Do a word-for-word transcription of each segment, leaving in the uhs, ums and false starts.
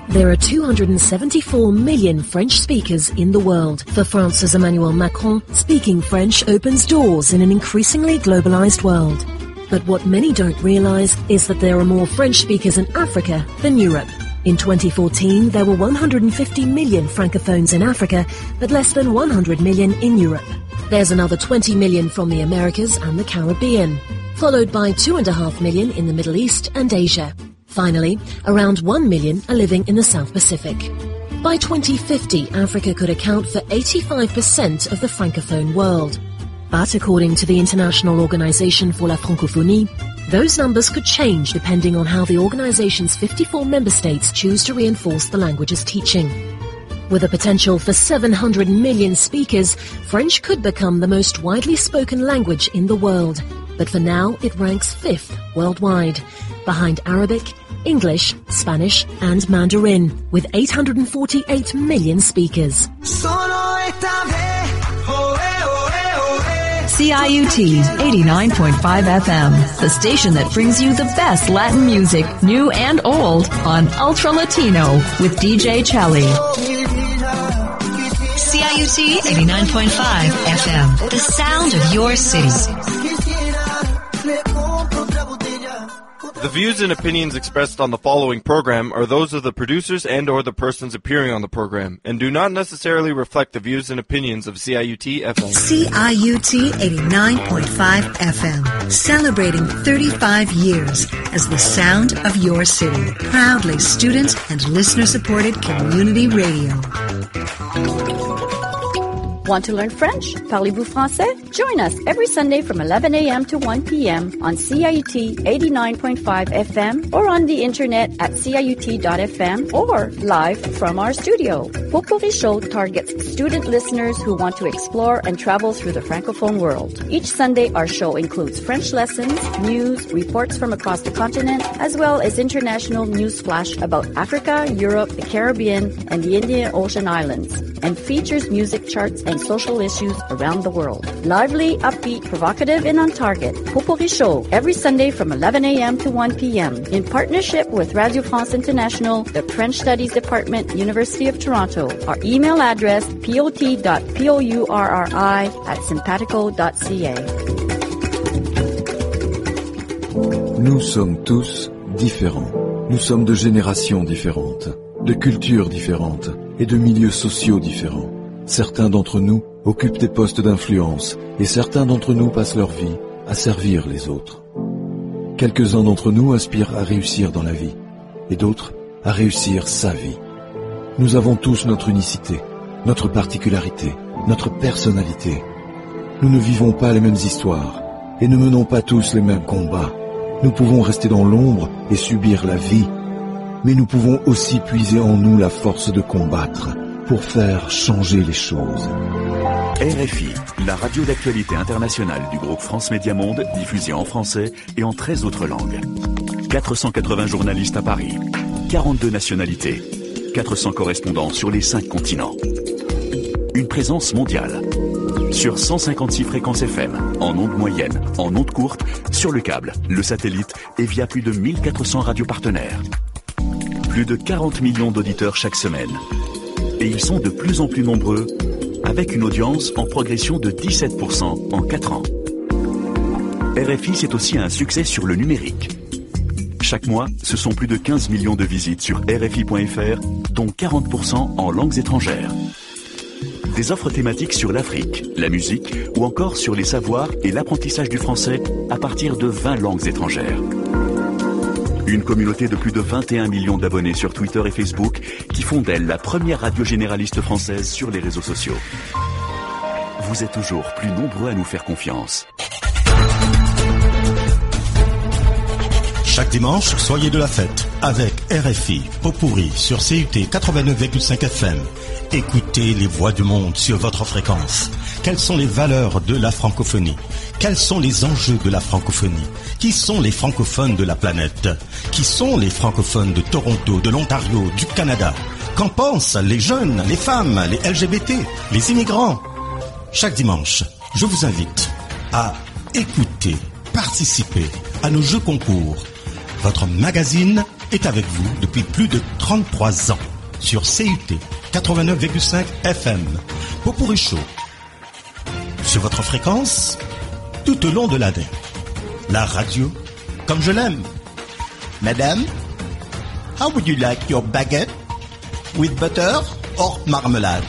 There are two hundred seventy-four million French speakers in the world. For France's Emmanuel Macron, speaking French opens doors in an increasingly globalized world. But what many don't realize is that there are more French speakers in Africa than Europe. In twenty fourteen, there were one hundred fifty million francophones in Africa, but less than one hundred million in Europe. There's another twenty million from the Americas and the Caribbean, followed by two and a half million in the Middle East and Asia. Finally, around one million are living in the South Pacific. By twenty fifty, Africa could account for eighty-five percent of the francophone world. But according to the International Organization for la Francophonie, those numbers could change depending on how the organization's fifty-four member states choose to reinforce the language's teaching. With a potential for seven hundred million speakers, French could become the most widely spoken language in the world. But for now, it ranks fifth worldwide, behind Arabic, English, Spanish and Mandarin, with eight hundred forty-eight million speakers. C I U T eighty-nine point five F M, the station that brings you the best Latin music, new and old, on Ultra Latino with D J Chelly. C I U T eighty-nine point five F M, the sound of your city. The views and opinions expressed on the following program are those of the producers and or the persons appearing on the program and do not necessarily reflect the views and opinions of C I U T F M. C I U T eighty-nine point five F M, celebrating thirty-five years as the sound of your city. Proudly student and listener-supported community radio. Want to learn French? Parlez-vous français? Join us every Sunday from eleven a.m. to one p.m. on C I U T eighty-nine point five F M or on the internet at C I U T dot F M or live from our studio. Potpourri Show targets student listeners who want to explore and travel through the Francophone world. Each Sunday, our show includes French lessons, news, reports from across the continent, as well as international news flash about Africa, Europe, the Caribbean, and the Indian Ocean Islands, and features music charts and social issues around the world. Lively, upbeat, provocative, and on target. Potpourri Show, every Sunday from eleven a.m. to one p.m. in partnership with Radio France International, the French Studies Department, University of Toronto. Our email address, pot dot pourri at simpatico dot c a. Nous sommes tous différents. Nous sommes de générations différentes, de cultures différentes et de milieux sociaux différents. Certains d'entre nous occupent des postes d'influence et certains d'entre nous passent leur vie à servir les autres. Quelques-uns d'entre nous aspirent à réussir dans la vie et d'autres à réussir sa vie. Nous avons tous notre unicité, notre particularité, notre personnalité. Nous ne vivons pas les mêmes histoires et ne menons pas tous les mêmes combats. Nous pouvons rester dans l'ombre et subir la vie, mais nous pouvons aussi puiser en nous la force de combattre pour faire changer les choses. R F I, la radio d'actualité internationale du groupe France Média Monde, diffusée en français et en treize autres langues. quatre cent quatre-vingts journalistes à Paris, quarante-deux nationalités, quatre cents correspondants sur les cinq continents. Une présence mondiale. Sur cent cinquante-six fréquences F M, en ondes moyennes, en ondes courtes, sur le câble, le satellite et via plus de mille quatre cents radios partenaires. Plus de quarante millions d'auditeurs chaque semaine. Et ils sont de plus en plus nombreux, avec une audience en progression de dix-sept pour cent en quatre ans. R F I, c'est aussi un succès sur le numérique. Chaque mois, ce sont plus de quinze millions de visites sur R F I point F R, dont quarante pour cent en langues étrangères. Des offres thématiques sur l'Afrique, la musique ou encore sur les savoirs et l'apprentissage du français à partir de vingt langues étrangères. Une communauté de plus de vingt et un millions d'abonnés sur Twitter et Facebook qui font d'elle la première radio généraliste française sur les réseaux sociaux. Vous êtes toujours plus nombreux à nous faire confiance. Chaque dimanche, soyez de la fête avec R F I, Potpourri sur C U T quatre-vingt-neuf virgule cinq F M. Écoutez les voix du monde sur votre fréquence. Quelles sont les valeurs de la francophonie? Quels sont les enjeux de la francophonie? Qui sont les francophones de la planète? Qui sont les francophones de Toronto, de l'Ontario, du Canada? Qu'en pensent les jeunes, les femmes, les L G B T, les immigrants? Chaque dimanche, je vous invite à écouter, participer à nos jeux concours. Votre magazine est avec vous depuis plus de trente-trois ans sur C U T quatre-vingt-neuf virgule cinq F M. Popurrí Show. Sur votre fréquence, tout au long de l'année. La radio, comme je l'aime. Madame, how would you like your baguette? With butter or marmelade?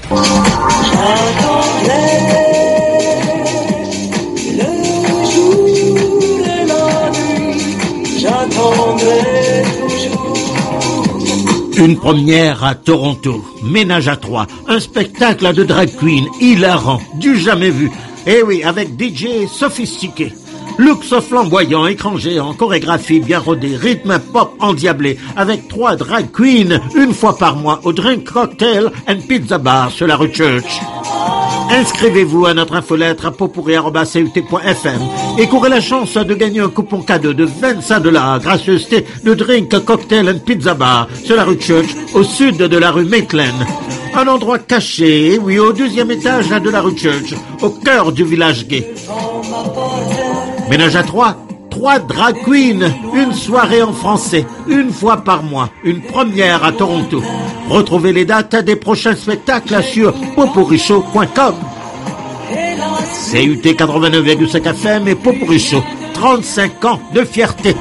Une première à Toronto, Ménage à trois, un spectacle de drag queen hilarant, du jamais vu. Eh oui, avec D J sophistiqué. Looks flamboyant, écran géant, chorégraphie bien rodée, rythme pop endiablé, avec trois drag queens, une fois par mois, au Drink Cocktail and Pizza Bar sur la rue Church. Inscrivez-vous à notre infolettre à popurrí arobase c u t point f m et courez la chance de gagner un coupon cadeau de vingt-cinq dollars, gracieuseté de Drink Cocktail and Pizza Bar sur la rue Church, au sud de la rue Maitland. Un endroit caché, oui, au deuxième étage de la rue Church, au cœur du village gay. Ménage à trois, trois drag queens, une soirée en français, une fois par mois, une première à Toronto. Retrouvez les dates des prochains spectacles sur popurrí show point com. C U T quatre-vingt-neuf virgule cinq F M et Popurrí Show, trente-cinq ans de fierté.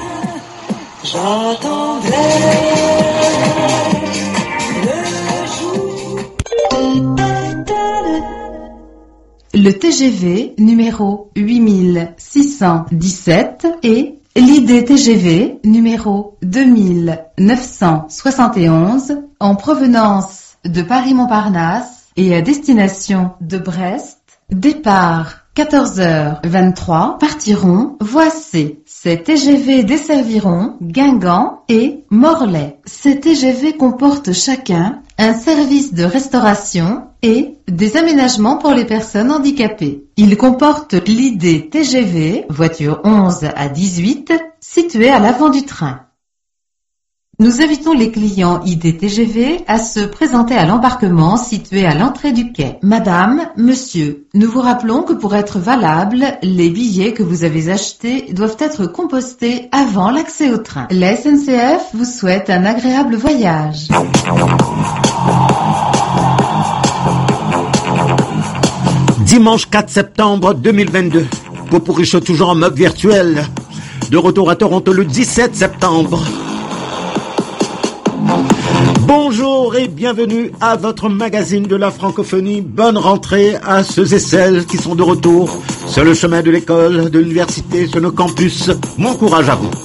Le T G V numéro huit mille six cent dix-sept et l'I D T G V numéro deux mille neuf cent soixante et onze en provenance de Paris-Montparnasse et à destination de Brest, départ quatorze heures vingt-trois, partiront Voici. Ces T G V desserviront Guingamp et Morlaix. Ces T G V comportent chacun un service de restauration et des aménagements pour les personnes handicapées. Ils comportent l'I D T G V, voiture onze à dix-huit, située à l'avant du train. Nous invitons les clients I D T G V à se présenter à l'embarquement situé à l'entrée du quai. Madame, monsieur, nous vous rappelons que pour être valables, les billets que vous avez achetés doivent être compostés avant l'accès au train. La S N C F vous souhaite un agréable voyage. Dimanche quatre septembre deux mille vingt-deux. Popurrí Show toujours en mode virtuel. De retour à Toronto le dix-sept septembre. Bonjour et bienvenue à votre magazine de la francophonie. Bonne rentrée à ceux et celles qui sont de retour sur le chemin de l'école, de l'université, sur nos campus. Mon courage à vous.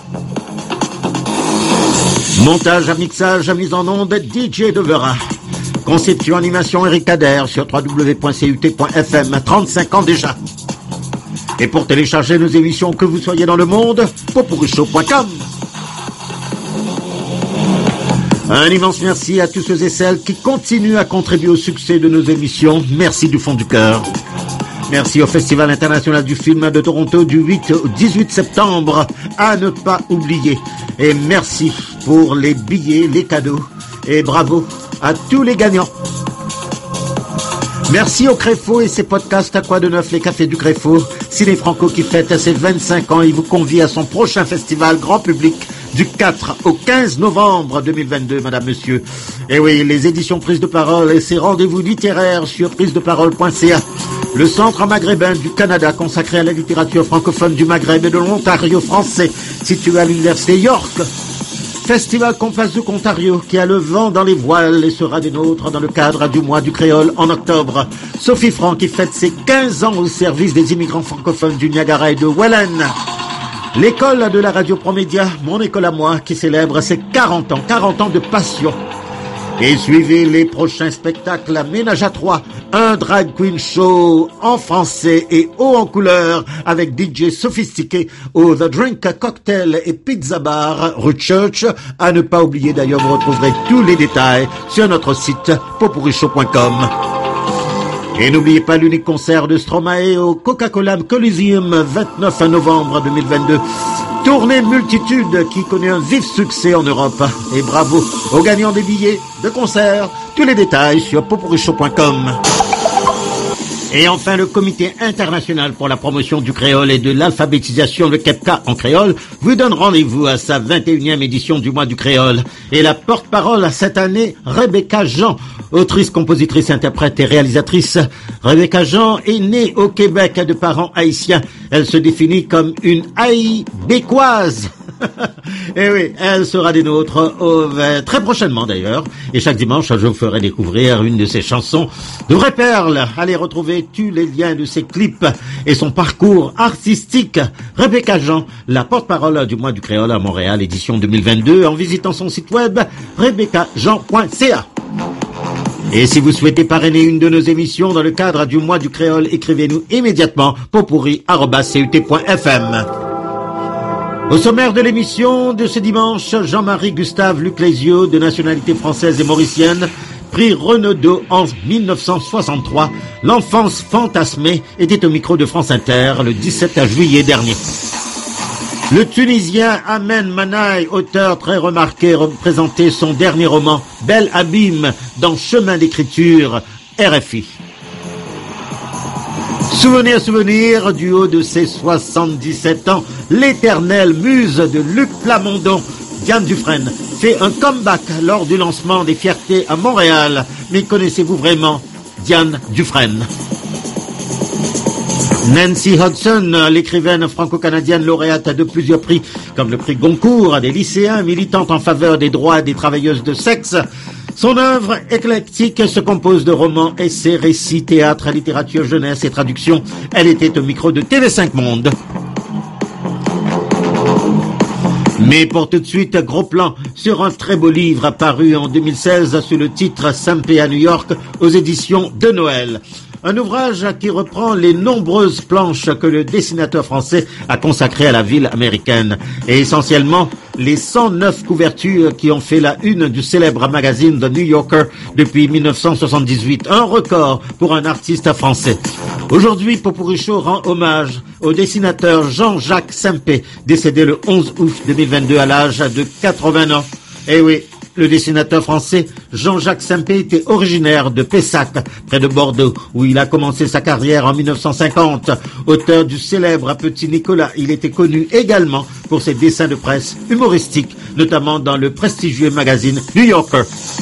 Montage, à mixage, à mise en onde, D J Devera. Conception, animation, Eric Kader sur w w w point c u t point f m. trente-cinq ans déjà. Et pour télécharger nos émissions, que vous soyez dans le monde, popurrí show point com. Un immense merci à tous ceux et celles qui continuent à contribuer au succès de nos émissions. Merci du fond du cœur. Merci au Festival international du film de Toronto du huit au dix-huit septembre, à ne pas oublier. Et merci pour les billets, les cadeaux. Et bravo à tous les gagnants. Merci au Créfo et ses podcasts à quoi de neuf, les cafés du Créfo. Ciné Franco qui fête ses vingt-cinq ans, il vous convie à son prochain festival grand public du quatre au quinze novembre deux mille vingt-deux, madame, monsieur. Et oui, les éditions Prise de Parole et ses rendez-vous littéraires sur prise de parole point c a. Le Centre maghrébin du Canada consacré à la littérature francophone du Maghreb et de l'Ontario français, situé à l'université York. Festival Compazouk Ontario qui a le vent dans les voiles et sera des nôtres dans le cadre du mois du créole en octobre. Sophie Franck qui fête ses quinze ans au service des immigrants francophones du Niagara et de Welland. L'école de la radio Promédia, mon école à moi, qui célèbre ses quarante ans, quarante ans de passion. Et suivez les prochains spectacles à Ménage à trois, un drag queen show en français et haut en couleur avec D J sophistiqué au The Drink Cocktail et Pizza Bar rue Church. À ne pas oublier d'ailleurs, vous retrouverez tous les détails sur notre site popurrí show point com. Et n'oubliez pas l'unique concert de Stromae au Coca-Cola Coliseum vingt-neuf novembre deux mille vingt-deux. Tournée multitude qui connaît un vif succès en Europe. Et bravo aux gagnants des billets de concert. Tous les détails sur popurrí show point com. Et enfin, le Comité international pour la promotion du créole et de l'alphabétisation, le CEPCA en créole, vous donne rendez-vous à sa vingt et unième édition du mois du créole. Et la porte-parole cette année, Rebecca Jean, autrice, compositrice, interprète et réalisatrice. Rebecca Jean est née au Québec de parents haïtiens. Elle se définit comme une haïbécoise. Et oui, elle sera des nôtres au, euh, très prochainement d'ailleurs. Et chaque dimanche, je vous ferai découvrir une de ses chansons de vraie perle. Allez retrouver tous les liens de ses clips et son parcours artistique. Rebecca Jean, la porte-parole du mois du créole à Montréal, édition deux mille vingt-deux, en visitant son site web rebecca jean point c a. Et si vous souhaitez parrainer une de nos émissions dans le cadre du mois du créole, écrivez-nous immédiatement potpourri arobase c u t point f m. Au sommaire de l'émission de ce dimanche, Jean-Marie Gustave Luclésio, de nationalité française et mauricienne, prix Renaudot en mille neuf cent soixante-trois. L'enfance fantasmée était au micro de France Inter le dix-sept juillet dernier. Le Tunisien Amen Manaï, auteur très remarqué, représentait son dernier roman, Bel Abîme, dans Chemin d'écriture, R F I. Souvenir, souvenir, du haut de ses soixante-dix-sept ans, l'éternelle muse de Luc Plamondon, Diane Dufresne, fait un comeback lors du lancement des Fiertés à Montréal. Mais connaissez-vous vraiment Diane Dufresne? Nancy Hudson, l'écrivaine franco-canadienne lauréate de plusieurs prix, comme le prix Goncourt, des lycéens, militante en faveur des droits des travailleuses de sexe. Son œuvre éclectique se compose de romans, essais, récits, théâtre, littérature, jeunesse et traduction. Elle était au micro de T V cinq Monde. Mais pour tout de suite, gros plan sur un très beau livre paru en deux mille seize sous le titre Sampé à New York aux éditions de Noël. Un ouvrage qui reprend les nombreuses planches que le dessinateur français a consacrées à la ville américaine et essentiellement les cent neuf couvertures qui ont fait la une du célèbre magazine The New Yorker depuis mille neuf cent soixante-dix-huit. Un record pour un artiste français. Aujourd'hui, Popurrí Show rend hommage au dessinateur Jean-Jacques Sempé, décédé le onze août deux mille vingt-deux à l'âge de quatre-vingts ans. Eh oui, le dessinateur français Jean-Jacques Sempé était originaire de Pessac, près de Bordeaux, où il a commencé sa carrière en mille neuf cent cinquante. Auteur du célèbre Petit Nicolas, il était connu également pour ses dessins de presse humoristiques, notamment dans le prestigieux magazine New Yorker.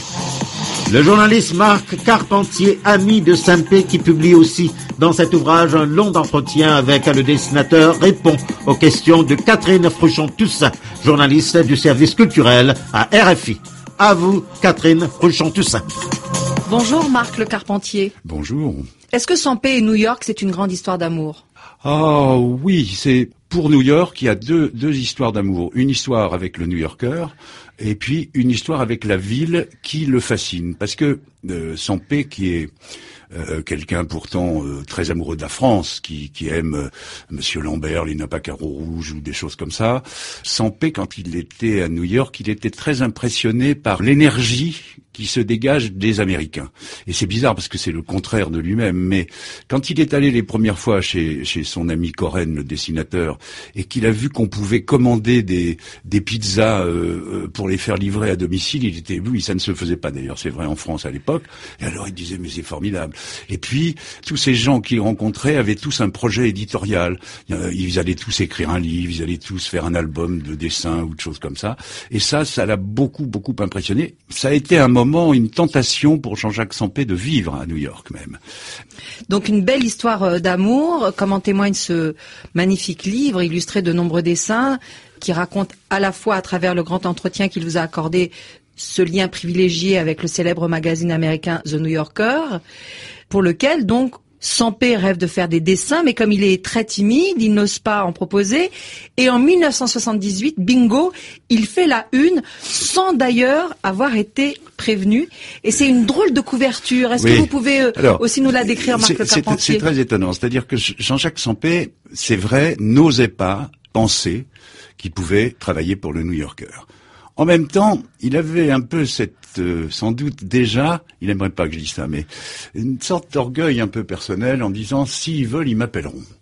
Le journaliste Marc Carpentier, ami de Sempé, qui publie aussi dans cet ouvrage un long entretien avec le dessinateur, répond aux questions de Catherine Fruchon-Toussaint, journaliste du service culturel à R F I. À vous, Catherine Fruchon-Toussaint. Bonjour Marc Le Carpentier. Bonjour. Est-ce que Sempé et New York, c'est une grande histoire d'amour? Ah oui, c'est pour New York, il y a deux, deux histoires d'amour. Une histoire avec le New Yorker et puis une histoire avec la ville qui le fascine. Parce que euh, Sempé, qui est euh, quelqu'un pourtant euh, très amoureux de la France, qui, qui aime euh, Monsieur Lambert, les Napa Carreaux Rouges ou des choses comme ça, Sempé, quand il était à New York, il était très impressionné par l'énergie qui se dégage des Américains. Et c'est bizarre parce que c'est le contraire de lui-même, mais quand il est allé les premières fois chez, chez son ami Coren, le dessinateur, et qu'il a vu qu'on pouvait commander des, des pizzas euh, pour les faire livrer à domicile, il était, oui, ça ne se faisait pas d'ailleurs, c'est vrai en France à l'époque, et alors il disait, mais c'est formidable. Et puis, tous ces gens qu'il rencontrait avaient tous un projet éditorial. Ils allaient tous écrire un livre, ils allaient tous faire un album de dessin ou de choses comme ça. Et ça, ça l'a beaucoup, beaucoup impressionné. Ça a été un moment moment une tentation pour Jean-Jacques Sempé de vivre à New York même. Donc une belle histoire d'amour, comme en témoigne ce magnifique livre illustré de nombreux dessins qui raconte à la fois à travers le grand entretien qu'il vous a accordé ce lien privilégié avec le célèbre magazine américain The New Yorker, pour lequel donc Sempé rêve de faire des dessins, mais comme il est très timide, il n'ose pas en proposer. Et en mille neuf cent soixante-dix-huit, bingo, il fait la une, sans d'ailleurs avoir été prévenu. Et c'est une drôle de couverture. Est-ce oui. que vous pouvez euh, Alors, aussi nous la décrire, Marc Le Carpentier ? C'est très étonnant. C'est-à-dire que Jean-Jacques Sempé, c'est vrai, n'osait pas penser qu'il pouvait travailler pour le New Yorker. En même temps, il avait un peu cette, euh, sans doute déjà, il aimerait pas que je dise ça, mais une sorte d'orgueil un peu personnel en disant, s'ils veulent, ils m'appelleront.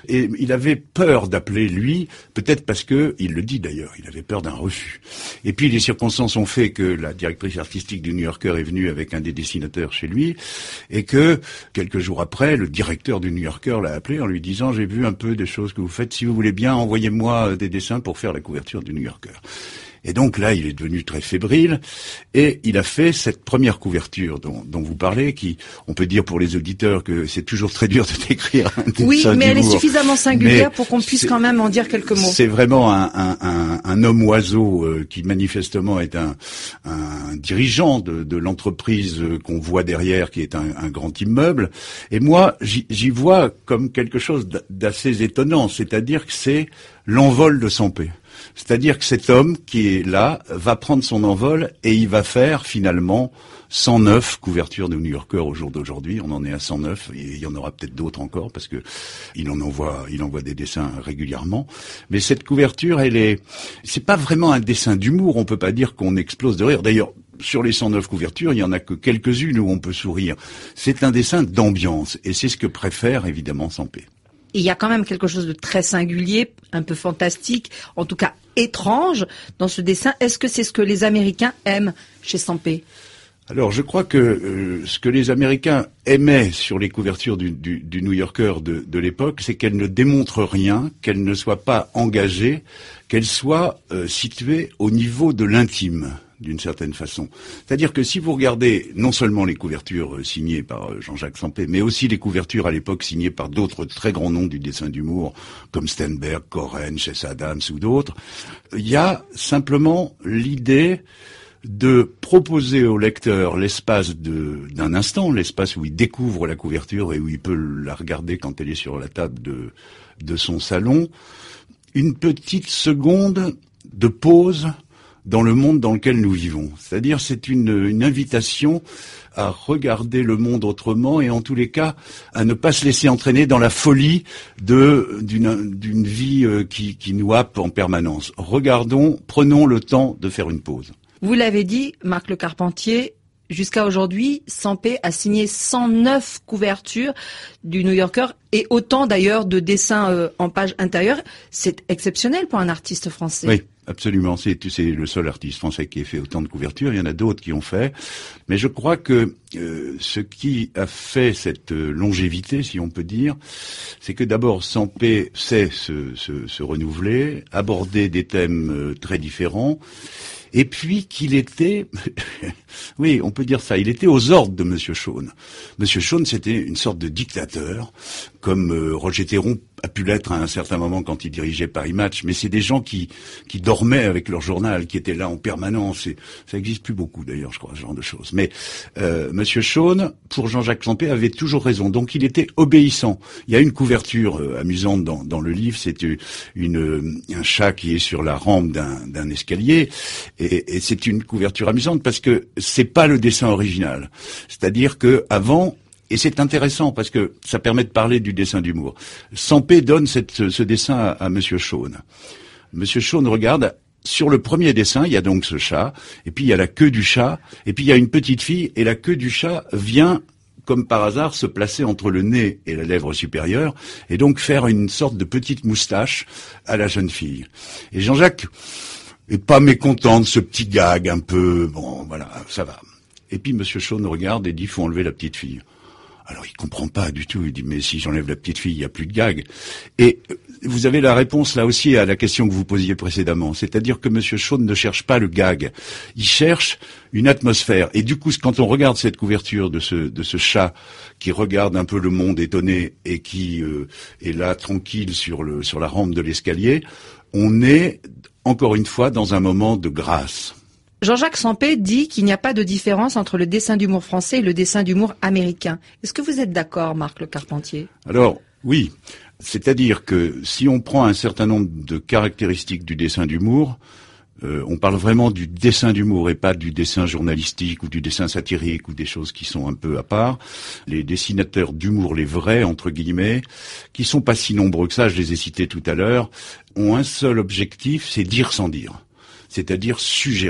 Et il avait peur d'appeler lui, peut-être parce que, il le dit d'ailleurs, il avait peur d'un refus. Et puis les circonstances ont fait que la directrice artistique du New Yorker est venue avec un des dessinateurs chez lui, et que, quelques jours après, le directeur du New Yorker l'a appelé en lui disant « J'ai vu un peu des choses que vous faites, si vous voulez bien, envoyez-moi des dessins pour faire la couverture du New Yorker ». Et donc là, il est devenu très fébrile et il a fait cette première couverture dont, dont vous parlez, qui, on peut dire pour les auditeurs que c'est toujours très dur de décrire un dessin Oui, mais elle est d'humour. suffisamment singulière Mais pour qu'on puisse quand même en dire quelques mots. C'est vraiment un, un, un, un homme-oiseau euh, qui manifestement est un, un dirigeant de, de l'entreprise euh, qu'on voit derrière, qui est un, un grand immeuble. Et moi, j'y, j'y vois comme quelque chose d'assez étonnant, c'est-à-dire que c'est l'envol de Sampé. C'est-à-dire que cet homme qui est là va prendre son envol et il va faire finalement cent neuf couvertures de New Yorker au jour d'aujourd'hui. On en est à cent neuf et il y en aura peut-être d'autres encore parce que il en envoie, il envoie des dessins régulièrement. Mais cette couverture, elle est, c'est pas vraiment un dessin d'humour. On peut pas dire qu'on explose de rire. D'ailleurs, sur les cent neuf couvertures, il y en a que quelques-unes où on peut sourire. C'est un dessin d'ambiance et c'est ce que préfère évidemment Sampé. Et il y a quand même quelque chose de très singulier, un peu fantastique, en tout cas étrange dans ce dessin. Est-ce que c'est ce que les Américains aiment chez Sampé ? Alors, je crois que euh, ce que les Américains aimaient sur les couvertures du, du, du New Yorker de, de l'époque, c'est qu'elles ne démontrent rien, qu'elles ne soient pas engagées, qu'elles soient euh, situées au niveau de l'intime, d'une certaine façon. C'est-à-dire que si vous regardez non seulement les couvertures euh, signées par euh, Jean-Jacques Sampé, mais aussi les couvertures à l'époque signées par d'autres très grands noms du dessin d'humour, comme Steinberg, Coren, Chess Adams ou d'autres, il y a simplement l'idée de proposer au lecteur l'espace de, d'un instant, l'espace où il découvre la couverture et où il peut la regarder quand elle est sur la table de, de son salon, une petite seconde de pause dans le monde dans lequel nous vivons. C'est-à-dire, c'est une, une invitation à regarder le monde autrement et en tous les cas à ne pas se laisser entraîner dans la folie de d'une, d'une vie qui, qui nous happe en permanence. Regardons, prenons le temps de faire une pause. Vous l'avez dit, Marc Le Carpentier, jusqu'à aujourd'hui, Sampé a signé cent neuf couvertures du New Yorker et autant d'ailleurs de dessins euh, en page intérieure. C'est exceptionnel pour un artiste français. Oui, absolument. C'est, c'est le seul artiste français qui ait fait autant de couvertures. Il y en a d'autres qui ont fait. Mais je crois que euh, ce qui a fait cette euh, longévité, si on peut dire, c'est que d'abord Sampé sait se, se, se renouveler, aborder des thèmes euh, très différents. Et puis qu'il était, oui, on peut dire ça, il était aux ordres de Monsieur Shawn. Monsieur Shawn, c'était une sorte de dictateur, comme euh, Roger Théron a pu l'être à un certain moment quand il dirigeait Paris Match, mais c'est des gens qui qui dormaient avec leur journal, qui étaient là en permanence, et ça n'existe plus beaucoup d'ailleurs, je crois, ce genre de choses. Mais euh, Monsieur Shawn, pour Jean-Jacques Sampé, avait toujours raison, donc il était obéissant. Il y a une couverture euh, amusante dans, dans le livre, c'est une, une un chat qui est sur la rampe d'un, d'un escalier, et, et c'est une couverture amusante parce que c'est pas le dessin original. C'est-à-dire que avant, et c'est intéressant parce que ça permet de parler du dessin d'humour. Sampé donne cette, ce, ce dessin à, à Monsieur Shawn. Monsieur Shawn regarde, sur le premier dessin, il y a donc ce chat, et puis il y a la queue du chat, et puis il y a une petite fille, et la queue du chat vient, comme par hasard, se placer entre le nez et la lèvre supérieure, et donc faire une sorte de petite moustache à la jeune fille. Et Jean-Jacques est pas mécontent de ce petit gag un peu, bon, voilà, ça va. Et puis Monsieur Shawn regarde et dit, faut enlever la petite fille. Alors il comprend pas du tout, il dit mais si j'enlève la petite fille, il y a plus de gag. Et vous avez la réponse là aussi à la question que vous posiez précédemment, c'est-à-dire que Monsieur Shawn ne cherche pas le gag, il cherche une atmosphère. Et du coup, quand on regarde cette couverture de ce de ce chat qui regarde un peu le monde étonné et qui euh, est là tranquille sur le sur la rampe de l'escalier, on est encore une fois dans un moment de grâce. Jean-Jacques Sampé dit qu'il n'y a pas de différence entre le dessin d'humour français et le dessin d'humour américain. Est-ce que vous êtes d'accord, Marc Le Carpentier ? Alors, oui. C'est-à-dire que si on prend un certain nombre de caractéristiques du dessin d'humour, euh, on parle vraiment du dessin d'humour et pas du dessin journalistique ou du dessin satirique ou des choses qui sont un peu à part. Les dessinateurs d'humour, les vrais, entre guillemets, qui sont pas si nombreux que ça, je les ai cités tout à l'heure, ont un seul objectif, c'est dire sans dire. C'est-à-dire suggérer.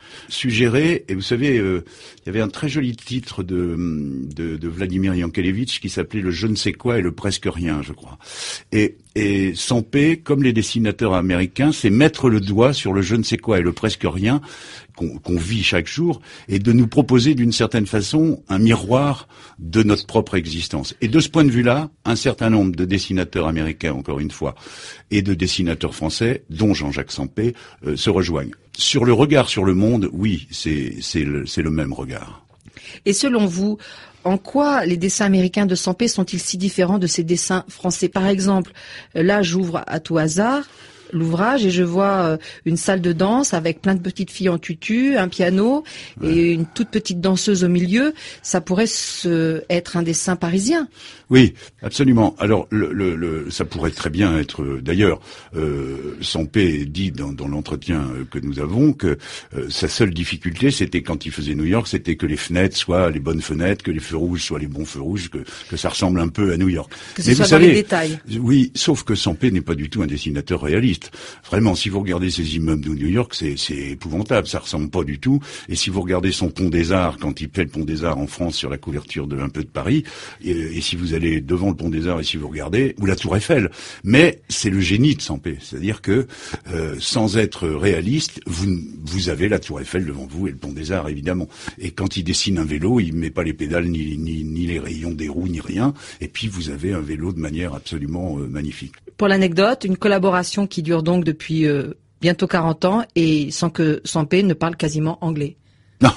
suggérer, et vous savez, euh, il y avait un très joli titre de, de, de Vladimir Yankelevitch qui s'appelait Le je ne sais quoi et le presque rien, je crois. Et, et Sampé, comme les dessinateurs américains, c'est mettre le doigt sur le je ne sais quoi et le presque rien qu'on, qu'on vit chaque jour, et de nous proposer d'une certaine façon un miroir de notre propre existence. Et de ce point de vue-là, un certain nombre de dessinateurs américains, encore une fois, et de dessinateurs français, dont Jean-Jacques Sampé, euh, se rejoignent. Sur le regard sur le monde, oui, c'est, c'est, le, c'est le même regard. Et selon vous, en quoi les dessins américains de Sampé sont-ils si différents de ces dessins français? Par exemple, là, j'ouvre à tout hasard l'ouvrage et je vois euh, une salle de danse avec plein de petites filles en tutu, un piano ouais. et une toute petite danseuse au milieu. Ça pourrait se, être un dessin parisien. Oui, absolument. Alors, le, le, le, ça pourrait très bien être. Euh, d'ailleurs, euh, Sampé dit dans, dans l'entretien euh, que nous avons que euh, sa seule difficulté, c'était quand il faisait New York, c'était que les fenêtres soient les bonnes fenêtres, que les feux rouges soient les bons feux rouges, que, que ça ressemble un peu à New York. Que ce Mais soit vous dans savez, les détails. Oui, sauf que Sampé n'est pas du tout un dessinateur réaliste. Vraiment, si vous regardez ces immeubles de New York, c'est, c'est épouvantable, ça ressemble pas du tout. Et si vous regardez son Pont des Arts, quand il fait le Pont des Arts en France sur la couverture de Un peu de Paris, et, et si vous allez devant le Pont des Arts et si vous regardez, ou la Tour Eiffel, mais c'est le génie de Sampé, c'est-à-dire que euh, sans être réaliste, vous vous avez la Tour Eiffel devant vous et le Pont des Arts évidemment. Et quand il dessine un vélo, il met pas les pédales ni, ni, ni les rayons des roues ni rien. Et puis vous avez un vélo de manière absolument euh, magnifique. Pour l'anecdote, une collaboration qui dure donc depuis euh, bientôt quarante ans et sans que Sampé ne parle quasiment anglais. Non,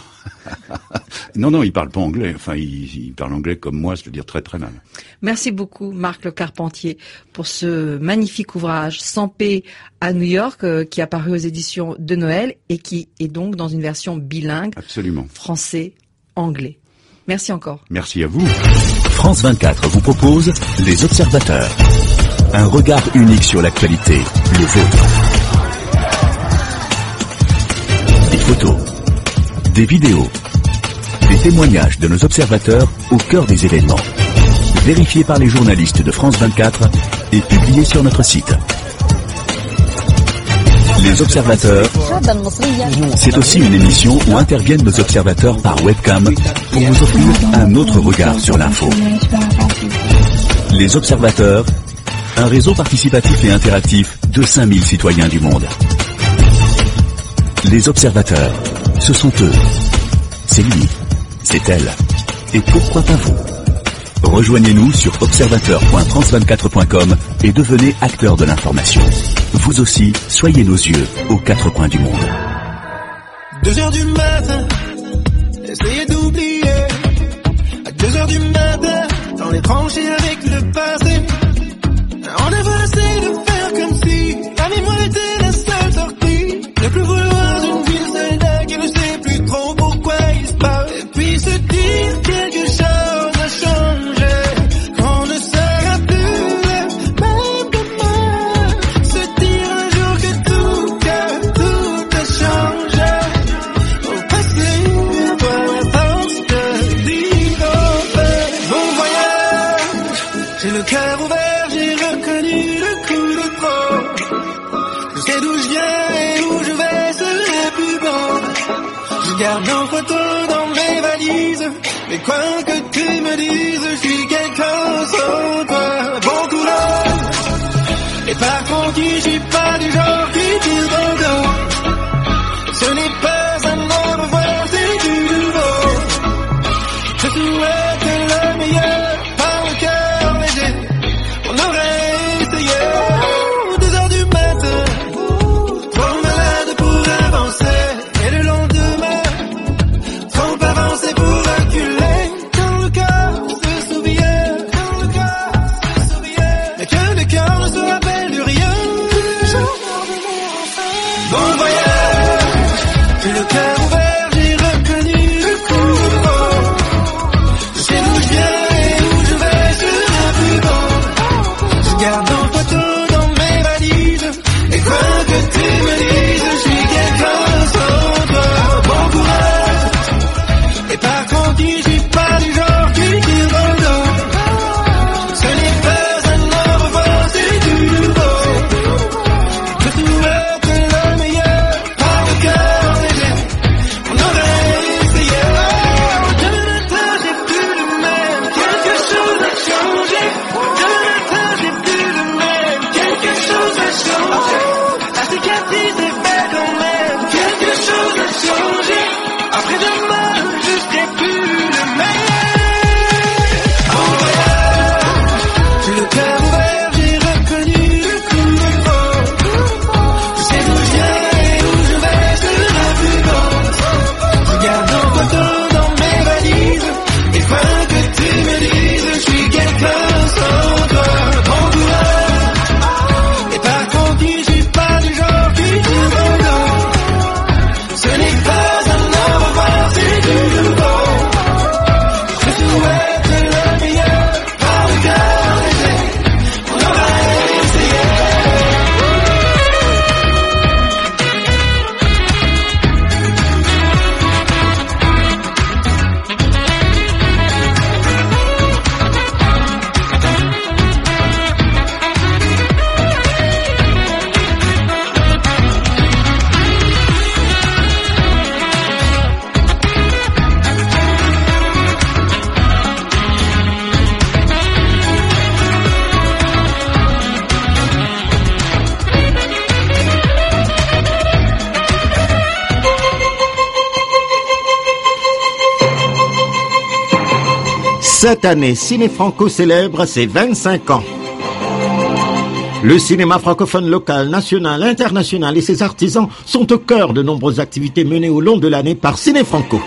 non, non, il parle pas anglais. Enfin, il, il parle anglais comme moi, c'est-à-dire très très mal. Merci beaucoup, Marc Le Carpentier, pour ce magnifique ouvrage Sampé à New York, euh, qui est apparu aux éditions de Noël et qui est donc dans une version bilingue. Absolument. Français-anglais. Merci encore. Merci à vous. France vingt-quatre vous propose Les Observateurs. Un regard unique sur l'actualité, le vôtre. Des photos, des vidéos, des témoignages de nos observateurs au cœur des événements. Vérifiés par les journalistes de France vingt-quatre et publiés sur notre site. Les Observateurs, c'est aussi une émission où interviennent nos observateurs par webcam pour vous offrir un autre regard sur l'info. Les Observateurs, un réseau participatif et interactif de cinq mille citoyens du monde. Les Observateurs, ce sont eux. C'est lui. C'est elle. Et pourquoi pas vous? Rejoignez-nous sur observateur point france vingt-quatre point com et devenez acteur de l'information. Vous aussi, soyez nos yeux aux quatre coins du monde. Deux heures du matin, essayez d'oublier. À deux heures du matin, dans les tranchées avec le passé. On a voulu essayer de faire comme si la mémoire était la seule sortie. Ne plus vouloir une ville soldat qui ne sait plus trop pourquoi il se bat. Et puis se dire quelque chose a changé, qu'on ne sera plus le même demain. Se dire un jour que tout, que tout a changé. Au passé, voir la force de dire au fait. Bon voyage, j'ai le cœur ouvert. Garde en photo dans mes valises, mais quoi que tu me dises, je suis quelqu'un sans toi. Bon courage, et par contre je suis pas du genre qui tire dans le dos. Ce n'est pas un au revoir, c'est du nouveau. Je souhaite le meilleur, par le cœur léger, on aurait essayé. Deux heures du matin, trop malade pour avancer. Et le lendemain, c'est pour reculer, quand le cœur se souvient, quand le cœur se souvient, et que le cœur ne se rappelle de rien. Bon Cette année, Ciné Franco célèbre ses vingt-cinq ans. Le cinéma francophone local, national, international et ses artisans sont au cœur de nombreuses activités menées au long de l'année par Ciné Franco.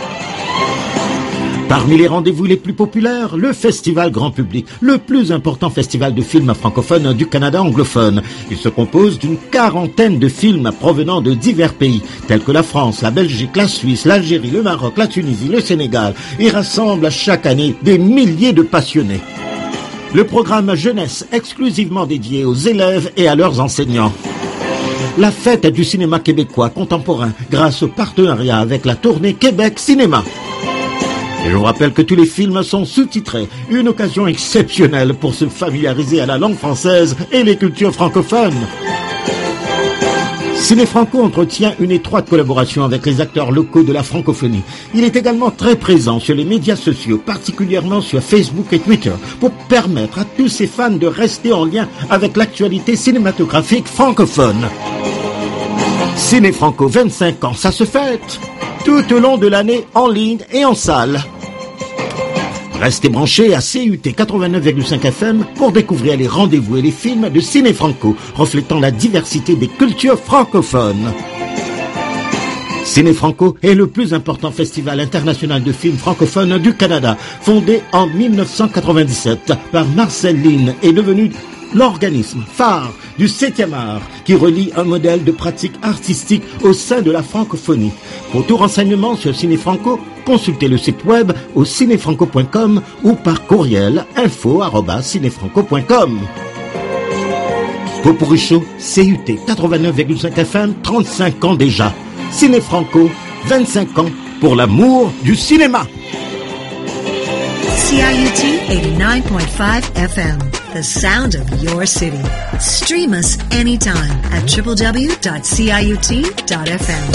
Parmi les rendez-vous les plus populaires, le festival grand public, le plus important festival de films francophones du Canada anglophone. Il se compose d'une quarantaine de films provenant de divers pays, tels que la France, la Belgique, la Suisse, l'Algérie, le Maroc, la Tunisie, le Sénégal, et rassemble chaque année des milliers de passionnés. Le programme jeunesse exclusivement dédié aux élèves et à leurs enseignants. La fête du cinéma québécois contemporain grâce au partenariat avec la tournée Québec Cinéma. Et je vous rappelle que tous les films sont sous-titrés, une occasion exceptionnelle pour se familiariser à la langue française et les cultures francophones. Ciné Franco entretient une étroite collaboration avec les acteurs locaux de la francophonie. Il est également très présent sur les médias sociaux, particulièrement sur Facebook et Twitter, pour permettre à tous ses fans de rester en lien avec l'actualité cinématographique francophone. Ciné Franco, vingt-cinq ans, ça se fête tout au long de l'année en ligne et en salle. Restez branchés à C U T quatre-vingt-neuf virgule cinq F M pour découvrir les rendez-vous et les films de Ciné Franco, reflétant la diversité des cultures francophones. Ciné Franco est le plus important festival international de films francophones du Canada, fondé en mille neuf cent quatre-vingt-dix-sept par Marcel Lynn, et devenu l'organisme phare du septième art qui relie un modèle de pratique artistique au sein de la francophonie. Pour tout renseignement sur Ciné Franco, consultez le site web au cinéfranco point com ou par courriel info arobase cinéfranco point com. Popurrí Show, C U T quatre-vingt-neuf virgule cinq F M, trente-cinq ans déjà. Ciné Franco, vingt-cinq ans pour l'amour du cinéma. C I U T eighty-nine point five F M, the sound of your city. Stream us anytime at w w w dot c i u t dot f m.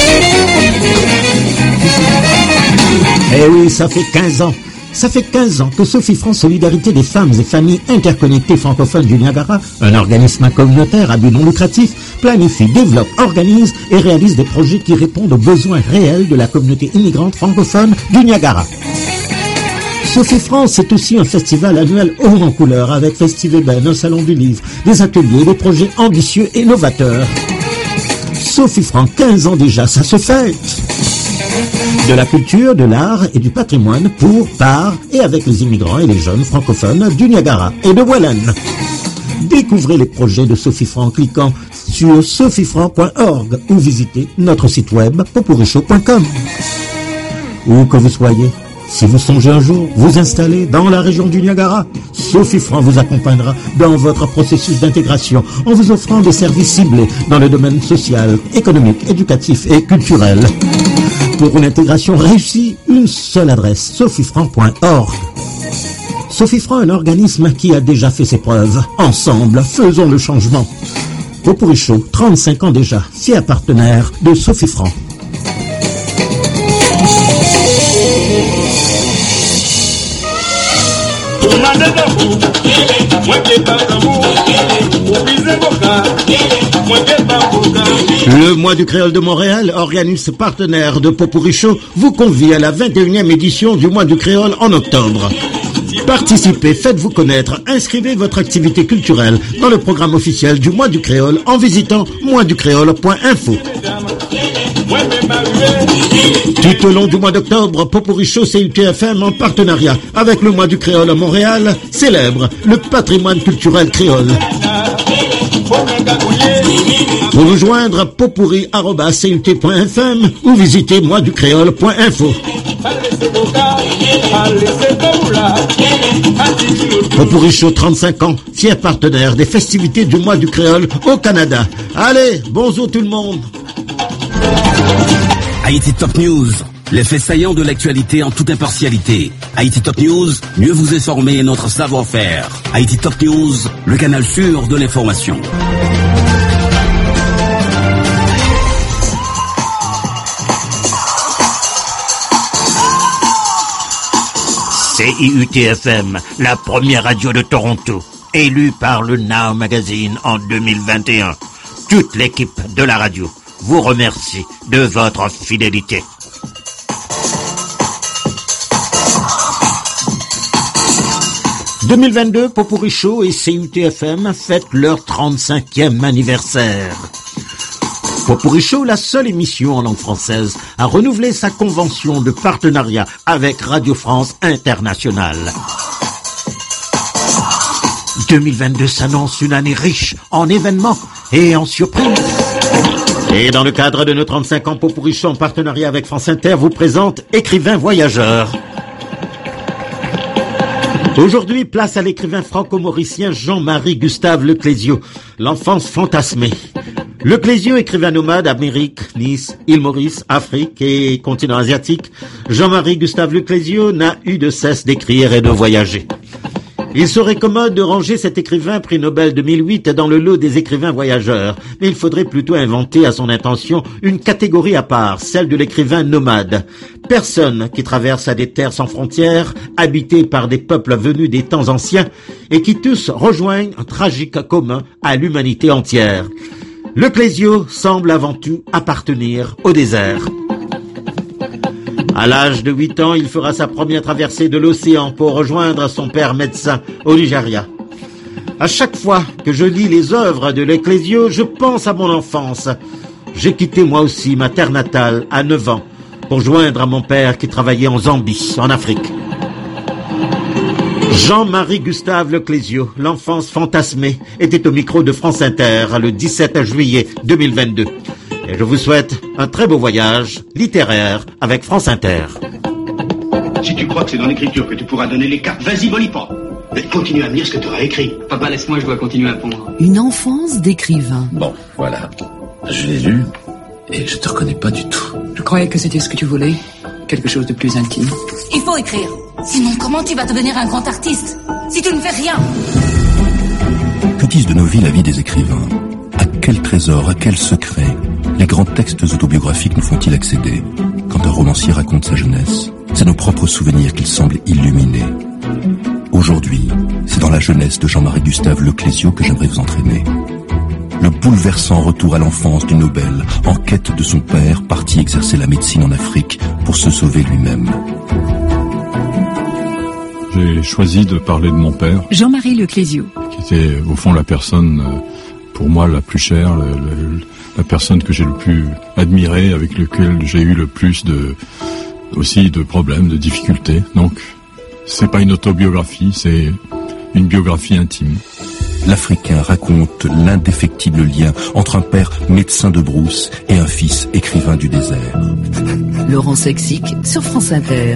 Eh oui, ça fait quinze ans. Ça fait quinze ans que Sophie France Solidarité des femmes et familles interconnectées francophones du Niagara, un organisme communautaire à but non lucratif, planifie, développe, organise et réalise des projets qui répondent aux besoins réels de la communauté immigrante francophone du Niagara. Sophie France, c'est aussi un festival annuel haut en couleur avec Festiveben, un salon du livre, des ateliers, des projets ambitieux et novateurs. Sophie France, quinze ans déjà, ça se fête. De la culture, de l'art et du patrimoine pour, par et avec les immigrants et les jeunes francophones du Niagara et de Welland. Découvrez les projets de Sophie France en cliquant sur sophie franc point org ou visitez notre site web popurrí show point com. Où que vous soyez, si vous songez un jour vous installer dans la région du Niagara, Sophie France vous accompagnera dans votre processus d'intégration en vous offrant des services ciblés dans le domaine social, économique, éducatif et culturel. Pour une intégration réussie, une seule adresse, sophie franc point org. Sophie France, un organisme qui a déjà fait ses preuves. Ensemble, faisons le changement. Popurrí Show, trente-cinq ans déjà, fier partenaire de Sophie France. Le mois du créole de Montréal, organisme partenaire de Popurrí Show, vous convie à la vingt et unième édition du mois du créole en octobre. Participez, faites-vous connaître, inscrivez votre activité culturelle dans le programme officiel du mois du créole en visitant mois du créole point info. Tout au long du mois d'octobre, Popurrí Show C U T F M en partenariat avec le mois du créole à Montréal célèbre le patrimoine culturel créole. Pour nous joindre, popurrí arobase c u t point f m ou visitez mois du créole point info. Popurrí Show, trente-cinq ans, fier partenaire des festivités du mois du créole au Canada. Allez, bonjour tout le monde. Haïti Top News, les faits saillants de l'actualité en toute impartialité. Haïti Top News, mieux vous informer et notre savoir-faire. Haïti Top News, le canal sûr de l'information. C I U T F M, la première radio de Toronto, élue par le Now Magazine en deux mille vingt et un. Toute l'équipe de la radio vous remercie de votre fidélité. deux mille vingt-deux, Popurrí Show et C U T F M fêtent leur trente-cinquième anniversaire. Popurrí Show, la seule émission en langue française à renouveler sa convention de partenariat avec Radio France Internationale. deux mille vingt-deux s'annonce une année riche en événements et en surprises. Et dans le cadre de nos trente-cinq ans, Popurrí Show en partenariat avec France Inter vous présente Écrivain Voyageur. Aujourd'hui, place à l'écrivain franco-mauricien Jean-Marie Gustave Leclésio, l'enfance fantasmée. Leclésio, écrivain nomade, Amérique, Nice, île Maurice, Afrique et continent asiatique, Jean-Marie Gustave Leclésio n'a eu de cesse d'écrire et de voyager. Il serait commode de ranger cet écrivain prix Nobel deux mille huit dans le lot des écrivains voyageurs, mais il faudrait plutôt inventer à son intention une catégorie à part, celle de l'écrivain nomade. Personne qui traverse à des terres sans frontières, habitées par des peuples venus des temps anciens, et qui tous rejoignent un tragique commun à l'humanité entière. Leclésio semble avant tout appartenir au désert. À l'âge de huit ans, il fera sa première traversée de l'océan pour rejoindre son père médecin au Nigeria. À chaque fois que je lis les œuvres de Leclésio, je pense à mon enfance. J'ai quitté moi aussi ma terre natale à neuf ans pour joindre à mon père qui travaillait en Zambie, en Afrique. Jean-Marie Gustave Leclésio, l'enfance fantasmée, était au micro de France Inter le dix-sept juillet deux mille vingt-deux. Et je vous souhaite un très beau voyage littéraire avec France Inter. Si tu crois que c'est dans l'écriture que tu pourras donner les cartes, vas-y, Bolipan. Mais continue à me lire ce que tu auras écrit. Papa, laisse-moi, je dois continuer à pondre. Une enfance d'écrivain. Bon, voilà. Je l'ai lu et je te reconnais pas du tout. Je croyais que c'était ce que tu voulais. Quelque chose de plus intime. Il faut écrire. Sinon, comment tu vas devenir un grand artiste si tu ne fais rien? Que disent de nos vies la vie des écrivains? À quel trésor, à quel secret les grands textes autobiographiques nous font-ils accéder? Quand un romancier raconte sa jeunesse, c'est nos propres souvenirs qu'il semble illuminer. Aujourd'hui, c'est dans la jeunesse de Jean-Marie Gustave Leclésio que j'aimerais vous entraîner. Le bouleversant retour à l'enfance du Nobel, en quête de son père, parti exercer la médecine en Afrique pour se sauver lui-même. J'ai choisi de parler de mon père. Jean-Marie Leclésio. Qui était au fond la personne, pour moi, la plus chère, le, le, la personne que j'ai le plus admirée, avec laquelle j'ai eu le plus de, aussi de problèmes, de difficultés. Donc, c'est pas une autobiographie, c'est une biographie intime. L'Africain raconte l'indéfectible lien entre un père médecin de brousse et un fils écrivain du désert. Laurent Sexic sur France Inter.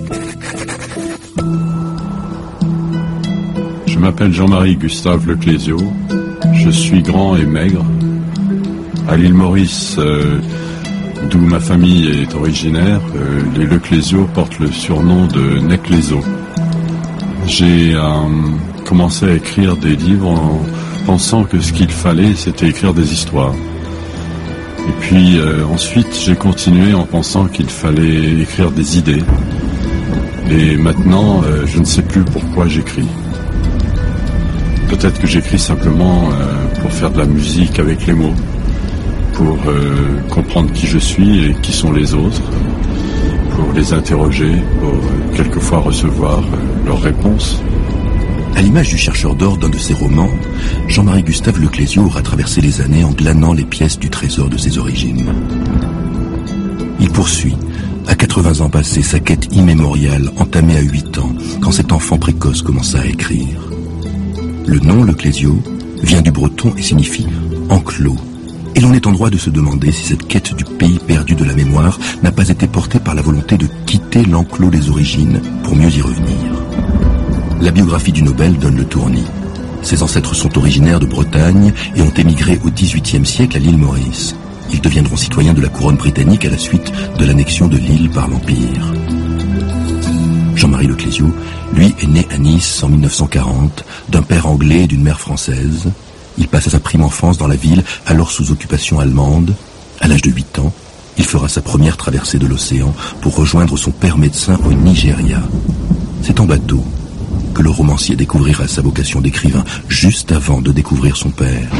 Je m'appelle Jean-Marie Gustave Leclésio. Je suis grand et maigre. À l'île Maurice, euh, d'où ma famille est originaire, euh, les Leclésio portent le surnom de Neclésio. J'ai euh, commencé à écrire des livres en pensant que ce qu'il fallait, c'était écrire des histoires. Et puis euh, ensuite, j'ai continué en pensant qu'il fallait écrire des idées. Et maintenant, euh, je ne sais plus pourquoi j'écris. Peut-être que j'écris simplement euh, pour faire de la musique avec les mots, pour euh, comprendre qui je suis et qui sont les autres, pour les interroger, pour euh, quelquefois recevoir euh, leurs réponses. À l'image du chercheur d'or d'un de ses romans, Jean-Marie Gustave Leclésio aura traversé les années en glanant les pièces du trésor de ses origines. Il poursuit, à quatre-vingts ans passés, sa quête immémoriale entamée à huit ans, quand cet enfant précoce commença à écrire. Le nom Leclésio vient du breton et signifie « enclos ». Et l'on est en droit de se demander si cette quête du pays perdu de la mémoire n'a pas été portée par la volonté de quitter l'enclos des origines pour mieux y revenir. La biographie du Nobel donne le tournis. Ses ancêtres sont originaires de Bretagne et ont émigré au dix-huitième siècle à l'île Maurice. Ils deviendront citoyens de la couronne britannique à la suite de l'annexion de l'île par l'Empire. Jean-Marie Leclésio, lui, est né à Nice en mille neuf cent quarante, d'un père anglais et d'une mère française. Il passe sa prime enfance dans la ville, alors sous occupation allemande. À l'âge de huit ans, il fera sa première traversée de l'océan pour rejoindre son père médecin au Nigeria. C'est en bateau que le romancier découvrira sa vocation d'écrivain, juste avant de découvrir son père.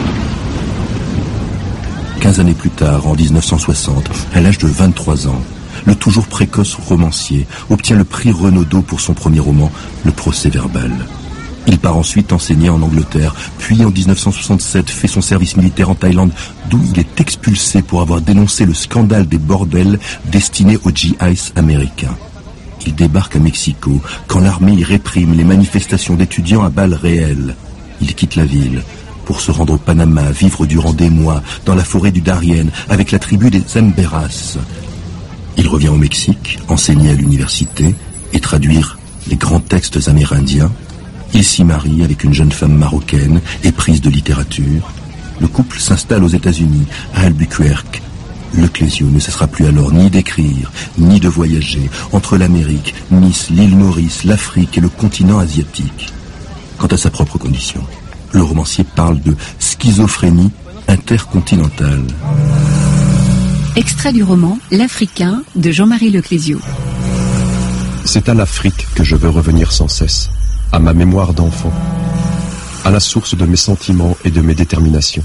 Quinze années plus tard, en mille neuf cent soixante, à l'âge de vingt-trois ans, le toujours précoce romancier obtient le prix Renaudot pour son premier roman, Le Procès-verbal. Il part ensuite enseigner en Angleterre, puis en dix-neuf cent soixante-sept fait son service militaire en Thaïlande, d'où il est expulsé pour avoir dénoncé le scandale des bordels destinés aux G Is américains. Il débarque à Mexico quand l'armée y réprime les manifestations d'étudiants à balles réelles. Il quitte la ville pour se rendre au Panama, vivre durant des mois dans la forêt du Darien avec la tribu des Emberas. Il revient au Mexique, enseigner à l'université et traduire les grands textes amérindiens. Il s'y marie avec une jeune femme marocaine, éprise de littérature. Le couple s'installe aux États-Unis, à Albuquerque. Le Clésio ne cessera plus alors ni d'écrire, ni de voyager entre l'Amérique, Nice, l'île Maurice, l'Afrique et le continent asiatique. Quant à sa propre condition, le romancier parle de schizophrénie intercontinentale. Extrait du roman L'Africain de Jean-Marie Le Clésio. C'est à l'Afrique que je veux revenir sans cesse, à ma mémoire d'enfant, à la source de mes sentiments et de mes déterminations.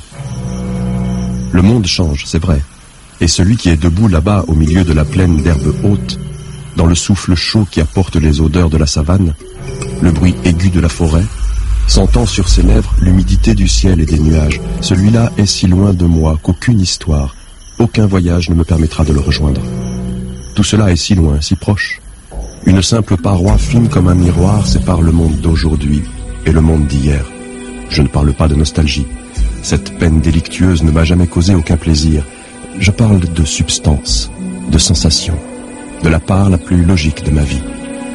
Le monde change, c'est vrai, et celui qui est debout là-bas au milieu de la plaine d'herbe haute, dans le souffle chaud qui apporte les odeurs de la savane, le bruit aigu de la forêt, sentant sur ses lèvres l'humidité du ciel et des nuages, celui-là est si loin de moi qu'aucune histoire, aucun voyage ne me permettra de le rejoindre. Tout cela est si loin, si proche. Une simple paroi fine comme un miroir sépare le monde d'aujourd'hui et le monde d'hier. Je ne parle pas de nostalgie. Cette peine délictueuse ne m'a jamais causé aucun plaisir. Je parle de substance, de sensation, de la part la plus logique de ma vie.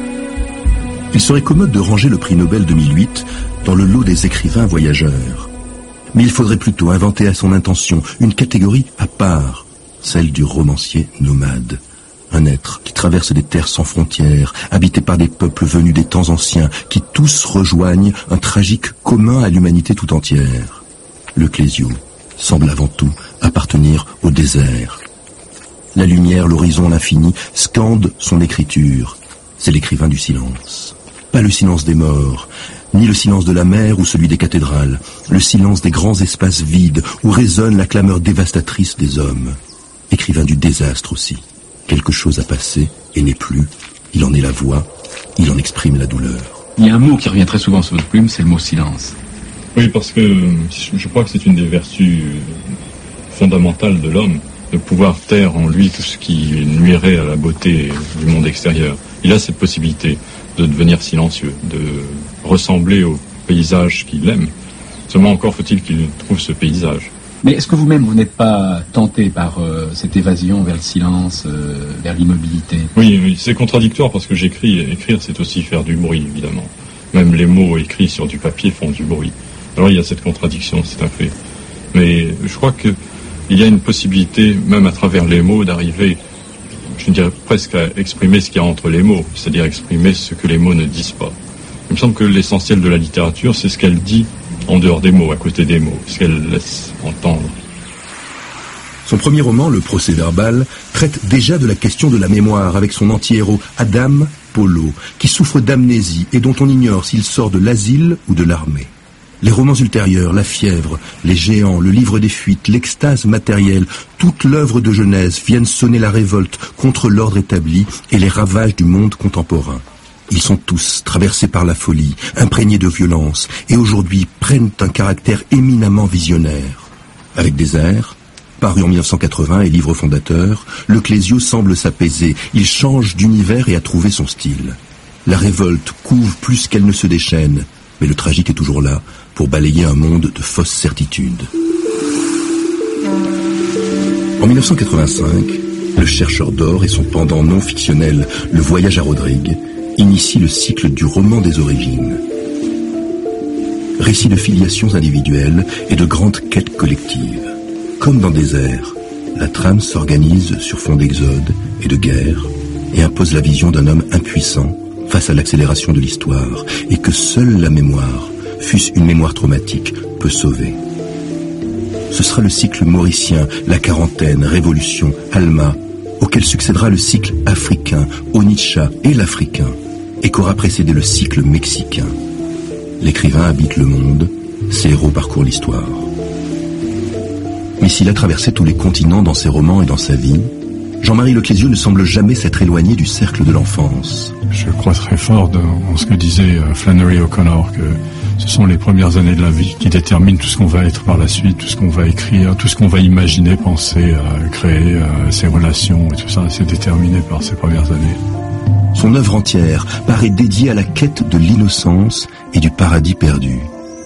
Il serait commode de ranger le prix Nobel deux mille huit dans le lot des écrivains voyageurs. Mais il faudrait plutôt inventer à son intention une catégorie à part, celle du romancier nomade. Un être qui traverse des terres sans frontières, habité par des peuples venus des temps anciens, qui tous rejoignent un tragique commun à l'humanité tout entière. Le Clésio semble avant tout appartenir au désert. La lumière, l'horizon, l'infini scandent son écriture. C'est l'écrivain du silence. Pas le silence des morts, ni le silence de la mer ou celui des cathédrales, le silence des grands espaces vides où résonne la clameur dévastatrice des hommes. Écrivain du désastre aussi. Quelque chose a passé et n'est plus. Il en est la voix, il en exprime la douleur. Il y a un mot qui revient très souvent sur votre plume, c'est le mot silence. Oui, parce que je crois que c'est une des vertus fondamentales de l'homme, de pouvoir taire en lui tout ce qui nuirait à la beauté du monde extérieur. Il a cette possibilité de devenir silencieux, de ressembler au paysage qu'il aime. Seulement encore faut-il qu'il trouve ce paysage. Mais est-ce que vous-même, vous n'êtes pas tenté par euh, cette évasion vers le silence, euh, vers l'immobilité? Oui, oui, c'est contradictoire parce que j'écris. Écrire, c'est aussi faire du bruit, évidemment. Même les mots écrits sur du papier font du bruit. Alors il y a cette contradiction, c'est un fait. Mais je crois qu'il y a une possibilité, même à travers les mots, d'arriver, je dirais presque à exprimer ce qu'il y a entre les mots, c'est-à-dire exprimer ce que les mots ne disent pas. Il me semble que l'essentiel de la littérature, c'est ce qu'elle dit en dehors des mots, à côté des mots, ce qu'elle laisse entendre. Son premier roman, Le Procès-verbal, traite déjà de la question de la mémoire avec son anti-héros Adam Polo, qui souffre d'amnésie et dont on ignore s'il sort de l'asile ou de l'armée. Les romans ultérieurs, La Fièvre, Les Géants, Le Livre des Fuites, L'Extase matérielle, toute l'œuvre de Genèse viennent sonner la révolte contre l'ordre établi et les ravages du monde contemporain. Ils sont tous traversés par la folie, imprégnés de violence, et aujourd'hui prennent un caractère éminemment visionnaire. Avec des airs, paru en mille neuf cent quatre-vingts et livre fondateur, Le Clésio semble s'apaiser, il change d'univers et a trouvé son style. La révolte couve plus qu'elle ne se déchaîne, mais le tragique est toujours là pour balayer un monde de fausses certitudes. En mille neuf cent quatre-vingt-cinq, Le Chercheur d'or et son pendant non fictionnel, Le Voyage à Rodrigue, initie le cycle du roman des origines. Récit de filiations individuelles et de grandes quêtes collectives. Comme dans Désert, la trame s'organise sur fond d'exode et de guerre et impose la vision d'un homme impuissant face à l'accélération de l'histoire et que seule la mémoire, fût-ce une mémoire traumatique, peut sauver. Ce sera le cycle mauricien, la quarantaine, Révolution, Alma, auquel succédera le cycle africain, Onitsha et l'Africain, et qu'aura précédé le cycle mexicain. L'écrivain habite le monde, ses héros parcourent l'histoire. Mais s'il a traversé tous les continents dans ses romans et dans sa vie, Jean-Marie Leclésio ne semble jamais s'être éloigné du cercle de l'enfance. Je crois très fort dans ce que disait Flannery O'Connor, que ce sont les premières années de la vie qui déterminent tout ce qu'on va être par la suite, tout ce qu'on va écrire, tout ce qu'on va imaginer, penser, créer, ses relations et tout ça, c'est déterminé par ces premières années. Son œuvre entière paraît dédiée à la quête de l'innocence et du paradis perdu.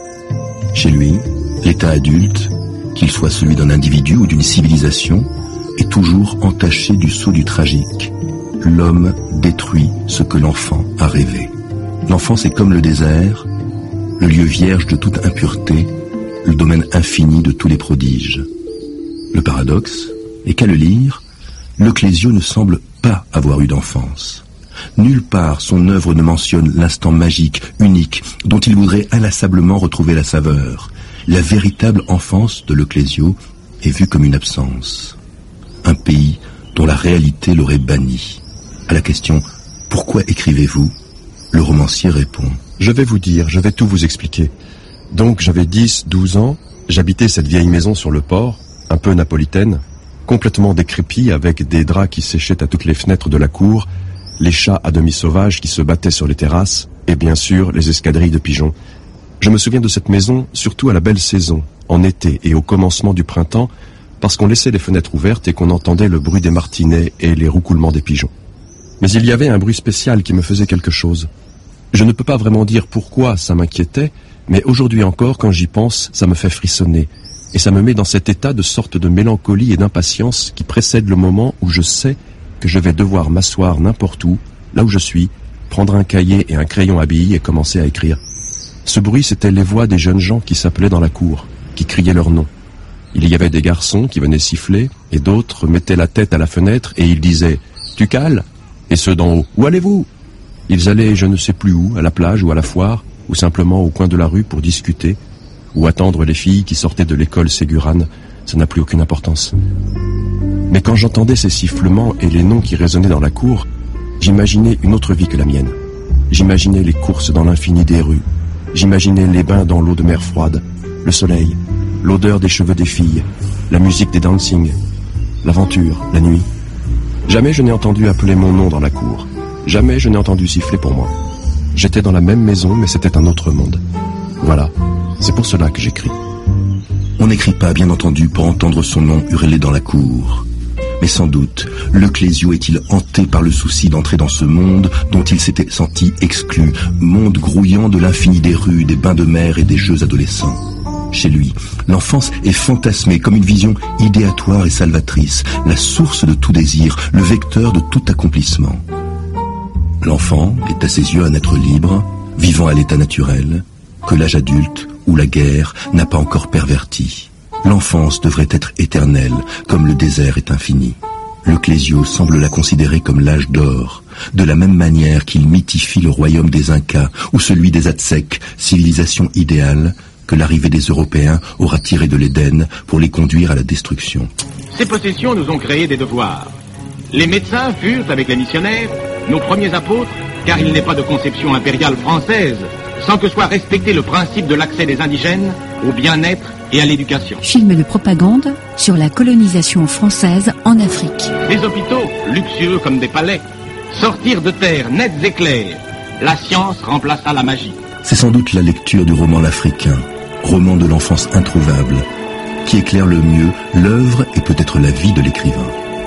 Chez lui, l'état adulte, qu'il soit celui d'un individu ou d'une civilisation, est toujours entaché du sceau du tragique. L'homme détruit ce que l'enfant a rêvé. L'enfance est comme le désert, le lieu vierge de toute impureté, le domaine infini de tous les prodiges. Le paradoxe est qu'à le lire, Leclésio ne semble pas avoir eu d'enfance. Nulle part son œuvre ne mentionne l'instant magique, unique, dont il voudrait inlassablement retrouver la saveur. La véritable enfance de Leclésio est vue comme une absence. Un pays dont la réalité l'aurait banni. À la question « Pourquoi écrivez-vous ?», le romancier répond « Je vais vous dire, je vais tout vous expliquer. Donc j'avais dix, douze ans, j'habitais cette vieille maison sur le port, un peu napolitaine, complètement décrépie avec des draps qui séchaient à toutes les fenêtres de la cour, les chats à demi sauvages qui se battaient sur les terrasses, et bien sûr les escadrilles de pigeons. Je me souviens de cette maison, surtout à la belle saison, en été et au commencement du printemps, parce qu'on laissait les fenêtres ouvertes et qu'on entendait le bruit des martinets et les roucoulements des pigeons. Mais il y avait un bruit spécial qui me faisait quelque chose. Je ne peux pas vraiment dire pourquoi ça m'inquiétait, mais aujourd'hui encore, quand j'y pense, ça me fait frissonner, et ça me met dans cet état de sorte de mélancolie et d'impatience qui précède le moment où je sais que je vais devoir m'asseoir n'importe où, là où je suis, prendre un cahier et un crayon à billes et commencer à écrire. Ce bruit, c'était les voix des jeunes gens qui s'appelaient dans la cour, qui criaient leur nom. Il y avait des garçons qui venaient siffler, et d'autres mettaient la tête à la fenêtre et ils disaient « Tu cales ?» Et ceux d'en haut « Où allez-vous » Ils allaient je ne sais plus où, à la plage ou à la foire, ou simplement au coin de la rue pour discuter, ou attendre les filles qui sortaient de l'école Ségurane, ça n'a plus aucune importance. Mais quand j'entendais ces sifflements et les noms qui résonnaient dans la cour, j'imaginais une autre vie que la mienne. J'imaginais les courses dans l'infini des rues, j'imaginais les bains dans l'eau de mer froide, le soleil, l'odeur des cheveux des filles, la musique des dancing, l'aventure, la nuit. Jamais je n'ai entendu appeler mon nom dans la cour. Jamais je n'ai entendu siffler pour moi. J'étais dans la même maison, mais c'était un autre monde. Voilà, c'est pour cela que j'écris. On n'écrit pas, bien entendu, pour entendre son nom hurler dans la cour. Mais sans doute, Leclésio est-il hanté par le souci d'entrer dans ce monde dont il s'était senti exclu, monde grouillant de l'infini des rues, des bains de mer et des jeux adolescents. Chez lui, l'enfance est fantasmée comme une vision idéatoire et salvatrice, la source de tout désir, le vecteur de tout accomplissement. L'enfant est à ses yeux un être libre, vivant à l'état naturel, que l'âge adulte ou la guerre n'a pas encore perverti. L'enfance devrait être éternelle, comme le désert est infini. Leclésio semble la considérer comme l'âge d'or, de la même manière qu'il mythifie le royaume des Incas ou celui des Aztèques, civilisation idéale que l'arrivée des Européens aura tiré de l'Éden pour les conduire à la destruction. Ces possessions nous ont créé des devoirs. Les médecins furent, avec les missionnaires, nos premiers apôtres, car il n'est pas de conception impériale française sans que soit respecté le principe de l'accès des indigènes au bien-être et à l'éducation. Film de propagande sur la colonisation française en Afrique. Des hôpitaux, luxueux comme des palais, sortirent de terre nets et clairs. La science remplaça la magie. C'est sans doute la lecture du roman L'Africain, roman de l'enfance introuvable, qui éclaire le mieux l'œuvre et peut-être la vie de l'écrivain.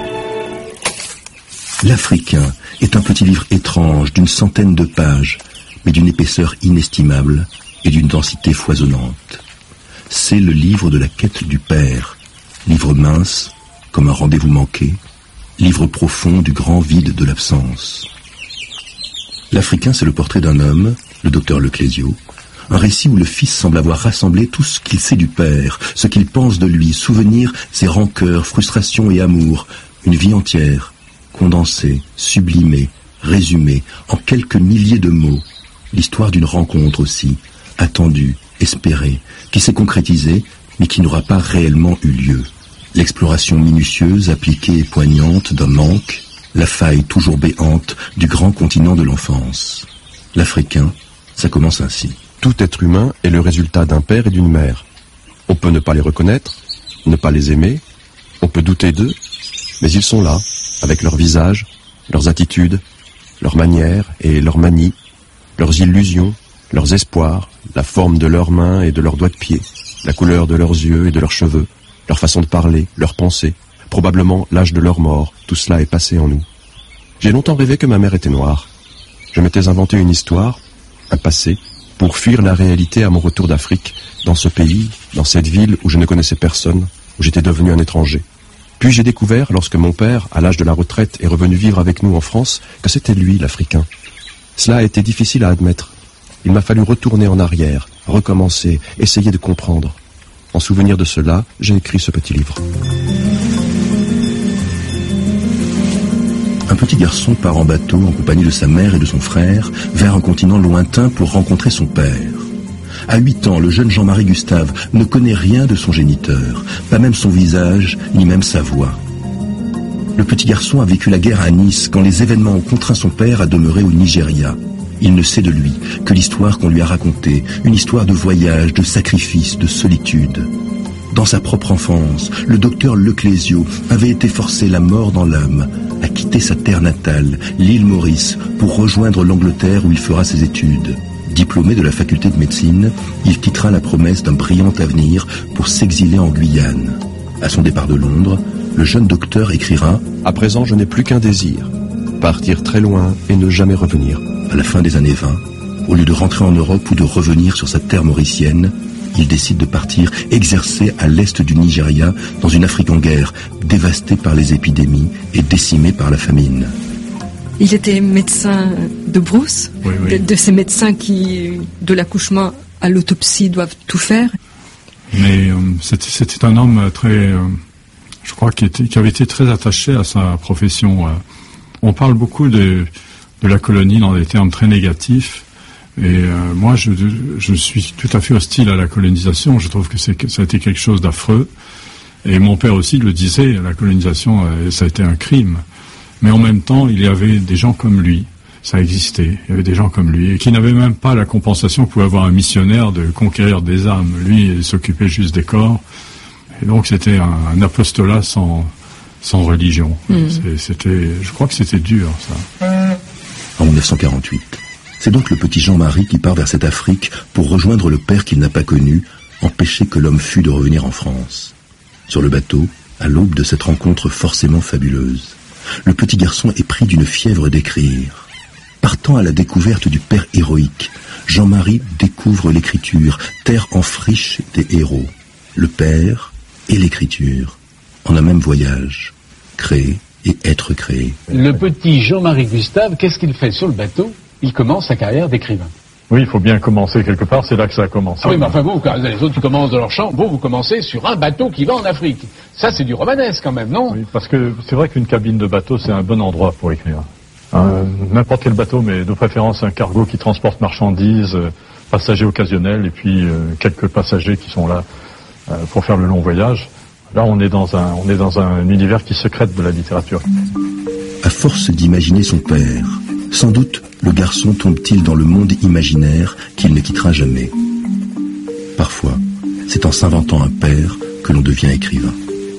L'Africain est un petit livre étrange d'une centaine de pages, mais d'une épaisseur inestimable et d'une densité foisonnante. C'est le livre de la quête du père, livre mince, comme un rendez-vous manqué, livre profond du grand vide de l'absence. L'Africain, c'est le portrait d'un homme, le docteur Leclésio, un récit où le fils semble avoir rassemblé tout ce qu'il sait du père, ce qu'il pense de lui, souvenirs, ses rancœurs, frustrations et amours, une vie entière, condensée, sublimée, résumée, en quelques milliers de mots, l'histoire d'une rencontre aussi, attendue, espérée, qui s'est concrétisée, mais qui n'aura pas réellement eu lieu. L'exploration minutieuse, appliquée et poignante d'un manque, la faille toujours béante du grand continent de l'enfance. L'Africain, ça commence ainsi. Tout être humain est le résultat d'un père et d'une mère. On peut ne pas les reconnaître, ne pas les aimer, on peut douter d'eux, mais ils sont là, avec leurs visages, leurs attitudes, leurs manières et leurs manies, leurs illusions, leurs espoirs, la forme de leurs mains et de leurs doigts de pied, la couleur de leurs yeux et de leurs cheveux, leur façon de parler, leurs pensées, probablement l'âge de leur mort, tout cela est passé en nous. J'ai longtemps rêvé que ma mère était noire. Je m'étais inventé une histoire, un passé, pour fuir la réalité à mon retour d'Afrique, dans ce pays, dans cette ville où je ne connaissais personne, où j'étais devenu un étranger. Puis j'ai découvert, lorsque mon père, à l'âge de la retraite, est revenu vivre avec nous en France, que c'était lui, l'Africain. Cela a été difficile à admettre. Il m'a fallu retourner en arrière, recommencer, essayer de comprendre. En souvenir de cela, j'ai écrit ce petit livre. Un petit garçon part en bateau en compagnie de sa mère et de son frère vers un continent lointain pour rencontrer son père. À huit ans, le jeune Jean-Marie Gustave ne connaît rien de son géniteur, pas même son visage, ni même sa voix. Le petit garçon a vécu la guerre à Nice quand les événements ont contraint son père à demeurer au Nigeria. Il ne sait de lui que l'histoire qu'on lui a racontée, une histoire de voyage, de sacrifice, de solitude. Dans sa propre enfance, le docteur Leclésio avait été forcé, la mort dans l'âme, à quitter sa terre natale, l'île Maurice, pour rejoindre l'Angleterre où il fera ses études. Diplômé de la faculté de médecine, il quittera la promesse d'un brillant avenir pour s'exiler en Guyane. À son départ de Londres, le jeune docteur écrira « À présent, je n'ai plus qu'un désir, partir très loin et ne jamais revenir. » À la fin des années vingt, au lieu de rentrer en Europe ou de revenir sur sa terre mauricienne, il décide de partir exercer à l'est du Nigeria, dans une Afrique en guerre, dévastée par les épidémies et décimée par la famine. Il était médecin de brousse, oui, oui. De, de ces médecins qui, de l'accouchement à l'autopsie, doivent tout faire. Mais euh, c'était, c'était un homme très, euh, je crois, qui, était, qui avait été très attaché à sa profession. Euh. On parle beaucoup de, de la colonie dans des termes très négatifs. Et euh, moi, je, je suis tout à fait hostile à la colonisation. Je trouve que, c'est, que ça a été quelque chose d'affreux. Et mon père aussi le disait, la colonisation, euh, ça a été un crime. Mais en même temps, il y avait des gens comme lui. Ça existait. Il y avait des gens comme lui et qui n'avaient même pas la compensation que pouvait avoir un missionnaire de conquérir des âmes. Lui, il s'occupait juste des corps. Et donc, c'était un, un apostolat sans, sans religion. Mmh. C'est, c'était, je crois que c'était dur, ça. En dix-neuf cent quarante-huit, c'est donc le petit Jean-Marie qui part vers cette Afrique pour rejoindre le père qu'il n'a pas connu, empêcher que l'homme fût de revenir en France. Sur le bateau, à l'aube de cette rencontre forcément fabuleuse, le petit garçon est pris d'une fièvre d'écrire. Partant à la découverte du père héroïque, Jean-Marie découvre l'écriture, terre en friche des héros. Le père et l'écriture, en un même voyage, créer et être créé. Le petit Jean-Marie Gustave, qu'est-ce qu'il fait sur le bateau? Il commence sa carrière d'écrivain. Oui, il faut bien commencer quelque part, c'est là que ça a commencé. Ah oui, mais enfin vous, les autres qui commencent dans leur champ, vous, vous commencez sur un bateau qui va en Afrique. Ça, c'est du romanesque quand même, non? Oui, parce que c'est vrai qu'une cabine de bateau, c'est un bon endroit pour écrire. Euh, n'importe quel bateau, mais de préférence un cargo qui transporte marchandises, euh, passagers occasionnels, et puis euh, quelques passagers qui sont là euh, pour faire le long voyage. Là, on est dans un, on est dans un univers qui secrète de la littérature. À force d'imaginer son père, sans doute le garçon tombe-t-il dans le monde imaginaire qu'il ne quittera jamais. Parfois, c'est en s'inventant un père que l'on devient écrivain.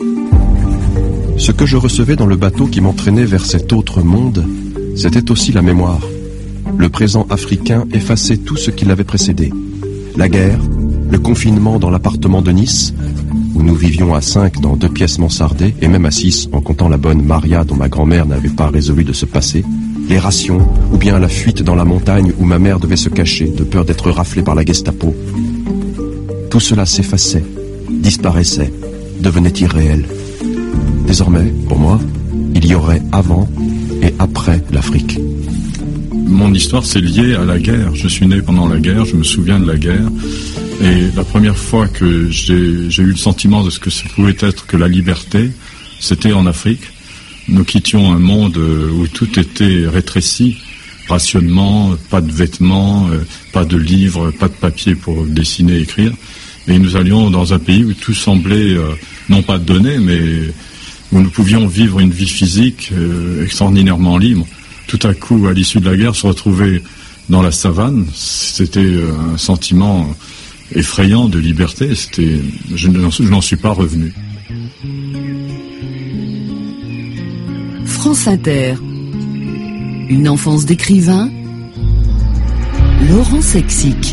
Ce que je recevais dans le bateau qui m'entraînait vers cet autre monde, c'était aussi la mémoire. Le présent africain effaçait tout ce qui l'avait précédé. La guerre, le confinement dans l'appartement de Nice, où nous vivions à cinq dans deux pièces mansardées, et même à six en comptant la bonne Maria dont ma grand-mère n'avait pas résolu de se passer, les rations, ou bien la fuite dans la montagne où ma mère devait se cacher de peur d'être raflée par la Gestapo. Tout cela s'effaçait, disparaissait, devenait irréel. Désormais, pour moi, il y aurait avant et après l'Afrique. Mon histoire, c'est lié à la guerre. Je suis né pendant la guerre, je me souviens de la guerre. Et la première fois que j'ai, j'ai eu le sentiment de ce que ça pouvait être que la liberté, c'était en Afrique. Nous quittions un monde où tout était rétréci, rationnement, pas de vêtements, pas de livres, pas de papier pour dessiner, écrire. Et nous allions dans un pays où tout semblait, non pas donné, mais où nous pouvions vivre une vie physique extraordinairement libre. Tout à coup, à l'issue de la guerre, se retrouver dans la savane, c'était un sentiment effrayant de liberté. C'était, je n'en, je n'en suis pas revenu. France Inter. Une enfance d'écrivain, Laurent Sexic.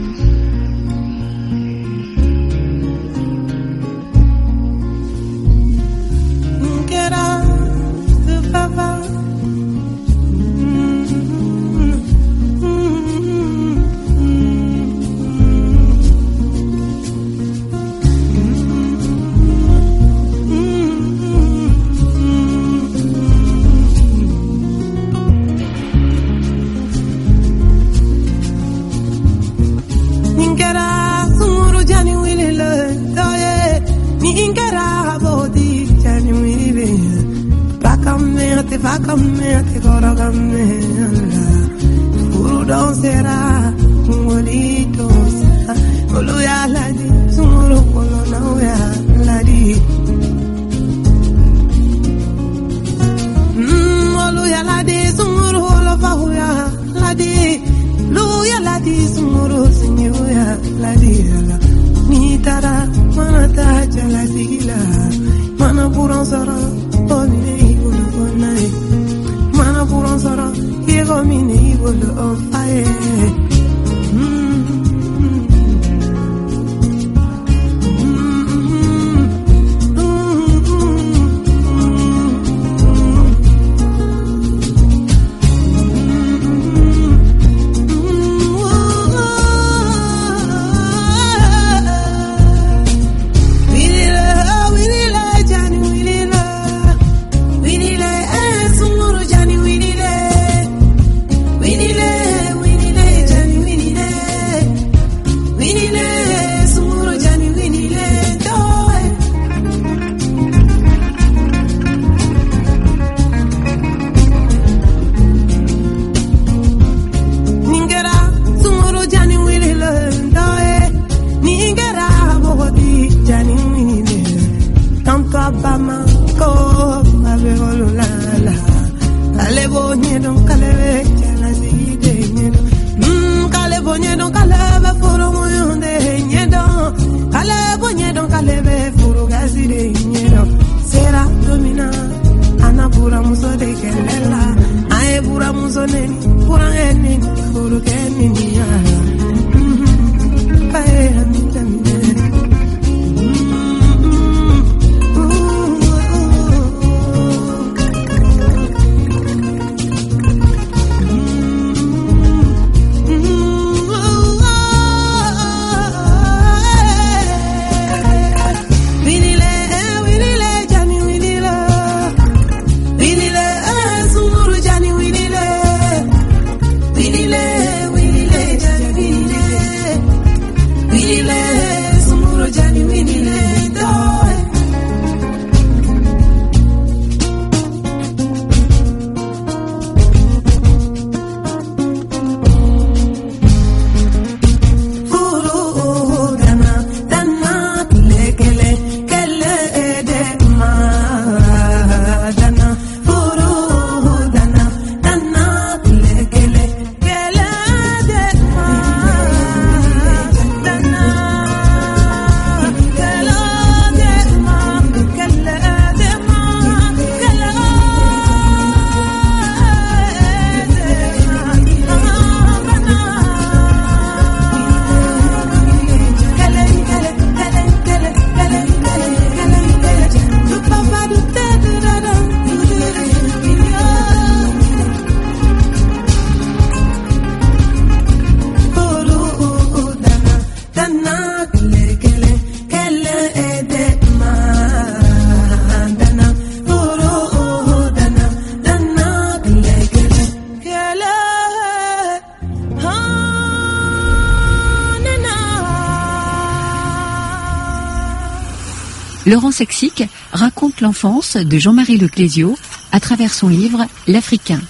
Laurent Sexic raconte l'enfance de Jean-Marie Leclésio à travers son livre L'Africain.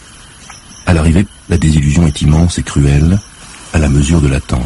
À l'arrivée, la désillusion est immense et cruelle, à la mesure de l'attente.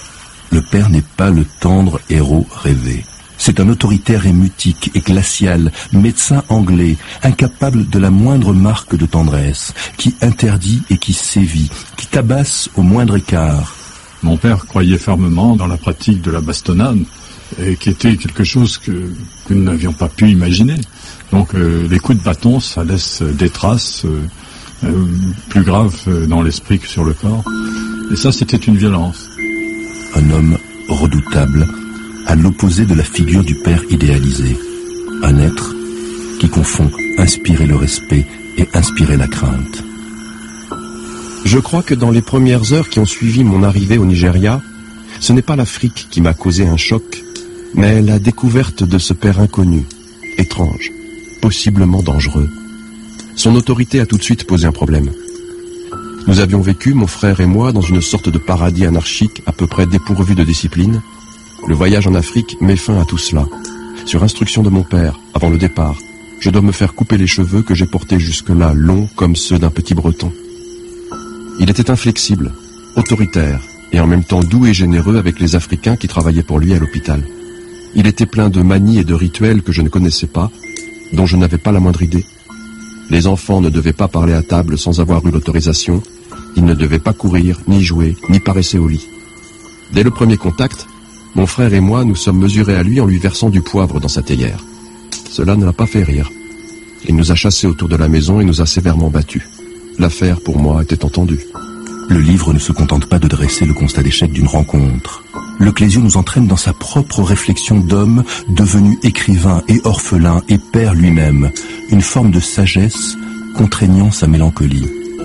Le père n'est pas le tendre héros rêvé. C'est un autoritaire et mutique et glacial, médecin anglais, incapable de la moindre marque de tendresse, qui interdit et qui sévit, qui tabasse au moindre écart. Mon père croyait fermement dans la pratique de la bastonnade, et qui était quelque chose que, que nous n'avions pas pu imaginer. Donc euh, les coups de bâton, ça laisse des traces euh, euh, plus graves dans l'esprit que sur le corps. Et ça, c'était une violence. Un homme redoutable, à l'opposé de la figure du père idéalisé. Un être qui confond inspirer le respect et inspirer la crainte. Je crois que dans les premières heures qui ont suivi mon arrivée au Nigeria, ce n'est pas l'Afrique qui m'a causé un choc, mais la découverte de ce père inconnu, étrange, possiblement dangereux. Son autorité a tout de suite posé un problème. Nous avions vécu, mon frère et moi, dans une sorte de paradis anarchique à peu près dépourvu de discipline. Le voyage en Afrique met fin à tout cela. Sur instruction de mon père, avant le départ, je dois me faire couper les cheveux que j'ai portés jusque-là longs comme ceux d'un petit breton. Il était inflexible, autoritaire, et en même temps doux et généreux avec les Africains qui travaillaient pour lui à l'hôpital. Il était plein de manies et de rituels que je ne connaissais pas, dont je n'avais pas la moindre idée. Les enfants ne devaient pas parler à table sans avoir eu l'autorisation, ils ne devaient pas courir, ni jouer, ni paresser au lit. Dès le premier contact, mon frère et moi nous sommes mesurés à lui en lui versant du poivre dans sa théière. Cela ne l'a pas fait rire. Il nous a chassés autour de la maison et nous a sévèrement battus. L'affaire, pour moi, était entendue. Le livre ne se contente pas de dresser le constat d'échec d'une rencontre. Le Clésio nous entraîne dans sa propre réflexion d'homme devenu écrivain et orphelin et père lui-même, une forme de sagesse contraignant sa mélancolie.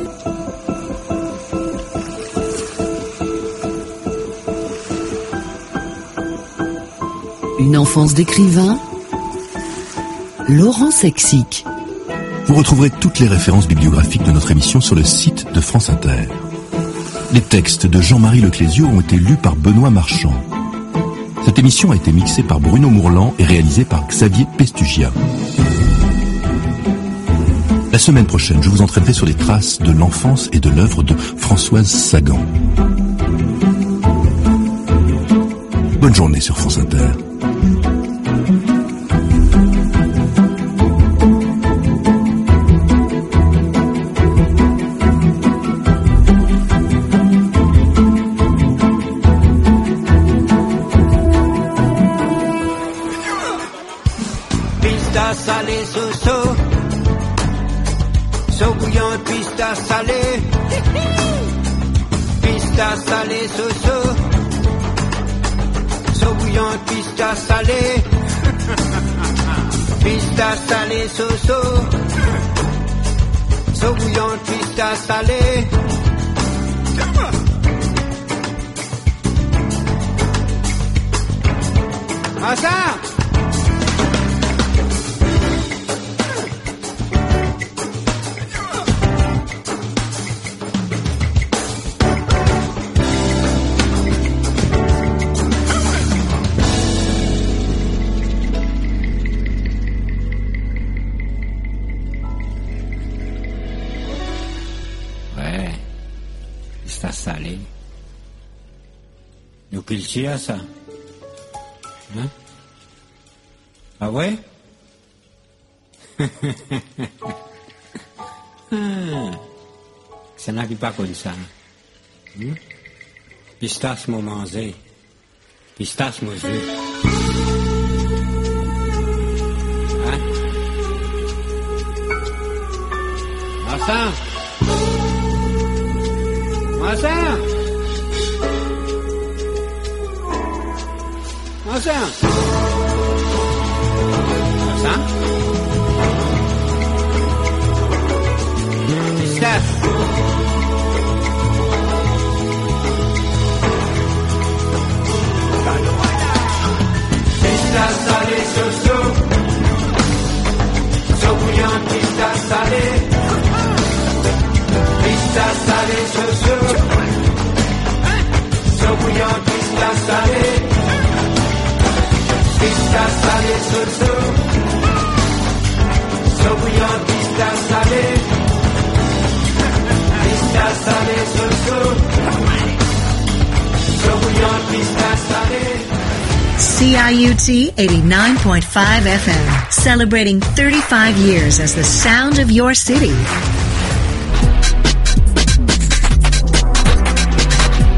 Une enfance d'écrivain, Laurent Sexic. Vous retrouverez toutes les références bibliographiques de notre émission sur le site de France Inter. Les textes de Jean-Marie Le Clésio ont été lus par Benoît Marchand. Cette émission a été mixée par Bruno Mourlan et réalisée par Xavier Pestugia. La semaine prochaine, je vous entraînerai sur les traces de l'enfance et de l'œuvre de Françoise Sagan. Bonne journée sur France Inter. Salé, so, so. So bouillant, pista salé. Pista salé, so, so. So bouillant, pista salé. Pista salé, so, so. So bouillant, pista salé. Ah ça! Salé. Nous pilchia ça. Hein? Ah ouais? ah, ça n'arrive pas comme ça. Hein? Pistache m'a mangé. Pistache m'a joué. Hein? Martin! Martin! Martin! Martin? Pistache! Pistache salé, so-so. So bouillant, pistache salé. Pistache salé, so-so. So bouillant, pistache salé. Pistache salé, so-so. So bouillant, pistache salé. Pistache salé, so-so. So bouillant, pistache salé. C I U T eighty-nine point five F M, celebrating thirty-five years as the sound of your city.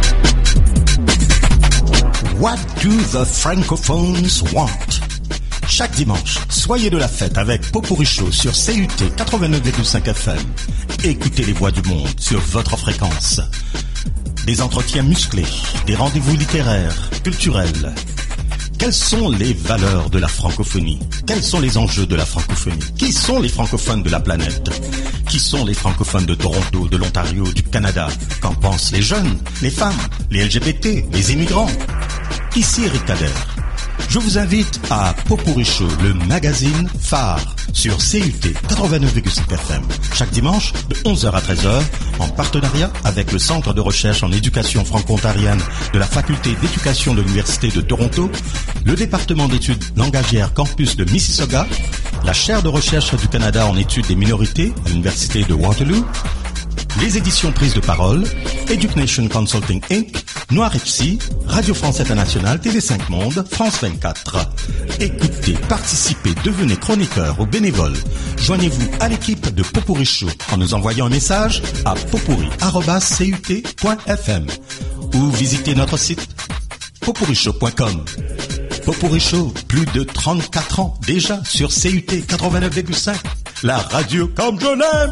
What do the Francophones want? Chaque dimanche, soyez de la fête avec Popurrí Show sur C U T quatre-vingt-neuf virgule cinq F M. Écoutez les voix du monde sur votre fréquence. Des entretiens musclés, des rendez-vous littéraires, culturels. Quelles sont les valeurs de la francophonie? Quels sont les enjeux de la francophonie? Qui sont les francophones de la planète? Qui sont les francophones de Toronto, de l'Ontario, du Canada? Qu'en pensent les jeunes, les femmes, les L G B T, les immigrants? Ici Eric Kader. Je vous invite à Popurrí Show, le magazine phare sur C U T quatre-vingt-neuf virgule cinq F M, chaque dimanche de onze heures à treize heures, en partenariat avec le Centre de recherche en éducation franco-ontarienne de la Faculté d'éducation de l'Université de Toronto, le département d'études langagières campus de Mississauga, la chaire de recherche du Canada en études des minorités à l'Université de Waterloo, les éditions Prise de Parole, Education Consulting Incorporated, Noir F C, Radio France Internationale, T V cinq Monde, France vingt-quatre. Écoutez, participez, devenez chroniqueur ou bénévole. Joignez-vous à l'équipe de Popurrí Show en nous envoyant un message à popurrí arobase c u t point f m ou visitez notre site popurrí show point com. Popurrí Show, plus de trente-quatre ans déjà sur C U T quatre-vingt-neuf virgule cinq, la radio comme je l'aime.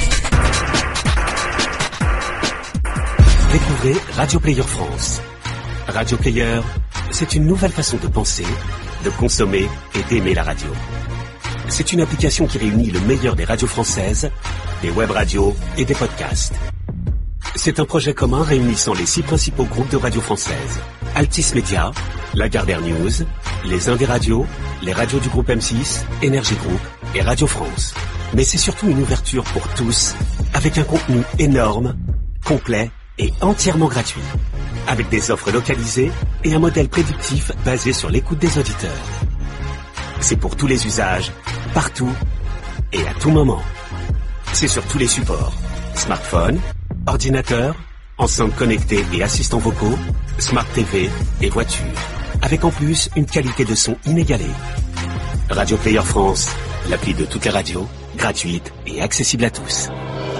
Découvrez Radio Player France. Radio Player, c'est une nouvelle façon de penser, de consommer et d'aimer la radio. C'est une application qui réunit le meilleur des radios françaises, des web radios et des podcasts. C'est un projet commun réunissant les six principaux groupes de radios françaises. Altis Media, Lagardère News, les Indés Radios, les radios du groupe M six, Énergie Group et Radio France. Mais c'est surtout une ouverture pour tous, avec un contenu énorme, complet et entièrement gratuit, avec des offres localisées et un modèle prédictif basé sur l'écoute des auditeurs. C'est pour tous les usages, partout et à tout moment. C'est sur tous les supports, smartphone, ordinateur, enceintes connectées et assistants vocaux, smart T V et voiture, avec en plus une qualité de son inégalée. Radio Player France, l'appli de toutes les radios, gratuite et accessible à tous.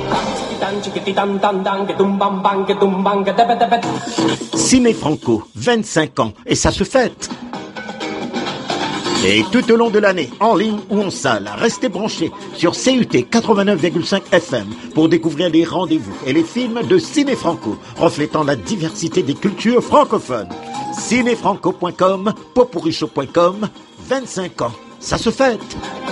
Ciné Franco, vingt-cinq ans, et ça se fête. Et tout au long de l'année, en ligne ou en salle, restez branchés sur C U T quatre-vingt-neuf virgule cinq F M pour découvrir les rendez-vous et les films de Ciné Franco, reflétant la diversité des cultures francophones. ciné franco point com, popurrí show point com, vingt-cinq ans, ça se fête.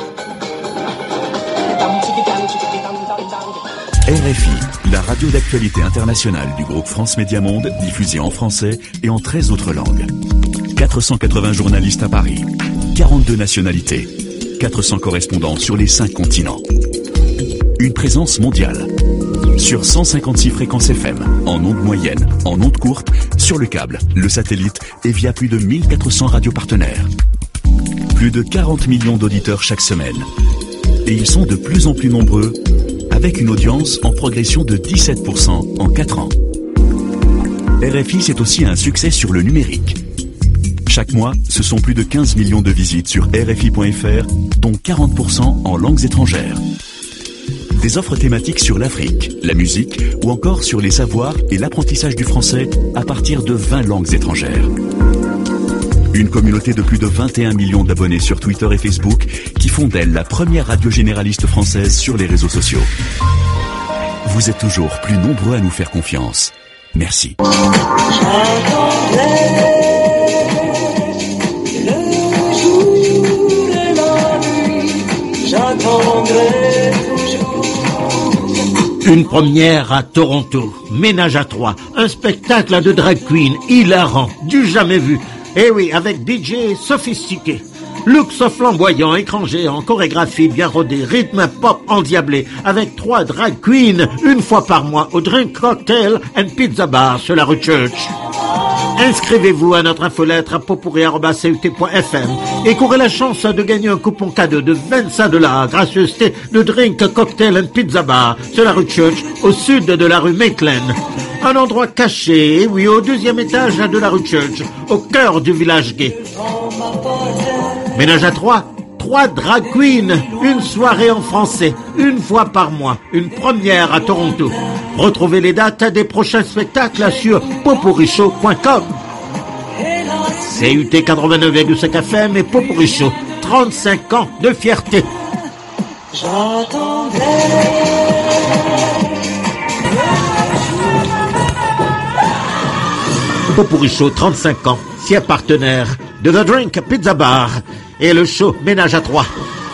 R F I, la radio d'actualité internationale du groupe France Média Monde, diffusée en français et en treize autres langues. quatre cent quatre-vingts journalistes à Paris, quarante-deux nationalités, quatre cents correspondants sur les cinq continents. Une présence mondiale. Sur cent cinquante-six fréquences F M, en ondes moyennes, en ondes courtes, sur le câble, le satellite et via plus de mille quatre cents radios partenaires. Plus de quarante millions d'auditeurs chaque semaine. Et ils sont de plus en plus nombreux, avec une audience en progression de dix-sept pour cent en quatre ans. R F I, c'est aussi un succès sur le numérique. Chaque mois, ce sont plus de quinze millions de visites sur R F I point F R, dont quarante pour cent en langues étrangères. Des offres thématiques sur l'Afrique, la musique ou encore sur les savoirs et l'apprentissage du français à partir de vingt langues étrangères. Une communauté de plus de vingt et un millions d'abonnés sur Twitter et Facebook qui font d'elle la première radio généraliste française sur les réseaux sociaux. Vous êtes toujours plus nombreux à nous faire confiance. Merci. Une première à Toronto, Ménage à trois, un spectacle de drag queen hilarant, du jamais vu. Eh oui, avec D J sophistiqué. Looks flamboyant, écran géant, chorégraphie bien rodée, rythme pop endiablé, avec trois drag queens, une fois par mois, au Drink Cocktail and Pizza Bar sur la rue Church. Inscrivez-vous à notre infolettre à popurrí arobase c u t point f m et courez la chance de gagner un coupon cadeau de vingt-cinq dollars, gracieuseté de Drink Cocktail and Pizza Bar sur la rue Church, au sud de la rue Maitland. Un endroit caché, oui, au deuxième étage de la rue Church, au cœur du village gay. Ménage à trois, trois drag queens, une soirée en français, une fois par mois, une première à Toronto. Retrouvez les dates des prochains spectacles sur popurrí show point com. C U T quatre-vingt-neuf virgule cinq F M et Popurrí Show, trente-cinq ans de fierté. J'attendais. Popurrí Show, trente-cinq ans, fier partenaire de The Drink Pizza Bar et le show Ménage à trois.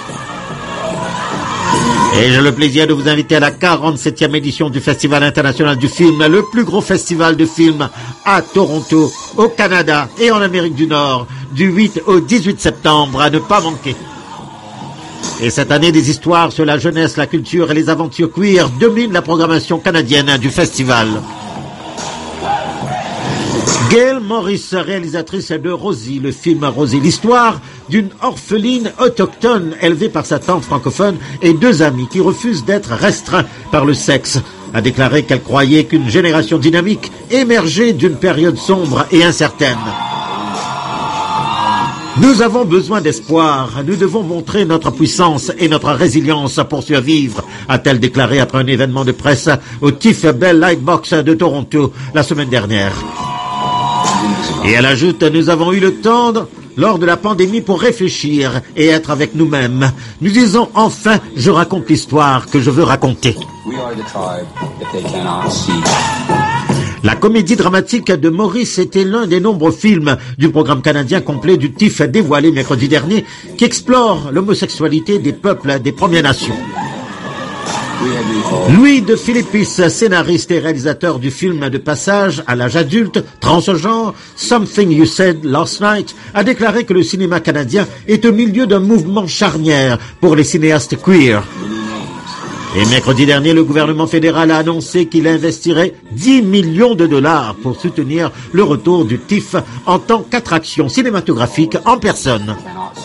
Et j'ai le plaisir de vous inviter à la quarante-septième édition du Festival international du film, le plus gros festival de films à Toronto, au Canada et en Amérique du Nord, du huit au dix-huit septembre, à ne pas manquer. Et cette année, des histoires sur la jeunesse, la culture et les aventures queer dominent la programmation canadienne du festival. Gail Morris, réalisatrice de Rosie, le film Rosie, l'histoire d'une orpheline autochtone élevée par sa tante francophone et deux amis qui refusent d'être restreints par le sexe, a déclaré qu'elle croyait qu'une génération dynamique émergeait d'une période sombre et incertaine. Nous avons besoin d'espoir, nous devons montrer notre puissance et notre résilience pour survivre, a-t-elle déclaré après un événement de presse au Tiff Bell Lightbox de Toronto la semaine dernière. Et elle ajoute, nous avons eu le temps de, lors de la pandémie pour réfléchir et être avec nous-mêmes. Nous disons enfin, je raconte l'histoire que je veux raconter. La comédie dramatique de Maurice était l'un des nombreux films du programme canadien complet du Tiff dévoilé mercredi dernier qui explore l'homosexualité des peuples des Premières Nations. Louis de Philippis, scénariste et réalisateur du film de passage à l'âge adulte, transgenre, Something You Said Last Night, a déclaré que le cinéma canadien est au milieu d'un mouvement charnière pour les cinéastes queer. Et mercredi dernier, le gouvernement fédéral a annoncé qu'il investirait dix millions de dollars pour soutenir le retour du Tiff en tant qu'attraction cinématographique en personne.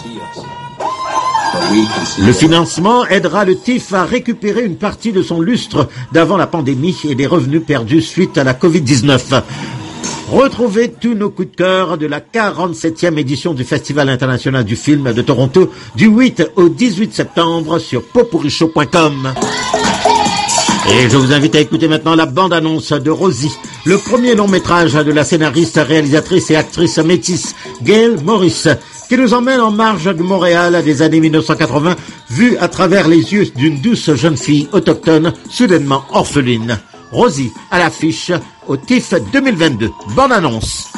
Le financement aidera le Tiff à récupérer une partie de son lustre d'avant la pandémie et des revenus perdus suite à la covid dix-neuf. Retrouvez tous nos coups de cœur de la quarante-septième édition du Festival international du film de Toronto du huit au dix-huit septembre sur popurrí show point com. Et je vous invite à écouter maintenant la bande-annonce de Rosie, le premier long-métrage de la scénariste, réalisatrice et actrice métisse Gail Morris, qui nous emmène en marge de Montréal des années mille neuf cent quatre-vingts, vue à travers les yeux d'une douce jeune fille autochtone, soudainement orpheline. Rosie, à l'affiche, au Tiff deux mille vingt-deux. Bonne annonce.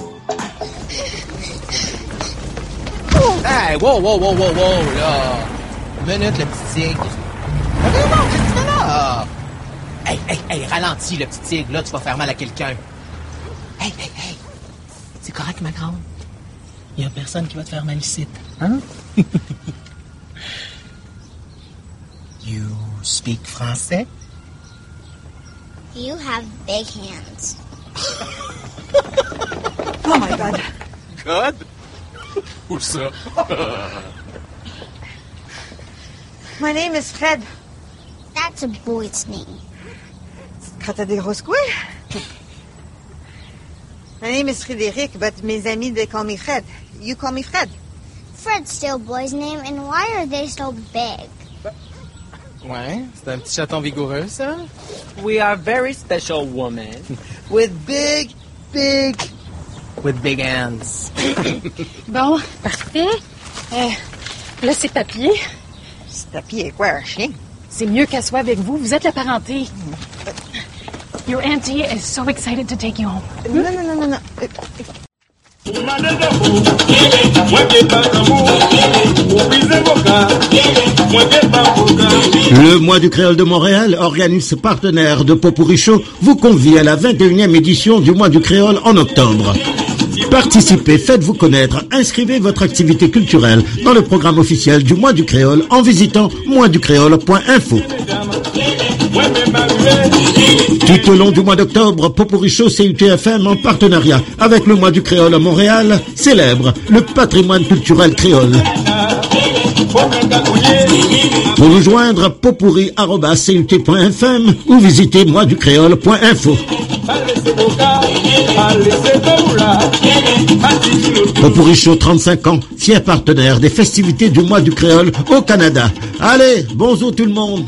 Hey, wow, wow, wow, wow, wow, là. Une minute, le petit tigre. Mais non, qu'est-ce que tu fais là? Hey, hey, hey, ralentis, le petit tigre, là, tu vas faire mal à quelqu'un. Hey, hey, hey. C'est correct, ma grande. Il y a personne qui va te faire mal ici, hein? You speak français? You have big hands. Oh my God. God? Où ça? My name is Fred. That's a boy's name. Quand t'as des grosses couilles? My name is Frédéric, but mes amis, they call me Fred. You call me Fred. Fred's still a boy's name, and why are they so big? Ouais, c'est un petit chaton vigoureux, ça. We are very special women. With big, big... With big hands. Bon, parfait. Euh, là, c'est papier. C'est papier quoi, un chien? C'est mieux qu'elle soit avec vous. Vous êtes la parenté. Your auntie is so excited to take you home. Non, non, non, non, non. Le mois du créole de Montréal, organisme partenaire de Popurrí Show, vous convie à la vingt et unième édition du mois du créole en octobre. Participez, faites-vous connaître, inscrivez votre activité culturelle dans le programme officiel du mois du créole en visitant mois du créole point info. Tout au long du mois d'octobre, Popurrí Show C U T F M en partenariat avec le mois du créole à Montréal célèbre le patrimoine culturel créole. Pour nous joindre, popurrí arobase c u t point f m ou visitez mois du créole point info. Popurrí Show, trente-cinq ans, fier partenaire des festivités du mois du créole au Canada. Allez, bonjour tout le monde.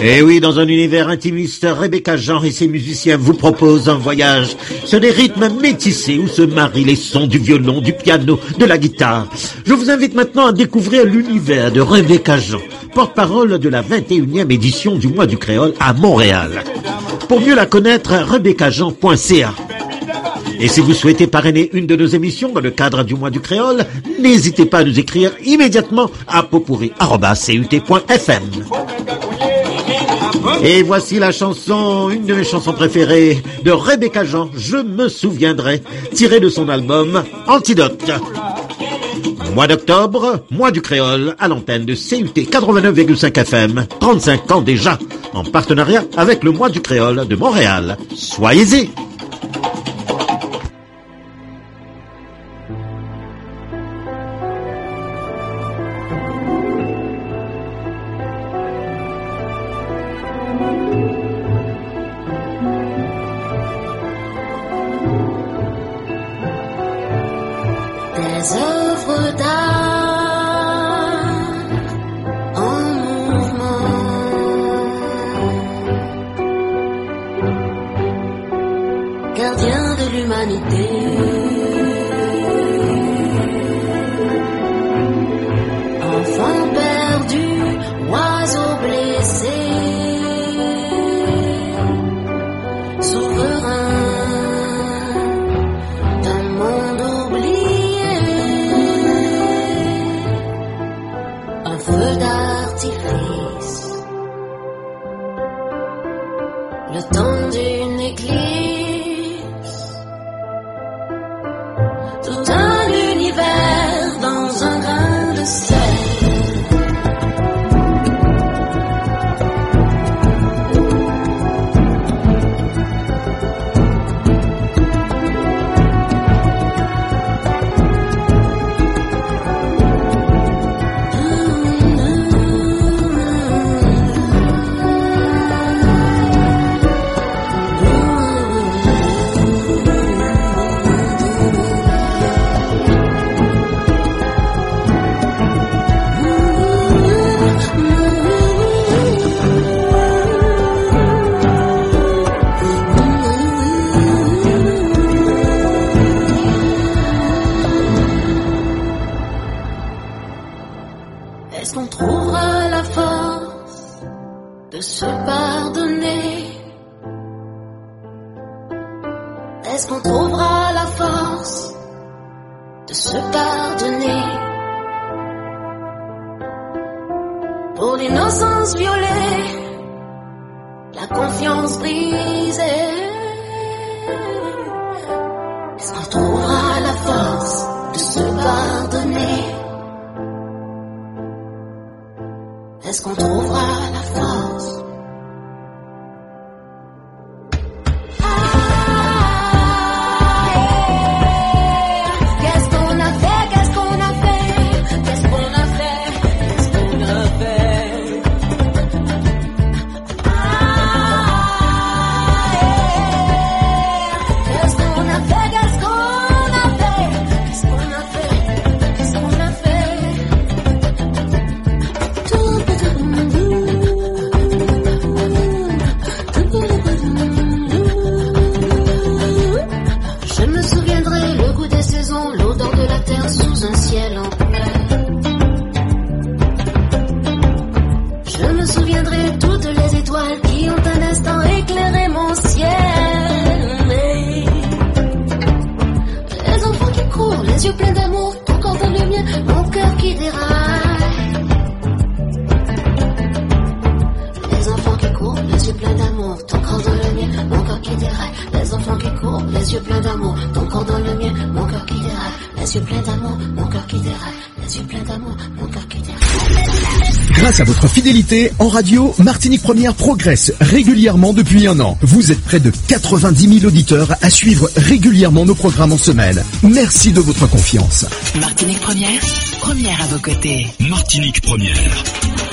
Et oui, dans un univers intimiste, Rebecca Jean et ses musiciens vous proposent un voyage sur des rythmes métissés où se marient les sons du violon, du piano, de la guitare. Je vous invite maintenant à découvrir l'univers de Rebecca Jean, porte-parole de la vingt et unième édition du Mois du Créole à Montréal. Pour mieux la connaître, rebecca jean point c a. Et si vous souhaitez parrainer une de nos émissions dans le cadre du Mois du Créole, n'hésitez pas à nous écrire immédiatement à potpourri arobase c u t point f m. Et voici la chanson, une de mes chansons préférées de Rebecca Jean, Je me souviendrai, tirée de son album Antidote. Mois d'octobre, Mois du Créole, à l'antenne de C U T quatre-vingt-neuf virgule cinq F M, trente-cinq ans déjà, en partenariat avec le Mois du Créole de Montréal. Soyez-y! Des œuvres d'art en mouvement, gardiens de l'humanité, enfants perdus, oiseaux blessés, souverains d'un monde oublié. Un feu d'artifice, le temps d'une éclipse, tout un univers dans un grain de sel. Est-ce qu'on trouvera la force de se pardonner? Est-ce qu'on trouvera la force de se pardonner? Pour l'innocence violée, la confiance brisée, est-ce qu'on trouvera la force de se pardonner? Est-ce qu'on trouvera la force? Qu'est-ce qu'on a fait? Qu'est-ce qu'on a fait? Qu'est-ce qu'on a fait? Qu'est-ce qu'on a fait? Qu'est-ce qu'on a fait? Qu'est-ce qu'on a fait? Qu'est-ce qu'on a fait? Qu'est-ce qu'on a fait? Je me souviendrai le goût des saisons, l'odeur de la terre sous un ciel en paix. Je me souviendrai toutes les étoiles qui ont un instant éclairé mon ciel. Mais les enfants qui courent, les yeux pleins d'amour, ton corps dans le mien, mon cœur qui déraille. Les enfants qui courent, les yeux pleins d'amour, ton corps dans le mien, mon cœur qui déraille. Les enfants qui courent, les yeux pleins d'amour, ton corps dans le mien, mon cœur qui déraille. Les yeux pleins d'amour, mon cœur qui déraille. Les yeux pleins d'amour, mon cœur qui déraille. Grâce à votre fidélité, en radio, Martinique Première progresse régulièrement depuis un an. Vous êtes près de quatre-vingt-dix mille auditeurs à suivre régulièrement nos programmes en semaine. Merci de votre confiance. Martinique Première, première à vos côtés. Martinique Première.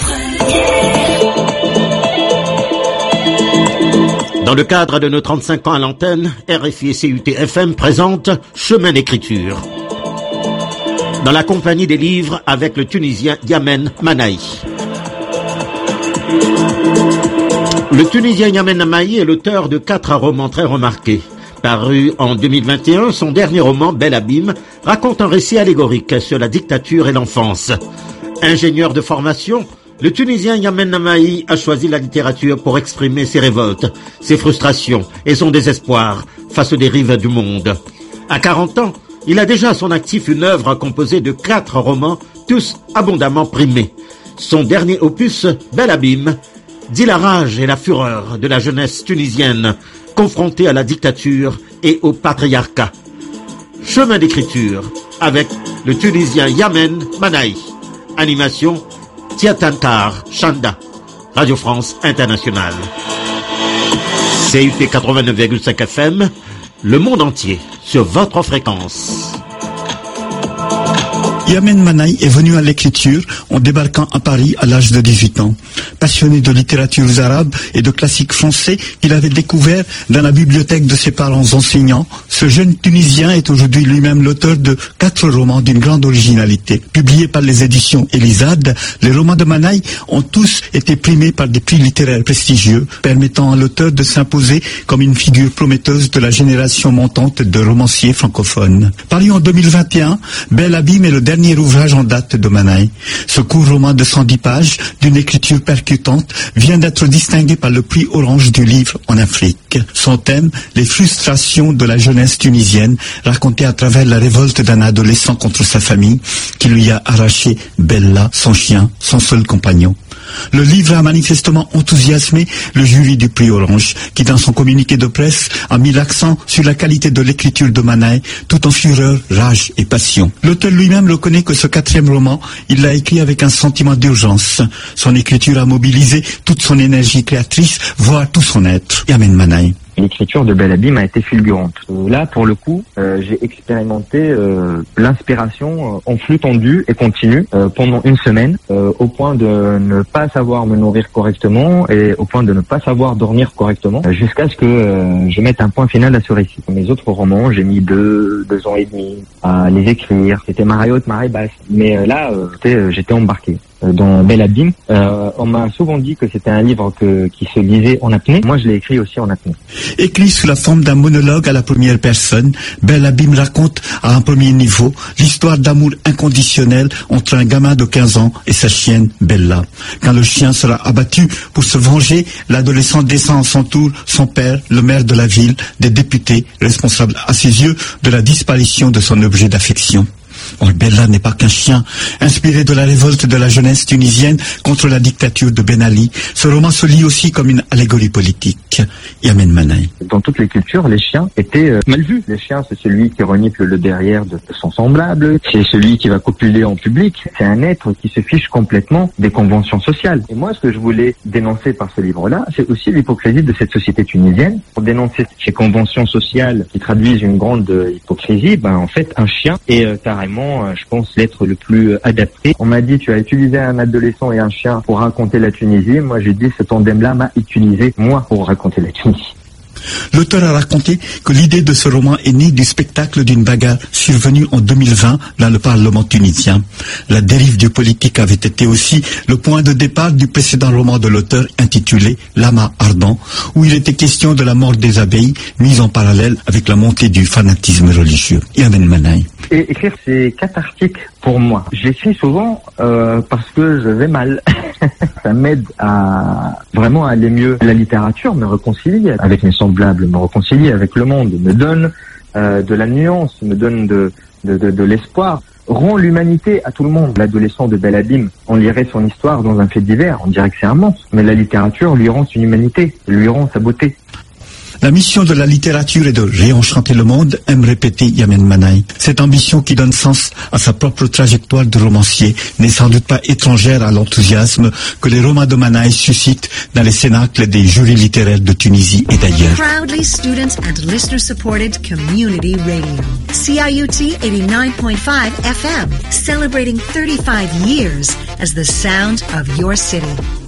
Dans le cadre de nos trente-cinq ans à l'antenne, R F I et C U T F M présente Chemin d'écriture. Dans la compagnie des livres avec le Tunisien Yamen Manaï. Le Tunisien Yamen Namahi est l'auteur de quatre romans très remarqués. Paru en deux mille vingt et un, son dernier roman, Bel Abîme, raconte un récit allégorique sur la dictature et l'enfance. Ingénieur de formation, le Tunisien Yamen Namahi a choisi la littérature pour exprimer ses révoltes, ses frustrations et son désespoir face aux dérives du monde. À quarante ans, il a déjà à son actif une œuvre composée de quatre romans, tous abondamment primés. Son dernier opus, Bel Abîme, dit la rage et la fureur de la jeunesse tunisienne, confrontée à la dictature et au patriarcat. Chemin d'écriture avec le Tunisien Yamen Namahi. Animation Tiatankar Chanda. Radio France Internationale. C U T quatre-vingt-neuf virgule cinq F M, le monde entier sur votre fréquence. Yamen Namahi est venu à l'écriture en débarquant à Paris à l'âge de dix-huit ans. Passionné de littérature arabe et de classiques français qu'il avait découvert dans la bibliothèque de ses parents enseignants, ce jeune Tunisien est aujourd'hui lui-même l'auteur de quatre romans d'une grande originalité. Publiés par les éditions Elisade, les romans de Namahi ont tous été primés par des prix littéraires prestigieux, permettant à l'auteur de s'imposer comme une figure prometteuse de la génération montante de romanciers francophones. Paru en deux mille vingt et un, Bel Abîme est le dernier Dernier ouvrage en date de Namahi. Ce court roman de cent dix pages, d'une écriture percutante, vient d'être distingué par le prix Orange du livre en Afrique. Son thème, les frustrations de la jeunesse tunisienne, racontées à travers la révolte d'un adolescent contre sa famille, qui lui a arraché Bella, son chien, son seul compagnon. Le livre a manifestement enthousiasmé le jury du prix Orange, qui dans son communiqué de presse a mis l'accent sur la qualité de l'écriture de Namahi, tout en fureur, rage et passion. L'auteur lui-même reconnaît que ce quatrième roman, il l'a écrit avec un sentiment d'urgence. Son écriture a mobilisé toute son énergie créatrice, voire tout son être. Yamen Namahi. L'écriture de Bel Abîme a été fulgurante. Euh, là, pour le coup, euh, j'ai expérimenté euh, l'inspiration euh, en flux tendu et continu euh, pendant une semaine, euh, au point de ne pas savoir me nourrir correctement et au point de ne pas savoir dormir correctement, euh, jusqu'à ce que euh, je mette un point final à ce récit. Mes autres romans, j'ai mis deux, deux ans et demi à les écrire. C'était marée haute, marée basse. Mais euh, là, euh, j'étais, euh, j'étais embarqué. Dans Bel Abîme, euh, on m'a souvent dit que c'était un livre que, qui se lisait en apnée. Moi, je l'ai écrit aussi en apnée. Écrit sous la forme d'un monologue à la première personne, Bel Abîme raconte à un premier niveau l'histoire d'amour inconditionnel entre un gamin de quinze ans et sa chienne Bella. Quand le chien sera abattu pour se venger, l'adolescent descend à son tour son père, le maire de la ville, des députés, responsables à ses yeux de la disparition de son objet d'affection. Or, Bella n'est pas qu'un chien. Inspiré de la révolte de la jeunesse tunisienne contre la dictature de Ben Ali, ce roman se lit aussi comme une allégorie politique. Yamen Namahi. Dans toutes les cultures, les chiens étaient euh, mal vus. Les chiens, c'est celui qui renifle le derrière de son semblable, c'est celui qui va copuler en public. C'est un être qui se fiche complètement des conventions sociales. Et moi, ce que je voulais dénoncer par ce livre-là, c'est aussi l'hypocrisie de cette société tunisienne. Pour dénoncer ces conventions sociales qui traduisent une grande euh, hypocrisie, ben en fait, un chien est euh, carrément, je pense, l'être le plus adapté. On m'a dit, tu as utilisé un adolescent et un chien pour raconter la Tunisie. Moi, j'ai dit, ce tandem-là m'a utilisé, moi, pour raconter la Tunisie. L'auteur a raconté que l'idée de ce roman est née du spectacle d'une bagarre survenue en deux mille vingt dans le Parlement tunisien. La dérive du politique avait été aussi le point de départ du précédent roman de l'auteur intitulé Lama ardent, où il était question de la mort des abeilles, mise en parallèle avec la montée du fanatisme religieux. Yamen Namahi. Et écrire, c'est cathartique pour moi. J'écris souvent euh, parce que je vais mal. Ça m'aide à vraiment aller mieux. La littérature me réconcilie avec mes semblables, me réconcilie avec le monde, me donne euh, de la nuance, me donne de, de, de, de l'espoir, rend l'humanité à tout le monde. L'adolescent de Bel Abîme, on lirait son histoire dans un fait divers, on dirait que c'est un monstre. Mais la littérature lui rend son humanité, lui rend sa beauté. La mission de la littérature est de réenchanter le monde, aime répéter Yamen Namahi. Cette ambition qui donne sens à sa propre trajectoire de romancier n'est sans doute pas étrangère à l'enthousiasme que les romans de Namahi suscitent dans les cénacles des jurys littéraires de Tunisie et d'ailleurs. Proudly student and listener supported community radio. C I U T eighty-nine point five F M, celebrating thirty-five years as the sound of your city.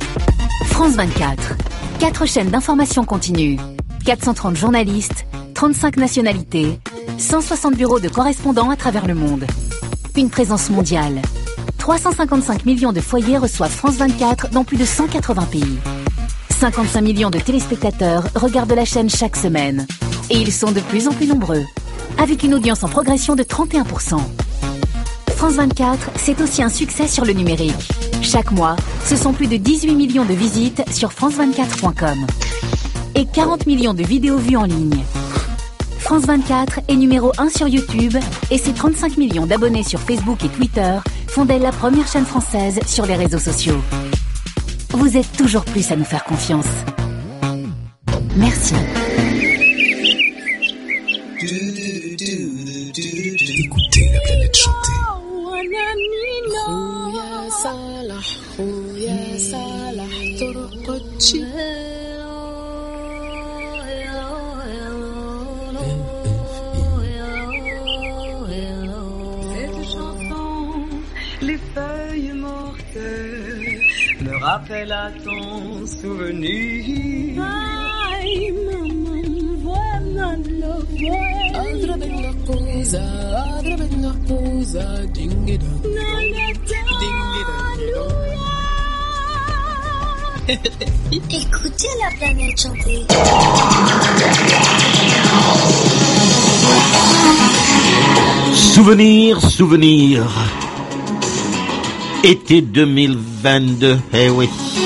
France vingt-quatre. Quatre chaînes d'information continue. quatre cent trente journalistes, trente-cinq nationalités, cent soixante bureaux de correspondants à travers le monde. Une présence mondiale. trois cent cinquante-cinq millions de foyers reçoivent France vingt-quatre dans plus de cent quatre-vingts pays. cinquante-cinq millions de téléspectateurs regardent la chaîne chaque semaine. Et ils sont de plus en plus nombreux, avec une audience en progression de trente et un pour cent. France vingt-quatre, c'est aussi un succès sur le numérique. Chaque mois, ce sont plus de dix-huit millions de visites sur france vingt-quatre point com et quarante millions de vidéos vues en ligne. France vingt-quatre est numéro un sur YouTube et ses trente-cinq millions d'abonnés sur Facebook et Twitter font d'elle la première chaîne française sur les réseaux sociaux. Vous êtes toujours plus à nous faire confiance. Merci. Écoutez la planète chanter. Les feuilles mortelles me rappellent à ton souvenir. Ay, maman, voilà le voile. Adra bella cosa, adra bella cosa, dingida, Écoutez la planète chanter. Souvenir, souvenir. Été deux mille vingt-deux, eh oui.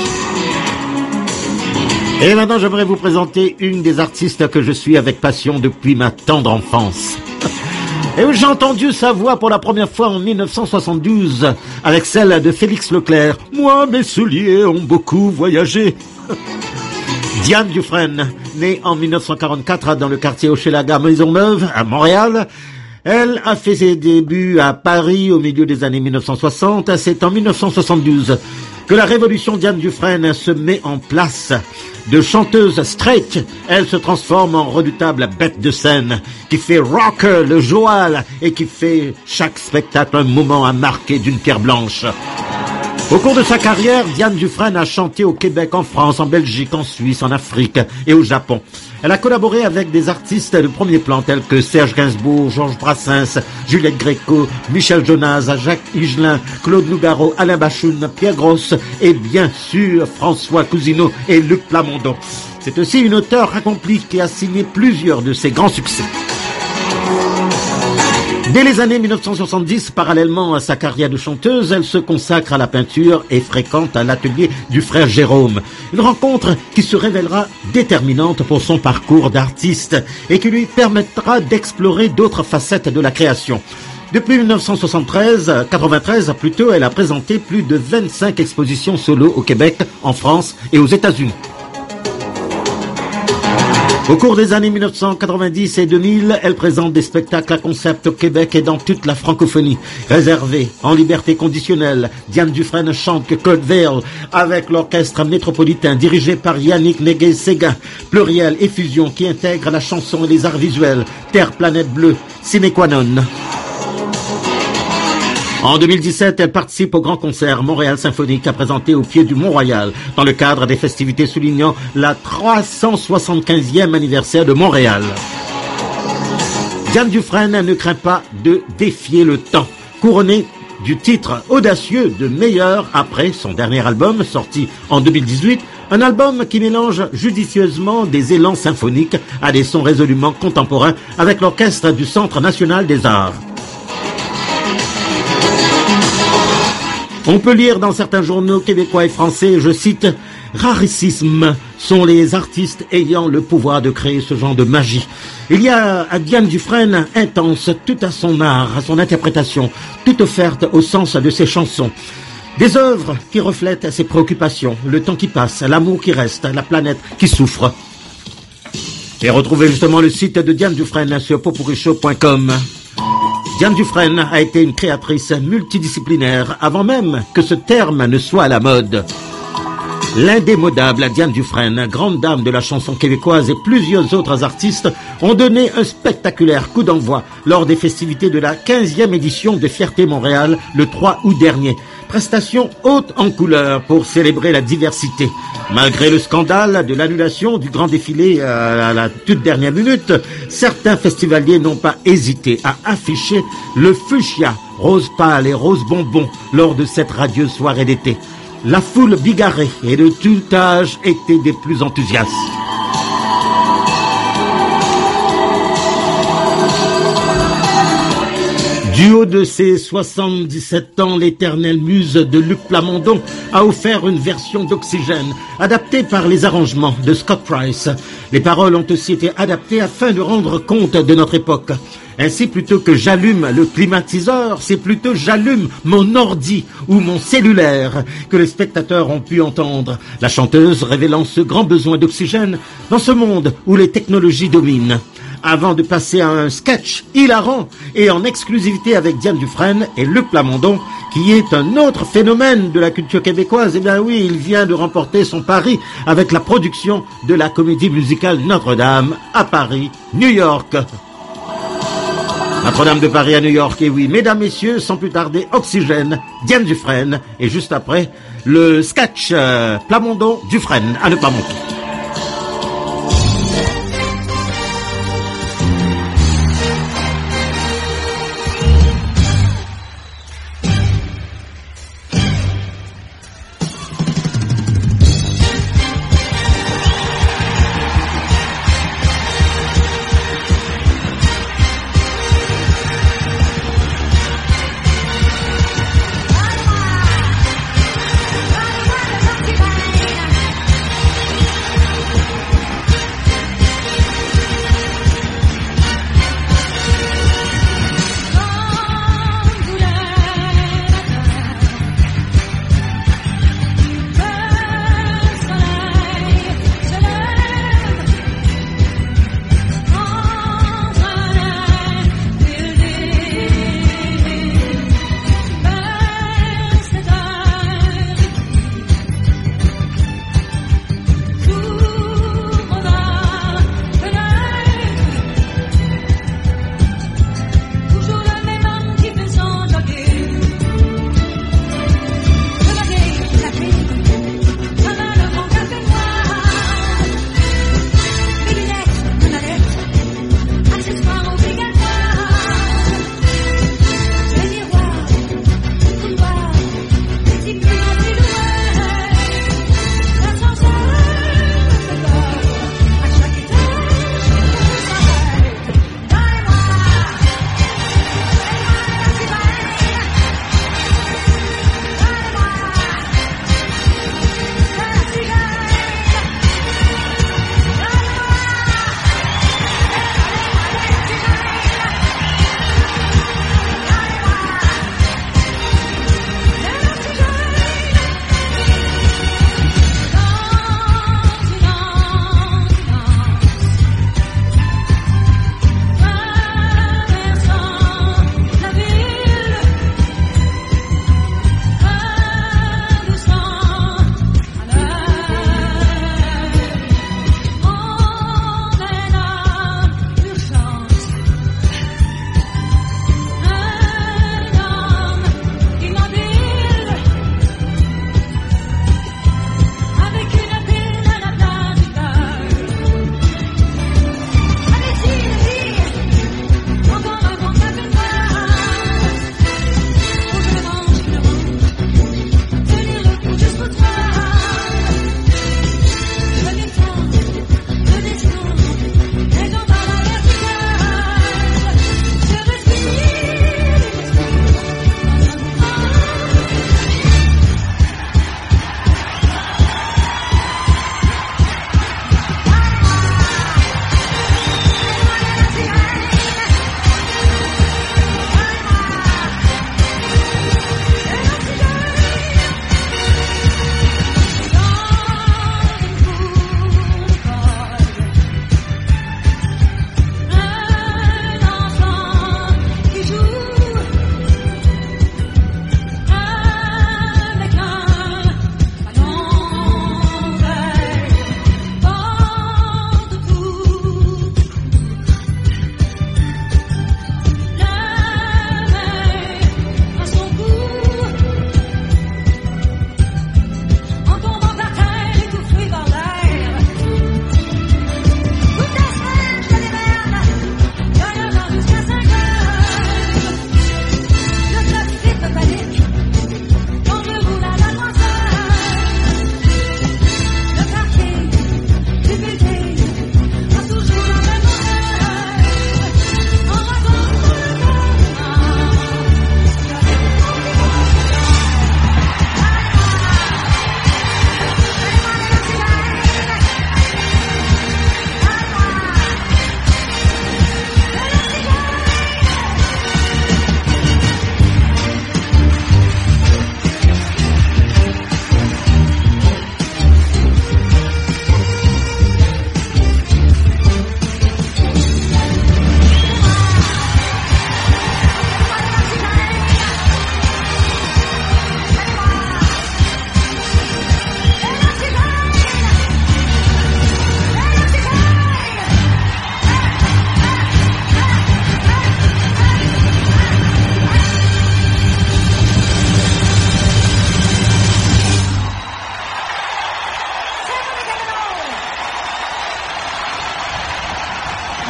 Et maintenant, j'aimerais vous présenter une des artistes que je suis avec passion depuis ma tendre enfance. Et où j'ai entendu sa voix pour la première fois en mille neuf cent soixante-douze, avec celle de Félix Leclerc. Moi, mes souliers ont beaucoup voyagé. Diane Dufresne, née en mille neuf cent quarante-quatre dans le quartier Hochelaga Maisonneuve, à Montréal. Elle a fait ses débuts à Paris au milieu des années mille neuf cent soixante. C'est en mille neuf cent soixante-douze que la révolution Diane Dufresne se met en place. De chanteuse straight, elle se transforme en redoutable bête de scène qui fait rock le joal et qui fait chaque spectacle un moment à marquer d'une pierre blanche. Au cours de sa carrière, Diane Dufresne a chanté au Québec, en France, en Belgique, en Suisse, en Afrique et au Japon. Elle a collaboré avec des artistes de premier plan tels que Serge Gainsbourg, Georges Brassens, Juliette Gréco, Michel Jonas, Jacques Higelin, Claude Nougaro, Alain Bachoun, Pierre Grosse et bien sûr François Cousineau et Luc Plamondon. C'est aussi une auteure accomplie qui a signé plusieurs de ses grands succès. Dès les années mille neuf cent soixante-dix, parallèlement à sa carrière de chanteuse, elle se consacre à la peinture et fréquente l'atelier du frère Jérôme. Une rencontre qui se révélera déterminante pour son parcours d'artiste et qui lui permettra d'explorer d'autres facettes de la création. Depuis mille neuf cent soixante-treize, quatre-vingt-treize plutôt, elle a présenté plus de vingt-cinq expositions solo au Québec, en France et aux États-Unis. Au cours des années mille neuf cent quatre-vingt-dix et deux mille, elle présente des spectacles à concept au Québec et dans toute la francophonie. Réservée, en liberté conditionnelle, Diane Dufresne chante que Code Vale avec l'orchestre métropolitain dirigé par Yannick Négué-Séguin. Pluriel et fusion qui intègre la chanson et les arts visuels. Terre, planète bleue, sine qua non. En deux mille dix-sept, elle participe au grand concert Montréal Symphonique à présenter au pied du Mont-Royal dans le cadre des festivités soulignant la trois cent soixante-quinzième anniversaire de Montréal. Diane Dufresne ne craint pas de défier le temps. Couronnée du titre audacieux de meilleur après son dernier album sorti en deux mille dix-huit, un album qui mélange judicieusement des élans symphoniques à des sons résolument contemporains avec l'orchestre du Centre national des arts. On peut lire dans certains journaux québécois et français, je cite, « Rarissimes sont les artistes ayant le pouvoir de créer ce genre de magie. » Il y a à Diane Dufresne intense, tout à son art, à son interprétation, toute offerte au sens de ses chansons. Des œuvres qui reflètent ses préoccupations, le temps qui passe, l'amour qui reste, la planète qui souffre. Et retrouvez justement le site de Diane Dufresne sur popurichaud point com. Diane Dufresne a été une créatrice multidisciplinaire avant même que ce terme ne soit à la mode. L'indémodable Diane Dufresne, grande dame de la chanson québécoise, et plusieurs autres artistes ont donné un spectaculaire coup d'envoi lors des festivités de la quinzième édition de Fierté Montréal le trois août dernier. Prestation haute en couleur pour célébrer la diversité. Malgré le scandale de l'annulation du grand défilé à la toute dernière minute, certains festivaliers n'ont pas hésité à afficher le fuchsia, rose pâle et rose bonbon lors de cette radieuse soirée d'été. La foule bigarrée et de tout âge était des plus enthousiastes. Du haut de ses soixante-dix-sept ans, l'éternelle muse de Luc Plamondon a offert une version d'Oxygène, adaptée par les arrangements de Scott Price. Les paroles ont aussi été adaptées afin de rendre compte de notre époque. Ainsi, plutôt que j'allume le climatiseur, c'est plutôt j'allume mon ordi ou mon cellulaire que les spectateurs ont pu entendre. La chanteuse révélant ce grand besoin d'oxygène dans ce monde où les technologies dominent. Avant de passer à un sketch hilarant et en exclusivité avec Diane Dufresne et Luc Plamondon, qui est un autre phénomène de la culture québécoise, eh bien oui, il vient de remporter son pari avec la production de la comédie musicale Notre-Dame à Paris, New York. Notre-Dame de Paris à New York, et oui, mesdames, messieurs, sans plus tarder, Oxygène, Diane Dufresne, et juste après, le sketch euh, Plamondon-Dufresne, à ne pas manquer.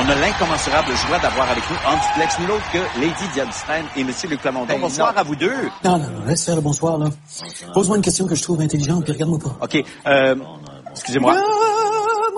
On a l'incommensurable joie d'avoir avec nous en duplex nul autre que Lady Diane Dufresne et Monsieur Luc Plamondon. Hey, bonsoir non. à vous deux. Non, non, non, laisse faire le bonsoir, là. Pose-moi une question que je trouve intelligente, puis regarde-moi pas. OK, euh, excusez-moi. Regarde-moi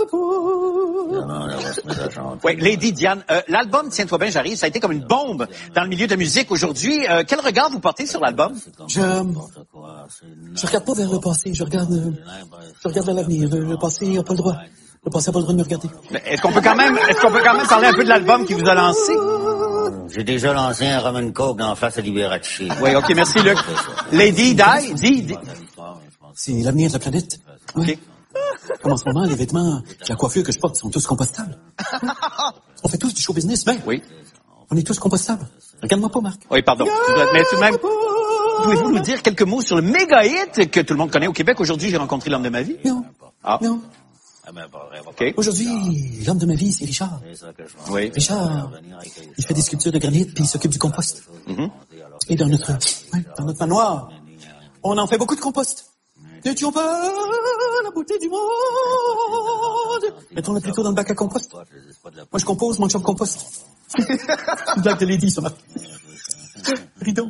pas. Oui, Lady Diane, euh, l'album Tiens-toi bien, j'arrive, ça a été comme une bombe dans le milieu de la musique aujourd'hui. Euh, quel regard vous portez sur l'album? Je... Je regarde pas vers le passé, je regarde... Euh, je regarde vers l'avenir. Le, le passé n'a pas le droit. Le passé n'a pas le droit de me regarder. Mais est-ce qu'on peut quand même, est-ce qu'on peut quand même parler un peu de l'album qui vous a lancé? J'ai déjà lancé un rum and coke dans face à Liberace. Oui, OK, merci, Luc. Lady Di, Di, Di. C'est l'avenir de la planète. OK. Ouais. Comme en ce moment, les vêtements, la coiffure que je porte sont tous compostables. On fait tous du show business, ben. Oui. On est tous compostables. Regarde-moi pas, Marc. Oui, pardon. Mais tout de même, pouvez-vous nous dire quelques mots sur le méga hit que tout le monde connaît au Québec? Aujourd'hui, j'ai rencontré l'homme de ma vie. Non. Ah. Non. Okay. Aujourd'hui, l'homme de ma vie, c'est Richard. Oui. Richard, il fait des sculptures de granit puis il s'occupe du compost. Mm-hmm. Et dans notre, ouais, dans notre manoir, on en fait beaucoup de compost. N'étions pas la beauté du monde. Mettons-le plutôt dans le bac à compost. Moi, je compose, mon chum compost. Une blague de Lady, ça m'a... Rideau.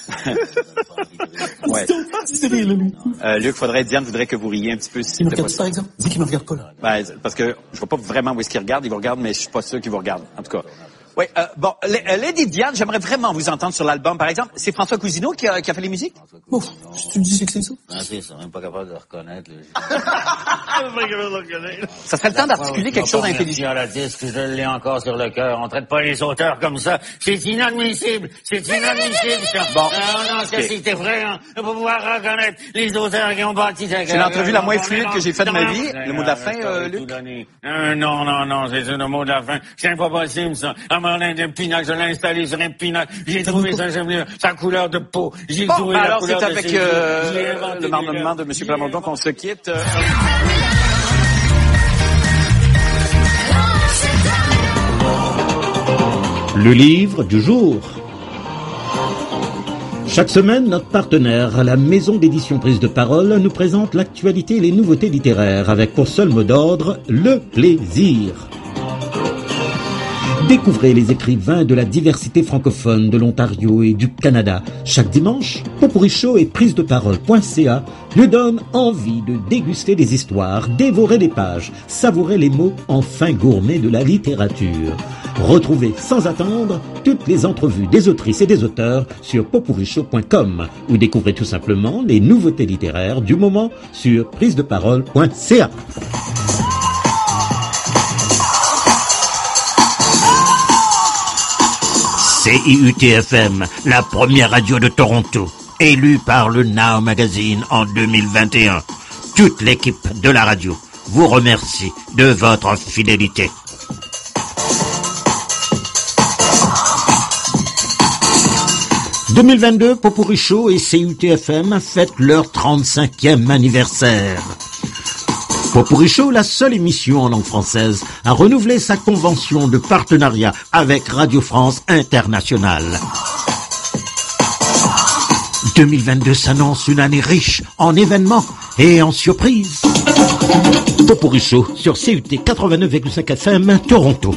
Ouais. Euh, Luc, faudrait, Diane voudrait que vous riez un petit peu. Si il me regarde, par exemple. Dis qu'il me regarde pas, là. Ben, parce que je vois pas vraiment où est-ce qu'il regarde. Il vous regarde, mais je suis pas sûr qu'il vous regarde. En tout cas. Oui, euh, bon, Lady Diane, j'aimerais vraiment vous entendre sur l'album. Par exemple, c'est François Cousineau qui a, qui a fait les musiques? Ouf, si tu me dis que c'est ça. Ah, c'est ça, même pas capable de le reconnaître. Ça serait le temps d'articuler quelque chose d'intelligent. À la disque, je l'ai encore sur le cœur. On traite pas les auteurs comme ça. C'est inadmissible. C'est inadmissible, ça. Bon. Ah, non, okay. C'était vrai, hein, de pouvoir reconnaître les auteurs qui ont bâti ta C'est l'entrevue la moins fluide que j'ai faite de ma vie. Le mot de la fin, euh, Luc? Euh, non, non, non, c'est le mot de la fin. C'est pas possible, ça. Marlin de Pinac, je l'ai installé sur un Pinac. J'ai trouvé ça, j'aime bien sa couleur de peau. J'ai bon, trouvé ben la alors couleur c'est de avec ses euh, le marmonnement de M. Plamondon qu'on se quitte. Euh... Le livre du jour. Chaque semaine, notre partenaire, la maison d'édition Prise de Parole, nous présente l'actualité et les nouveautés littéraires avec pour seul mot d'ordre, le plaisir. Découvrez les écrivains de la diversité francophone de l'Ontario et du Canada. Chaque dimanche, Popurrí Show et prise de parole point c a nous donnent envie de déguster des histoires, dévorer les pages, savourer les mots en fin gourmet de la littérature. Retrouvez sans attendre toutes les entrevues des autrices et des auteurs sur popurrí show point com ou découvrez tout simplement les nouveautés littéraires du moment sur prise de parole point c a. C I U T F M, la première radio de Toronto, élue par le Now Magazine en deux mille vingt et un. Toute l'équipe de la radio vous remercie de votre fidélité. deux mille vingt-deux, Popurrí Show et C I U T F M fêtent leur trente-cinquième anniversaire. Popurrí Show, la seule émission en langue française, a renouvelé sa convention de partenariat avec Radio France Internationale. deux mille vingt-deux s'annonce une année riche en événements et en surprises. Popurrí Show sur C U T quatre-vingt-neuf virgule cinq F M Toronto.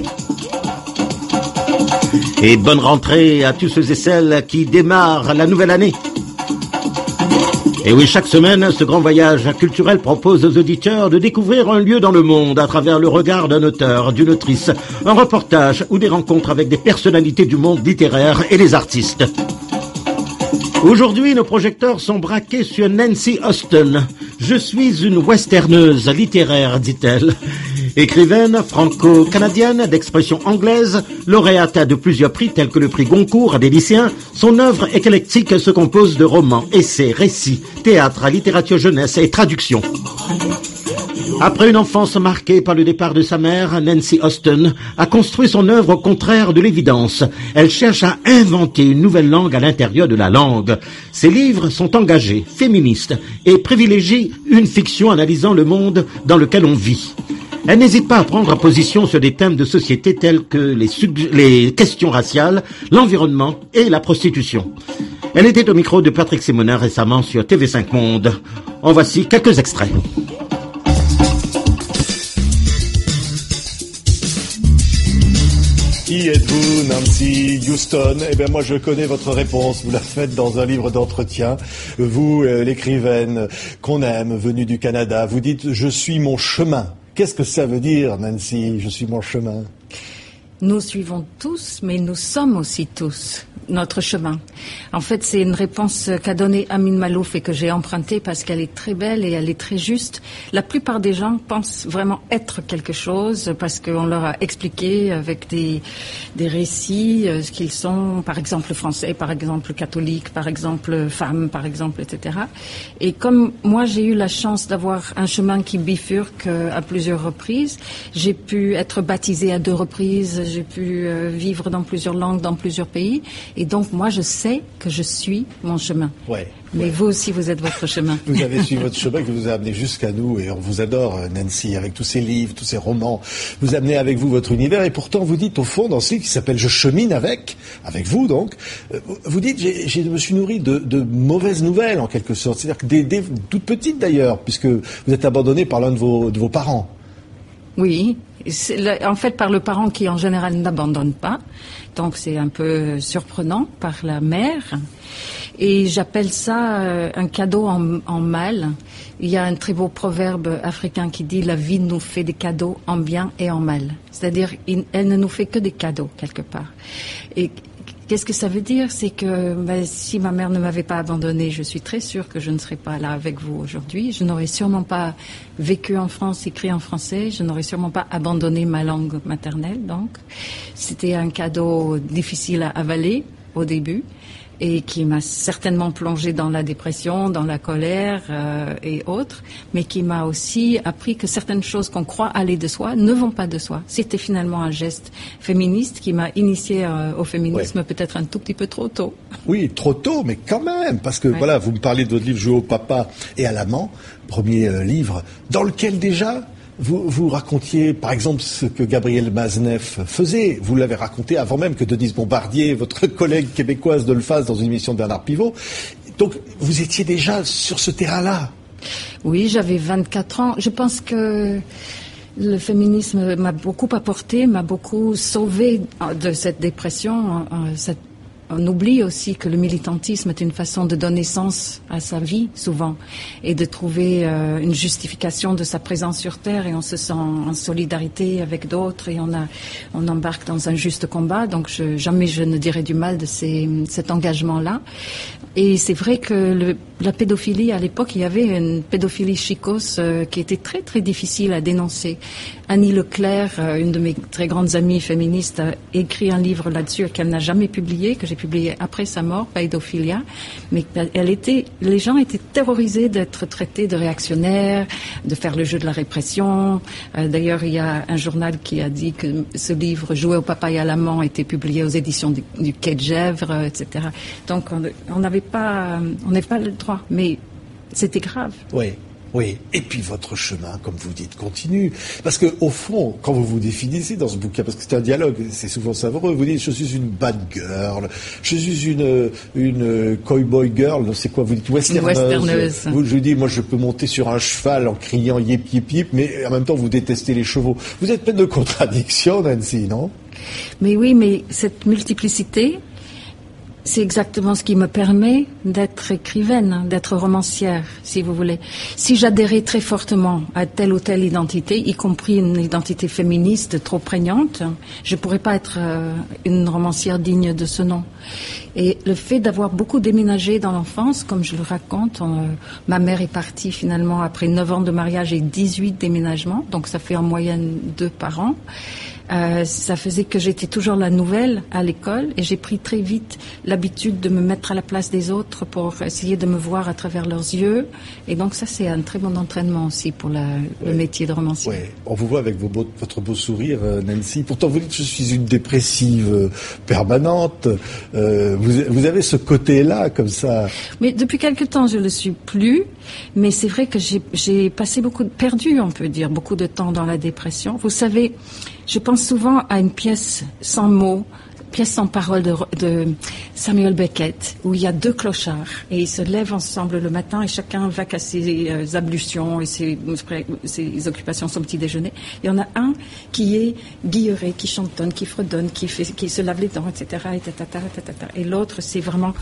Et bonne rentrée à tous ceux et celles qui démarrent la nouvelle année. Et oui, chaque semaine, ce grand voyage culturel propose aux auditeurs de découvrir un lieu dans le monde à travers le regard d'un auteur, d'une autrice, un reportage ou des rencontres avec des personnalités du monde littéraire et les artistes. Aujourd'hui, nos projecteurs sont braqués sur Nancy Austin. Je suis une westerneuse littéraire, dit-elle. Écrivaine franco-canadienne d'expression anglaise, lauréate de plusieurs prix tels que le prix Goncourt des lycéens, son œuvre éclectique se compose de romans, essais, récits, théâtre, littérature jeunesse et traduction. Après une enfance marquée par le départ de sa mère, Nancy Austin a construit son œuvre au contraire de l'évidence. Elle cherche à inventer une nouvelle langue à l'intérieur de la langue. Ses livres sont engagés, féministes et privilégient une fiction analysant le monde dans lequel on vit. Elle n'hésite pas à prendre position sur des thèmes de société tels que les, sug- les questions raciales, l'environnement et la prostitution. Elle était au micro de Patrick Simonin récemment sur T V cinq Monde. En voici quelques extraits. Qui êtes-vous, Nancy Houston? Eh bien, moi, je connais votre réponse. Vous la faites dans un livre d'entretien. Vous, euh, l'écrivaine qu'on aime, venue du Canada, vous dites « Je suis mon chemin ». Qu'est-ce que ça veut dire, Nancy, « Je suis mon chemin » ? Nous suivons tous, mais nous sommes aussi tous notre chemin. En fait, c'est une réponse qu'a donnée Amin Maalouf et que j'ai empruntée parce qu'elle est très belle et elle est très juste. La plupart des gens pensent vraiment être quelque chose parce qu'on leur a expliqué avec des, des récits euh, ce qu'ils sont, par exemple français, par exemple catholique, par exemple femme, par exemple, et cetera. Et comme moi, j'ai eu la chance d'avoir un chemin qui bifurque euh, à plusieurs reprises, j'ai pu être baptisée à deux reprises, j'ai pu euh, vivre dans plusieurs langues, dans plusieurs pays. Et donc, moi, je sais que je suis mon chemin. Ouais, Mais ouais. vous aussi, vous êtes votre chemin. Vous avez suivi votre chemin qui vous a amené jusqu'à nous et on vous adore, Nancy, avec tous ces livres, tous ces romans. Vous amenez avec vous votre univers et pourtant vous dites, au fond, dans ce livre qui s'appelle « Je chemine avec », avec vous donc, vous dites, j'ai, j'ai, je me suis nourri de, de mauvaises nouvelles en quelque sorte. C'est-à-dire que des, des toutes petites d'ailleurs, puisque vous êtes abandonné par l'un de vos, de vos parents. Oui, c'est le, en fait par le parent qui en général n'abandonne pas, donc c'est un peu surprenant, par la mère. Et j'appelle ça euh, un cadeau en, en mal. Il y a un très beau proverbe africain qui dit « La vie nous fait des cadeaux en bien et en mal ». C'est-à-dire, il, elle ne nous fait que des cadeaux, quelque part. Et qu'est-ce que ça veut dire? C'est que ben, si ma mère ne m'avait pas abandonnée, je suis très sûre que je ne serais pas là avec vous aujourd'hui. Je n'aurais sûrement pas vécu en France, écrit en français. Je n'aurais sûrement pas abandonné ma langue maternelle. Donc, c'était un cadeau difficile à avaler au début et qui m'a certainement plongé dans la dépression, dans la colère euh, et autres, mais qui m'a aussi appris que certaines choses qu'on croit aller de soi ne vont pas de soi. C'était finalement un geste féministe qui m'a initié euh, au féminisme ouais. peut-être un tout petit peu trop tôt. Oui, trop tôt, mais quand même, parce que ouais. voilà, vous me parlez de votre livre « Jouer au papa et à l'amant », premier euh, livre, dans lequel déjà Vous, vous racontiez, par exemple, ce que Gabriel Mazneff faisait. Vous l'avez raconté avant même que Denise Bombardier, votre collègue québécoise, ne le fasse dans une émission de Bernard Pivot. Donc, vous étiez déjà sur ce terrain-là. Oui, j'avais vingt-quatre ans. Je pense que le féminisme m'a beaucoup apporté, m'a beaucoup sauvé de cette dépression, cette On oublie aussi que le militantisme est une façon de donner sens à sa vie, souvent, et de trouver euh, une justification de sa présence sur Terre, et on se sent en solidarité avec d'autres, et on, a, on embarque dans un juste combat. Donc je, jamais je ne dirais du mal de ces, cet engagement-là. Et c'est vrai que le, la pédophilie, à l'époque, il y avait une pédophilie chicose euh, qui était très très difficile à dénoncer. Annie Leclerc, euh, une de mes très grandes amies féministes, a écrit un livre là-dessus qu'elle n'a jamais publié, que j'ai publié après sa mort, Pédophilia. Mais elle était, les gens étaient terrorisés d'être traités de réactionnaires, de faire le jeu de la répression. Euh, d'ailleurs, il y a un journal qui a dit que ce livre, Jouer au papa et à l'amant, était publié aux éditions du, du Quai de Gèvres, euh, et cetera. Donc on n'avait pas, on n'avait pas le droit, mais c'était grave. Oui. Oui, et puis votre chemin, comme vous dites, continue. Parce que au fond, quand vous vous définissez dans ce bouquin, parce que c'est un dialogue, c'est souvent savoureux, vous dites « je suis une bad girl »,« je suis une une cowboy girl », c'est quoi, vous dites « westerneuse ». westerneuse. Vous, je vous dis, moi je peux monter sur un cheval en criant « yip yip yip », mais en même temps vous détestez les chevaux. Vous êtes pleine de contradictions, Nancy, non? Mais oui, mais cette multiplicité, c'est exactement ce qui me permet d'être écrivaine, d'être romancière, si vous voulez. Si j'adhérais très fortement à telle ou telle identité, y compris une identité féministe trop prégnante, je pourrais pas être euh, une romancière digne de ce nom. Et le fait d'avoir beaucoup déménagé dans l'enfance, comme je le raconte, on, euh, ma mère est partie finalement après neuf ans de mariage et dix-huit déménagements, donc ça fait en moyenne deux par an. Euh, ça faisait que j'étais toujours la nouvelle à l'école et j'ai pris très vite l'habitude de me mettre à la place des autres pour essayer de me voir à travers leurs yeux. Et donc ça, c'est un très bon entraînement aussi pour la, ouais. le métier de romancier. Ouais. On vous voit avec vos beaux, votre beau sourire, Nancy. Pourtant, vous dites que je suis une dépressive permanente. Euh, vous, vous avez ce côté-là, comme ça. Mais depuis quelque temps, je le suis plus. Mais c'est vrai que j'ai, j'ai passé beaucoup, de, perdu, on peut dire, beaucoup de temps dans la dépression. Vous savez, je pense souvent à une pièce sans mots, pièce sans parole de, de Samuel Beckett, où il y a deux clochards, et ils se lèvent ensemble le matin, et chacun va à ses euh, ablutions et ses, ses occupations, son petit déjeuner. Il y en a un qui est guilleré, qui chantonne, qui fredonne, qui, fait, qui se lave les dents, et cetera. Et, tatata, tatata. Et l'autre, c'est vraiment...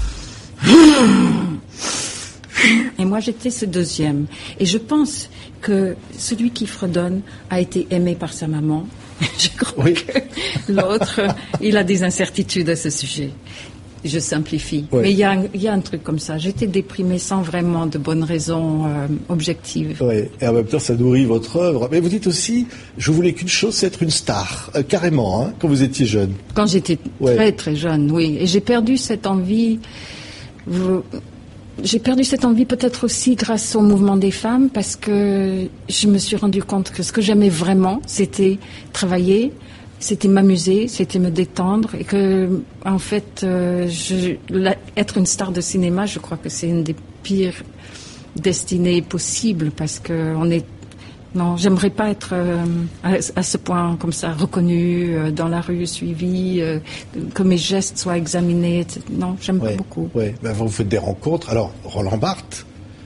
Et moi, j'étais ce deuxième. Et je pense que celui qui fredonne a été aimé par sa maman. Je crois oui. que l'autre, il a des incertitudes à ce sujet. Je simplifie. Oui. Mais il y, y a un truc comme ça. J'étais déprimée sans vraiment de bonnes raisons euh, objectives. Oui, et en même temps, ça nourrit votre œuvre. Mais vous dites aussi, je voulais qu'une chose, c'est être une star. Euh, carrément, hein, quand vous étiez jeune. Quand j'étais ouais. très, très jeune, oui. Et j'ai perdu cette envie... Vous... J'ai perdu cette envie peut-être aussi grâce au mouvement des femmes, parce que je me suis rendu compte que ce que j'aimais vraiment, c'était travailler, c'était m'amuser, c'était me détendre, et que, en fait, euh, je, la, être une star de cinéma, je crois que c'est une des pires destinées possibles, parce que on est non, j'aimerais pas être euh, à, à ce point comme ça reconnue euh, dans la rue, suivie, euh, que mes gestes soient examinés. et cetera. Non, j'aime ouais, pas beaucoup. Oui, ben vous faites des rencontres. Alors, Roland Barthes,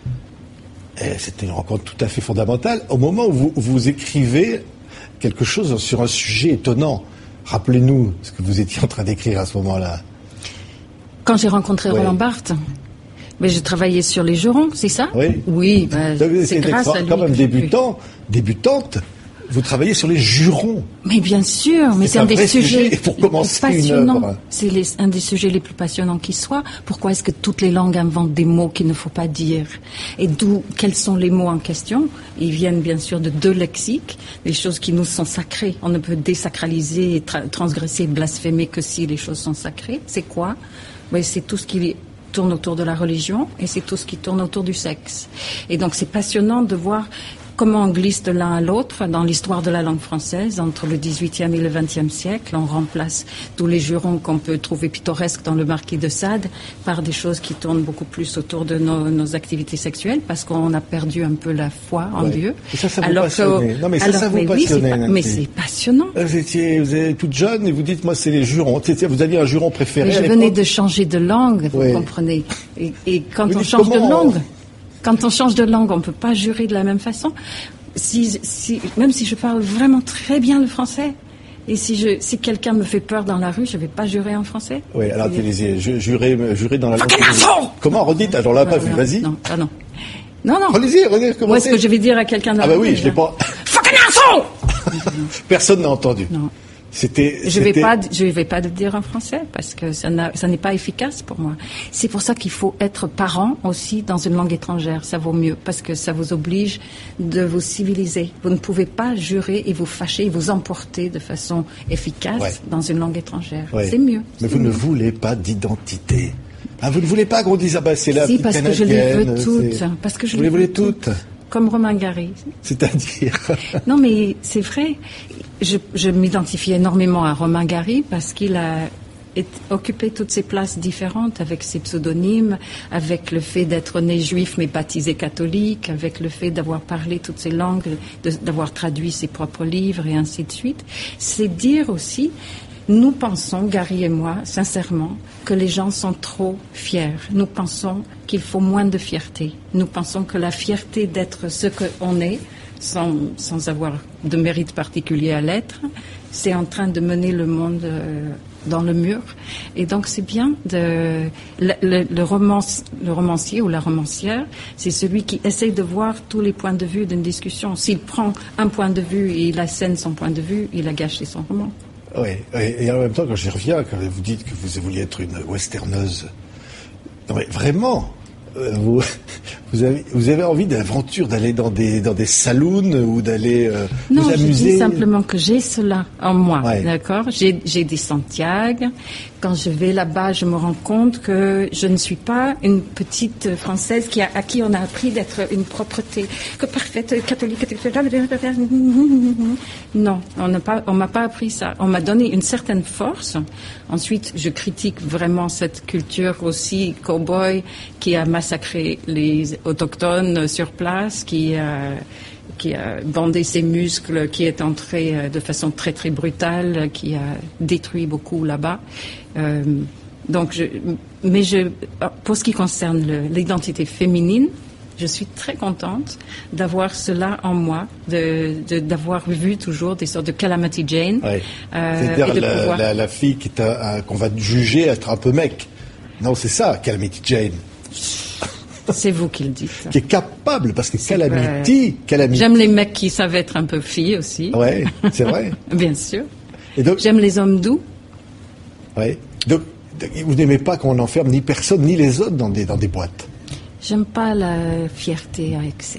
eh, c'était une rencontre tout à fait fondamentale. Au moment où vous, vous écrivez quelque chose sur un sujet étonnant, rappelez-nous ce que vous étiez en train d'écrire à ce moment-là. Quand j'ai rencontré ouais. Roland Barthes, mais je travaillais sur les jurons, c'est ça? Oui. Oui, ben, c'est grâce à lui. Quand même débutant, débutante, vous travaillez sur les jurons. Mais bien sûr, mais c'est, c'est un, un des sujets sujet pour commencer passionnants. Une œuvre. C'est les, un des sujets les plus passionnants qui soient. Pourquoi est-ce que toutes les langues inventent des mots qu'il ne faut pas dire? Et d'où, quels sont les mots en question? Ils viennent bien sûr de deux lexiques, des choses qui nous sont sacrées. On ne peut désacraliser, tra- transgresser, blasphémer que si les choses sont sacrées. C'est quoi? Oui, c'est tout ce qui tourne autour de la religion, et c'est tout ce qui tourne autour du sexe. Et donc c'est passionnant de voir comment on glisse de l'un à l'autre dans l'histoire de la langue française entre le dix-huitième et le vingtième siècle. On remplace tous les jurons qu'on peut trouver pittoresques dans le Marquis de Sade par des choses qui tournent beaucoup plus autour de nos, nos activités sexuelles, parce qu'on a perdu un peu la foi en ouais. Dieu. Et ça, ça vous alors passionnait. Que, non, mais ça, alors, ça vous mais passionnait. Oui, c'est mais c'est passionnant. Vous étiez, vous êtes toute jeune et vous dites, moi, c'est les jurons. Vous aviez un juron préféré. Mais je venais de changer de langue, vous ouais. comprenez. Et, et quand vous on change de langue... Quand on change de langue, on ne peut pas jurer de la même façon. Si, si, même si je parle vraiment très bien le français, et si, je, si quelqu'un me fait peur dans la rue, je ne vais pas jurer en français. Oui, alors allez-y, jurer, jurer dans la langue. Comment redites? Alors, on l'a pas vu, vas-y. Non, ah non. Non, non. Allez-y, allez-y, commencez. Ou est-ce que je vais dire à quelqu'un dans ah la rue? Ah bah oui, je l'ai pas. Fucking asshole! Personne n'a entendu. Non. C'était, je vais pas, je vais pas le dire en français parce que ça, n'a, ça n'est pas efficace pour moi. C'est pour ça qu'il faut être parent aussi dans une langue étrangère. Ça vaut mieux parce que ça vous oblige de vous civiliser. Vous ne pouvez pas jurer et vous fâcher et vous emporter de façon efficace ouais. dans une langue étrangère. Ouais. C'est mieux. Mais c'est vous mieux. ne voulez pas d'identité. Ah, vous ne voulez pas qu'on dise ah bah c'est la si, parce que je les veux toutes. C'est... Parce que je vous les, les voulez toutes. toutes. Comme Romain Gary. C'est-à-dire Non, mais c'est vrai. Je, je m'identifie énormément à Romain Gary parce qu'il a est, occupé toutes ces places différentes avec ses pseudonymes, avec le fait d'être né juif mais baptisé catholique, avec le fait d'avoir parlé toutes ces langues, de, d'avoir traduit ses propres livres et ainsi de suite. C'est dire aussi... Nous pensons, Gary et moi, sincèrement, que les gens sont trop fiers. Nous pensons qu'il faut moins de fierté. Nous pensons que la fierté d'être ce qu'on est, sans, sans avoir de mérite particulier à l'être, c'est en train de mener le monde euh, dans le mur. Et donc c'est bien de... Le, le, le, romance, le romancier ou la romancière, c'est celui qui essaye de voir tous les points de vue d'une discussion. S'il prend un point de vue et il assène son point de vue, il a gâché son roman. Oui, et en même temps, quand j'y reviens, quand vous dites que vous vouliez être une westerneuse, non mais vraiment, vous, vous, avez, vous avez envie d'aventure, d'aller dans des, dans des saloons ou d'aller euh, non, vous amuser? Non, je dis simplement que j'ai cela en moi, ouais. d'accord? J'ai, j'ai des Santiago. Quand je vais là-bas, je me rends compte que je ne suis pas une petite Française qui a, à qui on a appris d'être une propreté, que parfaite, catholique. Non, on n'a pas, on m'a pas appris ça. On m'a donné une certaine force. Ensuite, je critique vraiment cette culture aussi cow-boy qui a massacré les autochtones sur place, qui a qui a bandé ses muscles, qui est entré euh, de façon très très brutale, qui a détruit beaucoup là-bas. Euh, donc, je, mais je, pour ce qui concerne le, l'identité féminine, je suis très contente d'avoir cela en moi, de, de, d'avoir vu toujours des sortes de Calamity Jane. Ouais. Euh, C'est-à-dire et de la, pouvoir... la, la fille qui est un, un, qu'on va juger être un peu mec. Non, c'est ça, Calamity Jane. C'est vous qui le dites. Qui est capable, parce que Calamity, vrai. Calamity... J'aime les mecs qui savent être un peu filles aussi. Ouais, c'est vrai. Bien sûr. Et donc... J'aime les hommes doux. Ouais. Donc, vous n'aimez pas qu'on enferme ni personne ni les autres dans des, dans des boîtes. J'aime pas la fierté à excès.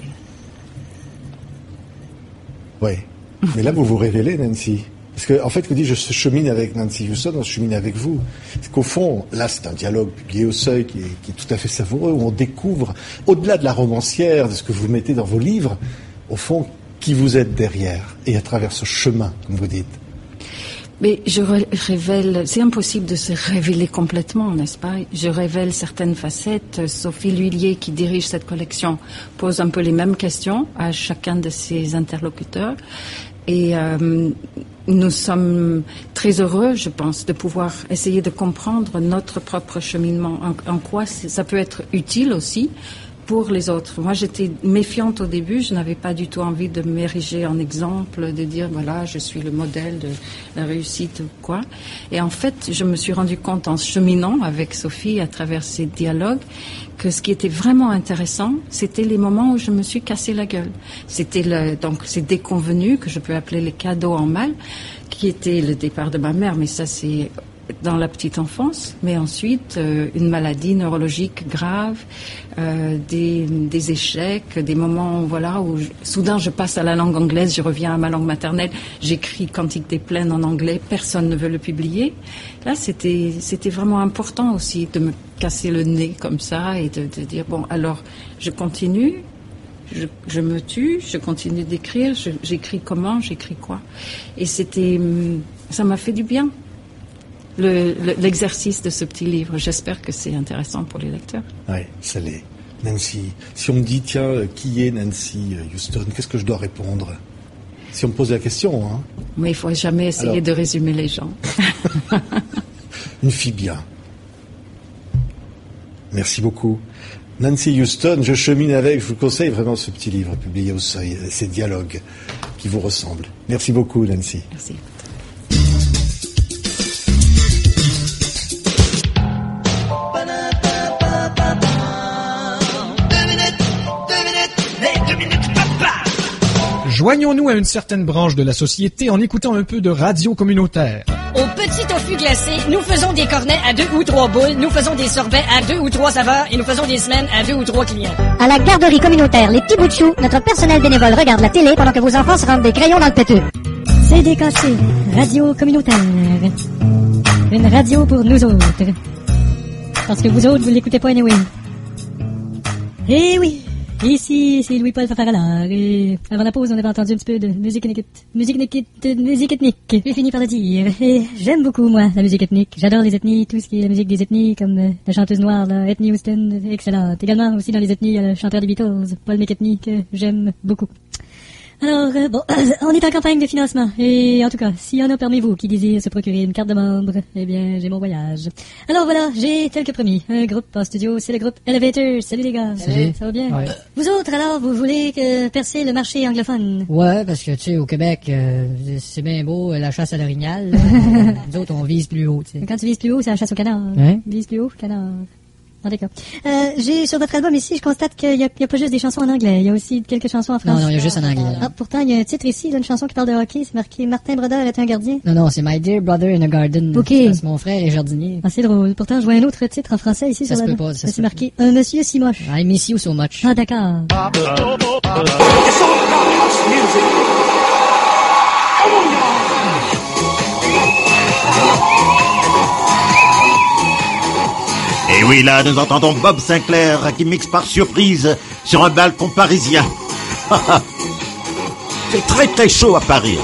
Oui. Mais là, vous vous révélez, Nancy. Parce qu'en en fait, vous dites, je chemine avec Nancy Houston, je chemine avec vous. C'est qu'au fond, là, c'est un dialogue publié au Seuil qui est, qui est tout à fait savoureux, où on découvre, au-delà de la romancière, de ce que vous mettez dans vos livres, au fond, qui vous êtes derrière, et à travers ce chemin, comme vous dites. Mais je révèle, c'est impossible de se révéler complètement, n'est-ce pas? Je révèle certaines facettes. Sophie Lhuillier, qui dirige cette collection, pose un peu les mêmes questions à chacun de ses interlocuteurs. Et euh, nous sommes très heureux, je pense, de pouvoir essayer de comprendre notre propre cheminement, en, en quoi ça peut être utile aussi pour les autres. Moi, j'étais méfiante au début, je n'avais pas du tout envie de m'ériger en exemple, de dire, voilà, je suis le modèle de la réussite ou quoi. Et en fait, je me suis rendu compte en cheminant avec Sophie à travers ces dialogues que ce qui était vraiment intéressant, c'était les moments où je me suis cassé la gueule. C'était le, donc ces déconvenus que je peux appeler les cadeaux en mal, qui étaient le départ de ma mère, mais ça c'est dans la petite enfance, mais ensuite euh, une maladie neurologique grave, euh, des, des échecs, des moments voilà où je, soudain je passe à la langue anglaise, je reviens à ma langue maternelle, j'écris Cantique des plaines en anglais, personne ne veut le publier. Là, c'était c'était vraiment important aussi de me casser le nez comme ça et de, de dire bon alors je continue. Je, je me tue, je continue d'écrire, je, j'écris comment, j'écris quoi. Et c'était, ça m'a fait du bien. Le, le, l'exercice de ce petit livre. J'espère que c'est intéressant pour les lecteurs. Oui, ça l'est. Nancy, si on me dit, tiens, qui est Nancy Houston, qu'est-ce que je dois répondre? Si on me pose la question, hein. Mais il ne faut jamais essayer Alors... de résumer les gens. Une fille bien. Merci beaucoup. Nancy Houston, je chemine avec, je vous conseille vraiment ce petit livre publié au Seuil, ces dialogues qui vous ressemblent. Merci beaucoup, Nancy. Merci. Joignons-nous à une certaine branche de la société en écoutant un peu de radio communautaire. Au petit tofu glacé, nous faisons des cornets à deux ou trois boules, nous faisons des sorbets à deux ou trois saveurs et nous faisons des semaines à deux ou trois clients. À la garderie communautaire Les Petits Bouts de Chou, notre personnel bénévole regarde la télé pendant que vos enfants se rendent des crayons dans le péteux. C D K C, radio communautaire. Une radio pour nous autres. Parce que vous autres, vous l'écoutez pas anyway. Eh oui! Ici, c'est Louis-Paul Fafaralard. Et avant la pause, on avait entendu un petit peu de musique ethnique. Musique ethnique, musique ethnique. J'ai fini par le dire. Et j'aime beaucoup, moi, la musique ethnique. J'adore les ethnies, tout ce qui est la musique des ethnies, comme euh, la chanteuse noire, là, Ethnie Houston, excellente. Également, aussi dans les ethnies, il y a le chanteur des Beatles, Paul McCartney, que j'aime beaucoup. Alors, euh, bon, on est en campagne de financement. Et en tout cas, s'il y en a parmi vous qui désirent se procurer une carte de membre, eh bien, j'ai mon voyage. Alors voilà, j'ai tel que promis, un groupe en studio, c'est le groupe Elevator. Salut les gars. Salut. Ça va bien? Ouais. Vous autres, alors, vous voulez que percer le marché anglophone? Ouais, parce que, tu sais, au Québec, euh, c'est bien beau, la chasse à l'orignal. Nous autres, on vise plus haut, tu sais. Quand tu vises plus haut, c'est la chasse au canard. Hein? Vise plus haut, canard. Ah, d'accord. Euh, j'ai, sur votre album ici, je constate qu'il y a, il y a pas juste des chansons en anglais, il y a aussi quelques chansons en français. Non, non, il y a juste en anglais. Ah, pourtant, il y a un titre ici, là, une chanson qui parle de hockey, c'est marqué Martin Brodeur est un gardien. Non, non, c'est My Dear Brother in a Garden. Ok. Parce que mon frère est jardinier. Ah, c'est drôle. Pourtant, je vois un autre titre en français ici ça sur l'album. Ça se peut pas, ça se c'est marqué Un monsieur si moche. I miss you so much. Ah, d'accord. Et oui, là, nous entendons Bob Sinclair qui mixe par surprise sur un balcon parisien. C'est très très chaud à Paris.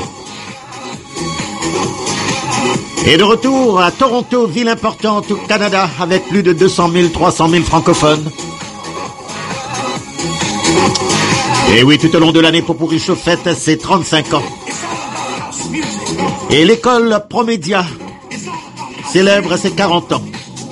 Et de retour à Toronto, ville importante au Canada, avec plus de deux cent mille, trois cent mille francophones. Et oui, tout au long de l'année, Popurrí Show fête ses trente-cinq ans. Et l'école Promédia célèbre ses quarante ans.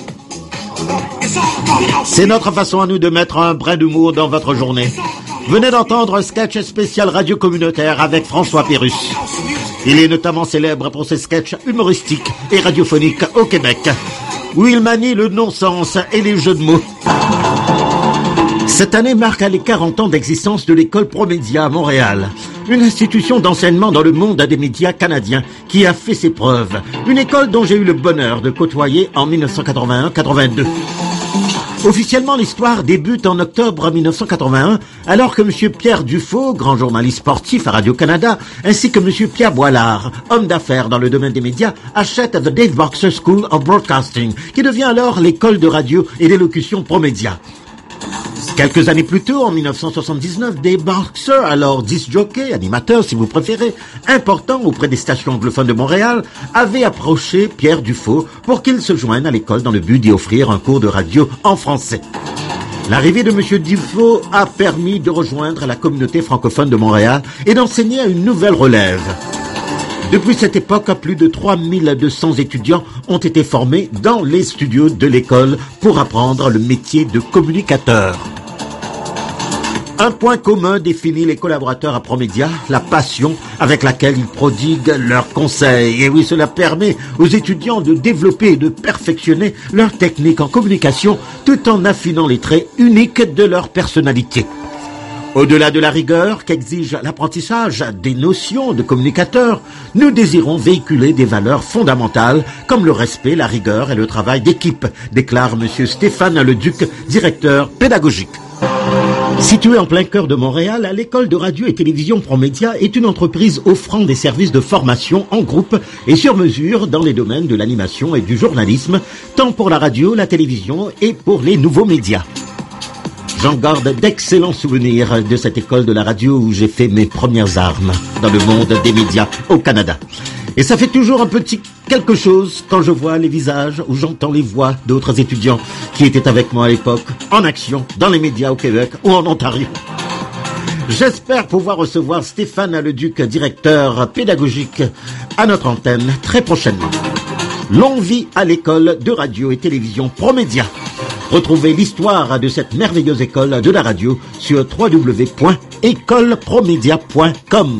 C'est notre façon à nous de mettre un brin d'humour dans votre journée. Venez d'entendre un sketch spécial radio communautaire avec François Pérusse. Il est notamment célèbre pour ses sketchs humoristiques et radiophoniques au Québec, où il manie le non-sens et les jeux de mots. Cette année marque les quarante ans d'existence de l'école Promédia à Montréal, une institution d'enseignement dans le monde des médias canadiens qui a fait ses preuves, une école dont j'ai eu le bonheur de côtoyer en mille neuf cent quatre-vingt-un quatre-vingt-deux. Officiellement, l'histoire débute en octobre mille neuf cent quatre-vingt-un, alors que M. Pierre Dufault, grand journaliste sportif à Radio-Canada, ainsi que M. Pierre Boilard, homme d'affaires dans le domaine des médias, achètent The Dave Boxer School of Broadcasting, qui devient alors l'école de radio et d'élocution Promédia. Quelques années plus tôt, en mille neuf cent soixante-dix-neuf, Dave Boxer, alors disc-jockey, animateur si vous préférez, important auprès des stations anglophones de Montréal, avait approché Pierre Dufault pour qu'il se joigne à l'école dans le but d'y offrir un cours de radio en français. L'arrivée de M. Dufault a permis de rejoindre la communauté francophone de Montréal et d'enseigner à une nouvelle relève. Depuis cette époque, plus de trois mille deux cents étudiants ont été formés dans les studios de l'école pour apprendre le métier de communicateur. Un point commun définit les collaborateurs à Promédia, la passion avec laquelle ils prodiguent leurs conseils. Et oui, cela permet aux étudiants de développer et de perfectionner leur technique en communication tout en affinant les traits uniques de leur personnalité. Au-delà de la rigueur qu'exige l'apprentissage des notions de communicateur, nous désirons véhiculer des valeurs fondamentales comme le respect, la rigueur et le travail d'équipe, déclare M. Stéphane Leduc, directeur pédagogique. Située en plein cœur de Montréal, l'école de radio et télévision Promédia est une entreprise offrant des services de formation en groupe et sur mesure dans les domaines de l'animation et du journalisme, tant pour la radio, la télévision et pour les nouveaux médias. J'en garde d'excellents souvenirs de cette école de la radio où j'ai fait mes premières armes dans le monde des médias au Canada. Et ça fait toujours un petit quelque chose quand je vois les visages ou j'entends les voix d'autres étudiants qui étaient avec moi à l'époque, en action, dans les médias au Québec ou en Ontario. J'espère pouvoir recevoir Stéphane Leduc, directeur pédagogique, à notre antenne très prochainement. Longue vie à l'école de radio et télévision Promédia. Retrouvez l'histoire de cette merveilleuse école de la radio sur w w w point école promédia point com.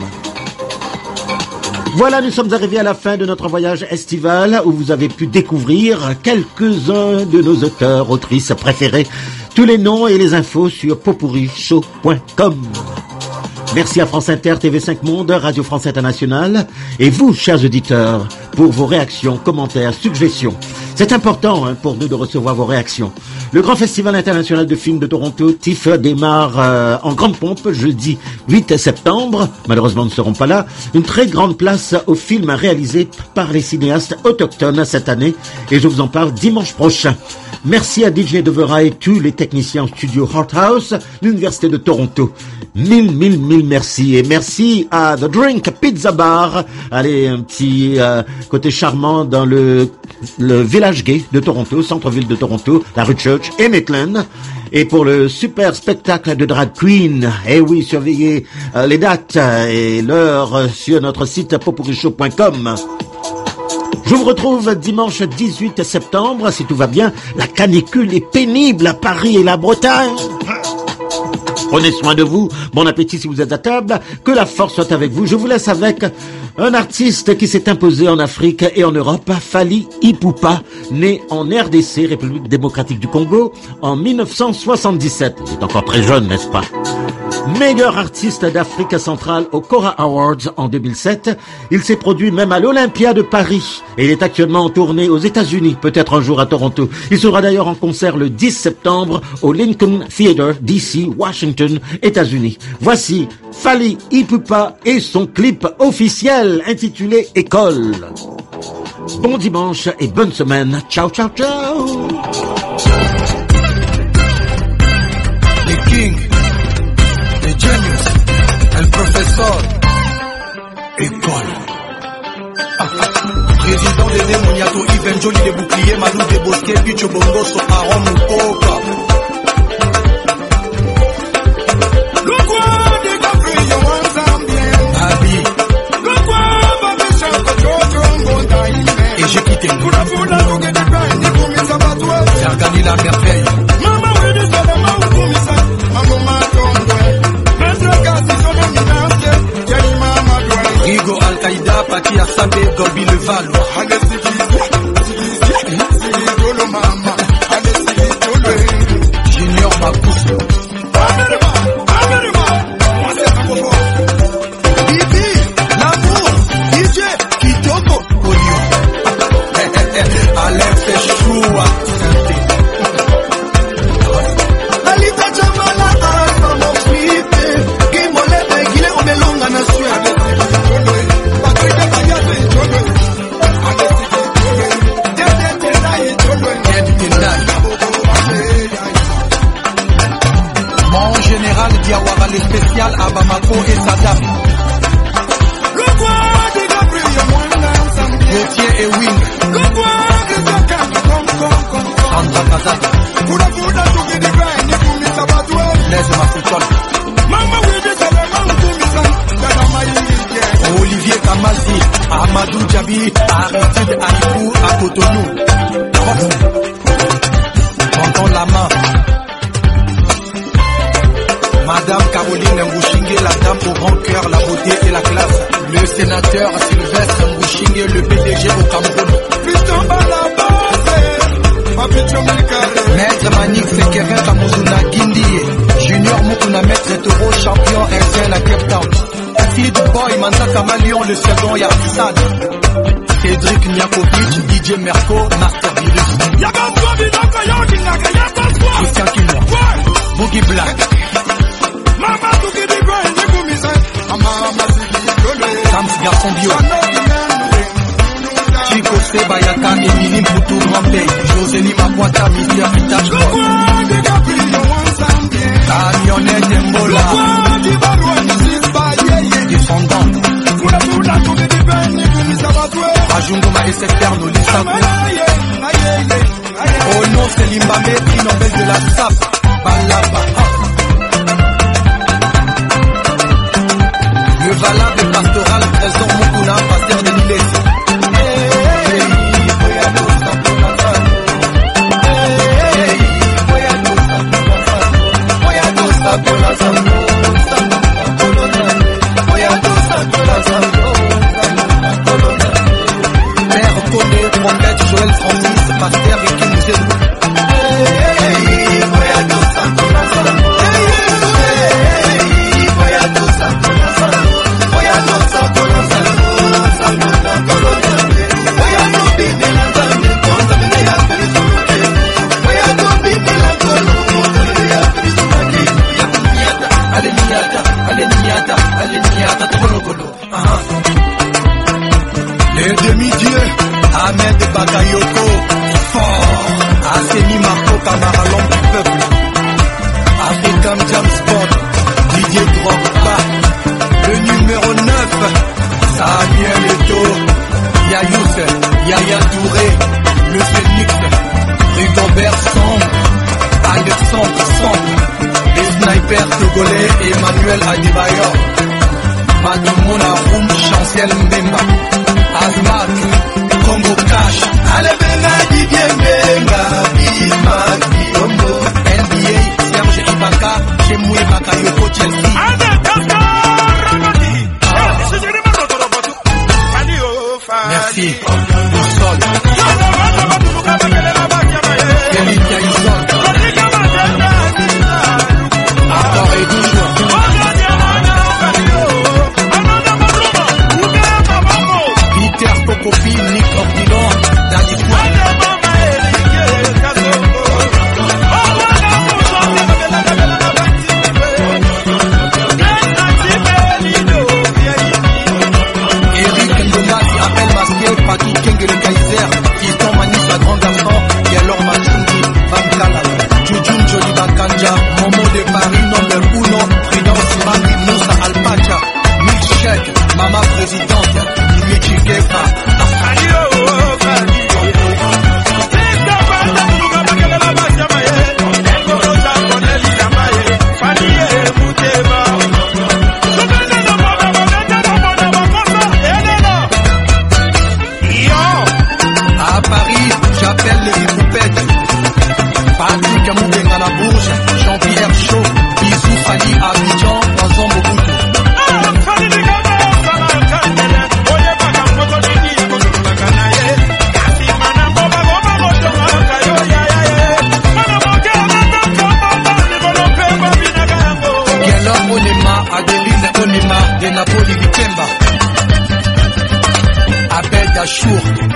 Voilà, nous sommes arrivés à la fin de notre voyage estival où vous avez pu découvrir quelques-uns de nos auteurs, autrices préférés. Tous les noms et les infos sur popurrí show point com. Merci à France Inter, T V cinq Monde, Radio France Internationale et vous, chers auditeurs, pour vos réactions, commentaires, suggestions. C'est important hein, pour nous de recevoir vos réactions. Le Grand Festival international de films de Toronto, TIFF, démarre euh, en grande pompe jeudi huit septembre. Malheureusement, nous ne serons pas là. Une très grande place aux films réalisés par les cinéastes autochtones cette année et je vous en parle dimanche prochain. Merci à D J Devera et tous les techniciens au studio Heart House, l'Université de Toronto. Mille, mille, mille merci. Et merci à The Drink Pizza Bar. Allez, un petit euh, côté charmant dans le, le village gay de Toronto, centre-ville de Toronto, la rue Church et Maitland. Et pour le super spectacle de drag queen, eh oui, surveillez euh, les dates et l'heure sur notre site popurrí show point com. Je vous retrouve dimanche dix-huit septembre, si tout va bien. La canicule est pénible à Paris et la Bretagne. Prenez soin de vous, bon appétit si vous êtes à table, que la force soit avec vous. Je vous laisse avec un artiste qui s'est imposé en Afrique et en Europe, Fally Ipupa, né en R D C, République démocratique du Congo, en mille neuf cent soixante-dix-sept. Vous êtes encore très jeune, n'est-ce pas? Meilleur artiste d'Afrique centrale au Cora Awards en deux mille sept. Il s'est produit même à l'Olympia de Paris et il est actuellement en tournée aux États-Unis, peut-être un jour à Toronto. Il sera d'ailleurs en concert le dix septembre au Lincoln Theater, D C, Washington, États-Unis. Voici Fally Ipupa et son clip officiel intitulé École. Bon dimanche et bonne semaine. Ciao, ciao, ciao. The King, The Genius, El Professeur, École. Président des démoniato, Yves Njoli des boucliers, Malou des bosquets, Picho Bongoso, Aaron Mupoka. Le roi des Paki Asambe, Gobi le Valois. Junior Mapuso. Bibi, l'amour, D J, Kitoko, Olio. Alex Choua. Alita Jamala, Asama, Flipe, Kimole, Gile, Omelonga, Nation. Mon général Diawara, le spécial à Bamako et Sadam. Gauthier et Wing. Sandra Kazaka. Les Mafutol. Olivier Kamazi, Amadou Djabi, Aristide Aïkou, à Cotonou. Tonton Lama. Madame Caroline Mbouchingue, la dame au grand cœur, la beauté et la classe. Le sénateur Sylvestre Mbouchingue, le P D G au Cameroun. Maître Manik Sekere Kamuzuna Guindie. Junior Mukuna, Maître Toro, champion ancien à Cape Town. Sid Boy, Manzaka Malion, le second Yassad. Cédric Niakovic, D J Merco, Master Virus. Christian Kimo, Boogie Black. Sams Garçon Bio. Chico Sebayaka, Emily Moutou, Grand-Pay. Josélie Makwata, Mister Pitache. Camionnette Mbola. Descendant. Ajungoma et Secterno, les sapes. Oh non, c'est Limbamé, prix Nobel de la S A P. Balaba. Le valable pastoral, trésor Mukuna, pasteur de l'Ilesi. Père Koné, prophète Joël Francis, pasteur et qui nous aide. Le demi-dieu, Ahmed Bakayoko, fort, Assemi Marco Camara, l'homme du peuple, African James Bond, Didier Drogba, le numéro neuf, Samuel Eto'o, Yayous, Yaya Touré, le Phoenix, Rigobert Sombre, Alexandre Sombre, les snipers togolais, Emmanuel Adebayor, Matumona Roum, Chancel Mbemba, Azmak, Congo Cash, Alebena Didier Mbenga, Bismarck, Biombo, N B A, Serge Ibaka, Chemoué Bakayoko, Chelsea. Merci. Boussole. Kelly Tyson. Encore et toujours. Peter Kokopi, Nick Ordilon, Daddy Fouad. Eric Ndomasi, appel masqué, Patrick Kenge le Kaiser, Fiston Manis, la grande garçon, Yalor Matsundi, Bamkala, Jujun Joli Bakanja, Momo de Paris, number uno, Prudence Mami, Moussa Alpacha, Milchek, Mama Présidente, Luigi Kepa. À Paris, j'appelle les poupettes. Patrick Amoubenga la Bourge, Jean-Pierre Chaud, Bisou Fali Abidjan, dans Mobutu. Achour,